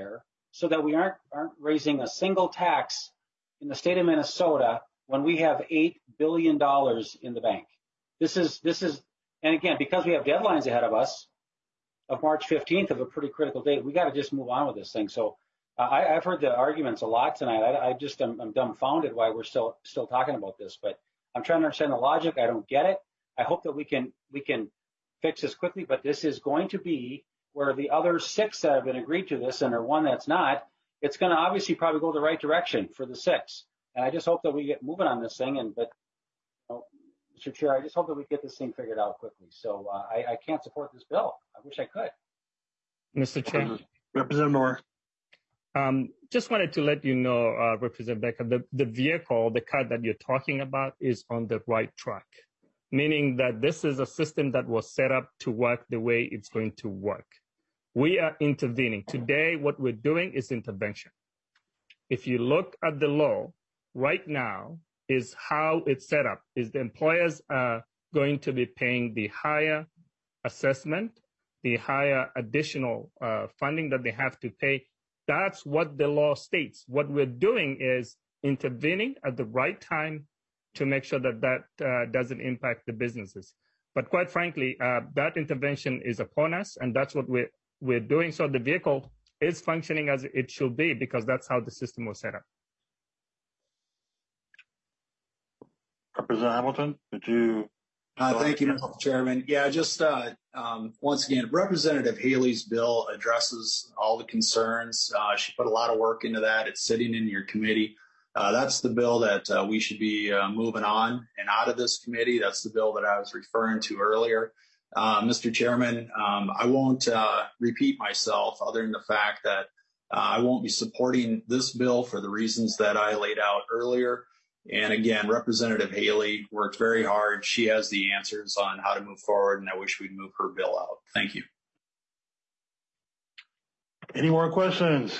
so that we aren't aren't raising a single tax in the state of Minnesota when we have eight billion dollars in the bank. This is this is, and again, because we have deadlines ahead of us of March fifteenth of a pretty critical date, we got to just move on with this thing. So uh, I, I've heard the arguments a lot tonight. I, I just am I'm dumbfounded why we're still still talking about this, but I'm trying to understand the logic. I don't get it. I hope that we can we can fix this quickly, but this is going to be where the other six that have been agreed to this and are one that's not, it's going to obviously probably go the right direction for the six. And I just hope that we get moving on this thing. And but, you know, Mister Chair, I just hope that we get this thing figured out quickly. So uh, I, I can't support this bill. I wish I could. Mister Chair. Representative Moore. Um, just wanted to let you know, uh, Representative Becker, the, the vehicle, the car that you're talking about is on the right track, meaning that this is a system that was set up to work the way it's going to work. We are intervening. Today, what we're doing is intervention. If you look at the law right now, is how it's set up, is the employers are going to be paying the higher assessment, the higher additional uh, funding that they have to pay. That's what the law states. What we're doing is intervening at the right time to make sure that that uh, doesn't impact the businesses. But quite frankly, uh, that intervention is upon us, and that's what we're, we're doing. So the vehicle is functioning as it should be because that's how the system was set up. Representative Hamilton, could you? Uh, thank you, Mister Chairman. Yeah, just uh, um, once again, Representative Haley's bill addresses all the concerns. Uh, she put a lot of work into that. It's sitting in your committee. Uh, that's the bill that uh, we should be uh, moving on and out of this committee. That's the bill that I was referring to earlier. Uh, Mister Chairman, um, I won't uh, repeat myself other than the fact that uh, I won't be supporting this bill for the reasons that I laid out earlier. And again, Representative Haley worked very hard. She has the answers on how to move forward, and I wish we'd move her bill out. Thank you. Any more questions?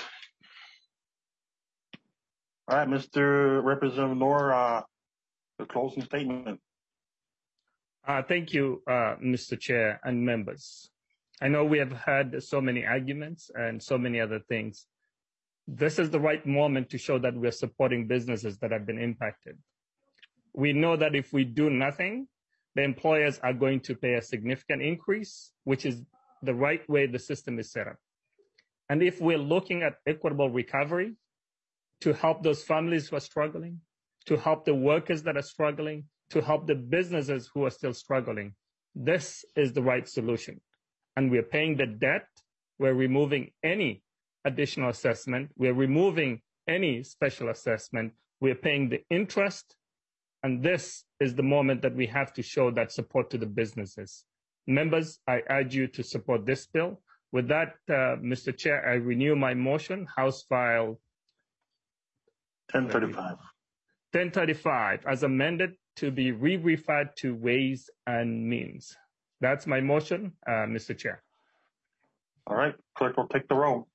All right, Mister Representative Noor, uh, the closing statement. Uh, thank you, uh, Mister Chair and members. I know we have had so many arguments and so many other things. This is the right moment to show that we're supporting businesses that have been impacted. We know that if we do nothing, the employers are going to pay a significant increase, which is the right way the system is set up. And if we're looking at equitable recovery to help those families who are struggling, to help the workers that are struggling, to help the businesses who are still struggling, this is the right solution. And we're paying the debt. We're removing any additional assessment. We're removing any special assessment. We're paying the interest. And this is the moment that we have to show that support to the businesses. Members, I urge you to support this bill. With that, uh, Mister Chair, I renew my motion, House File ten thirty-five. ten thirty-five, as amended, to be re-referred to Ways and Means. That's my motion, uh, Mister Chair. All right, clerk will take the roll.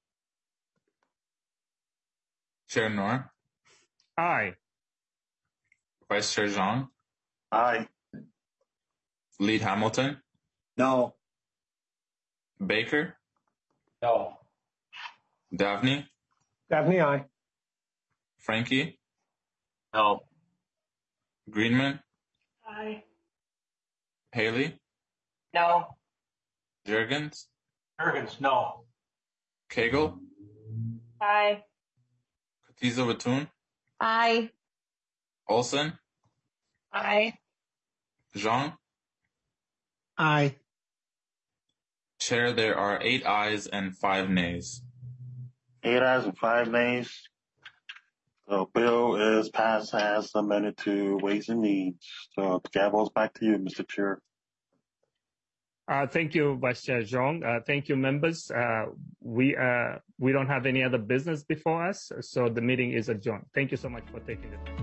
Chair Noor. Aye. Vice Chair Zhang. Aye. Lead Hamilton. No. Baker. No. Davnie. Davnie, aye. Frankie. No. Greenman. Aye. Haley. No. Jurgens. Jurgens, no. Cagle. Aye. Katiza Watun. Aye. Olson. Aye. Zhang. Aye. Chair, there are eight ayes and five nays. Eight ayes and five nays. The bill is passed as amended to Ways and Means. So the gavel is back to you, Mister Chair. Uh, thank you, Vice Chair Zhang. Uh, thank you, members. Uh, we uh, we don't have any other business before us, so the meeting is adjourned. Thank you so much for taking the time.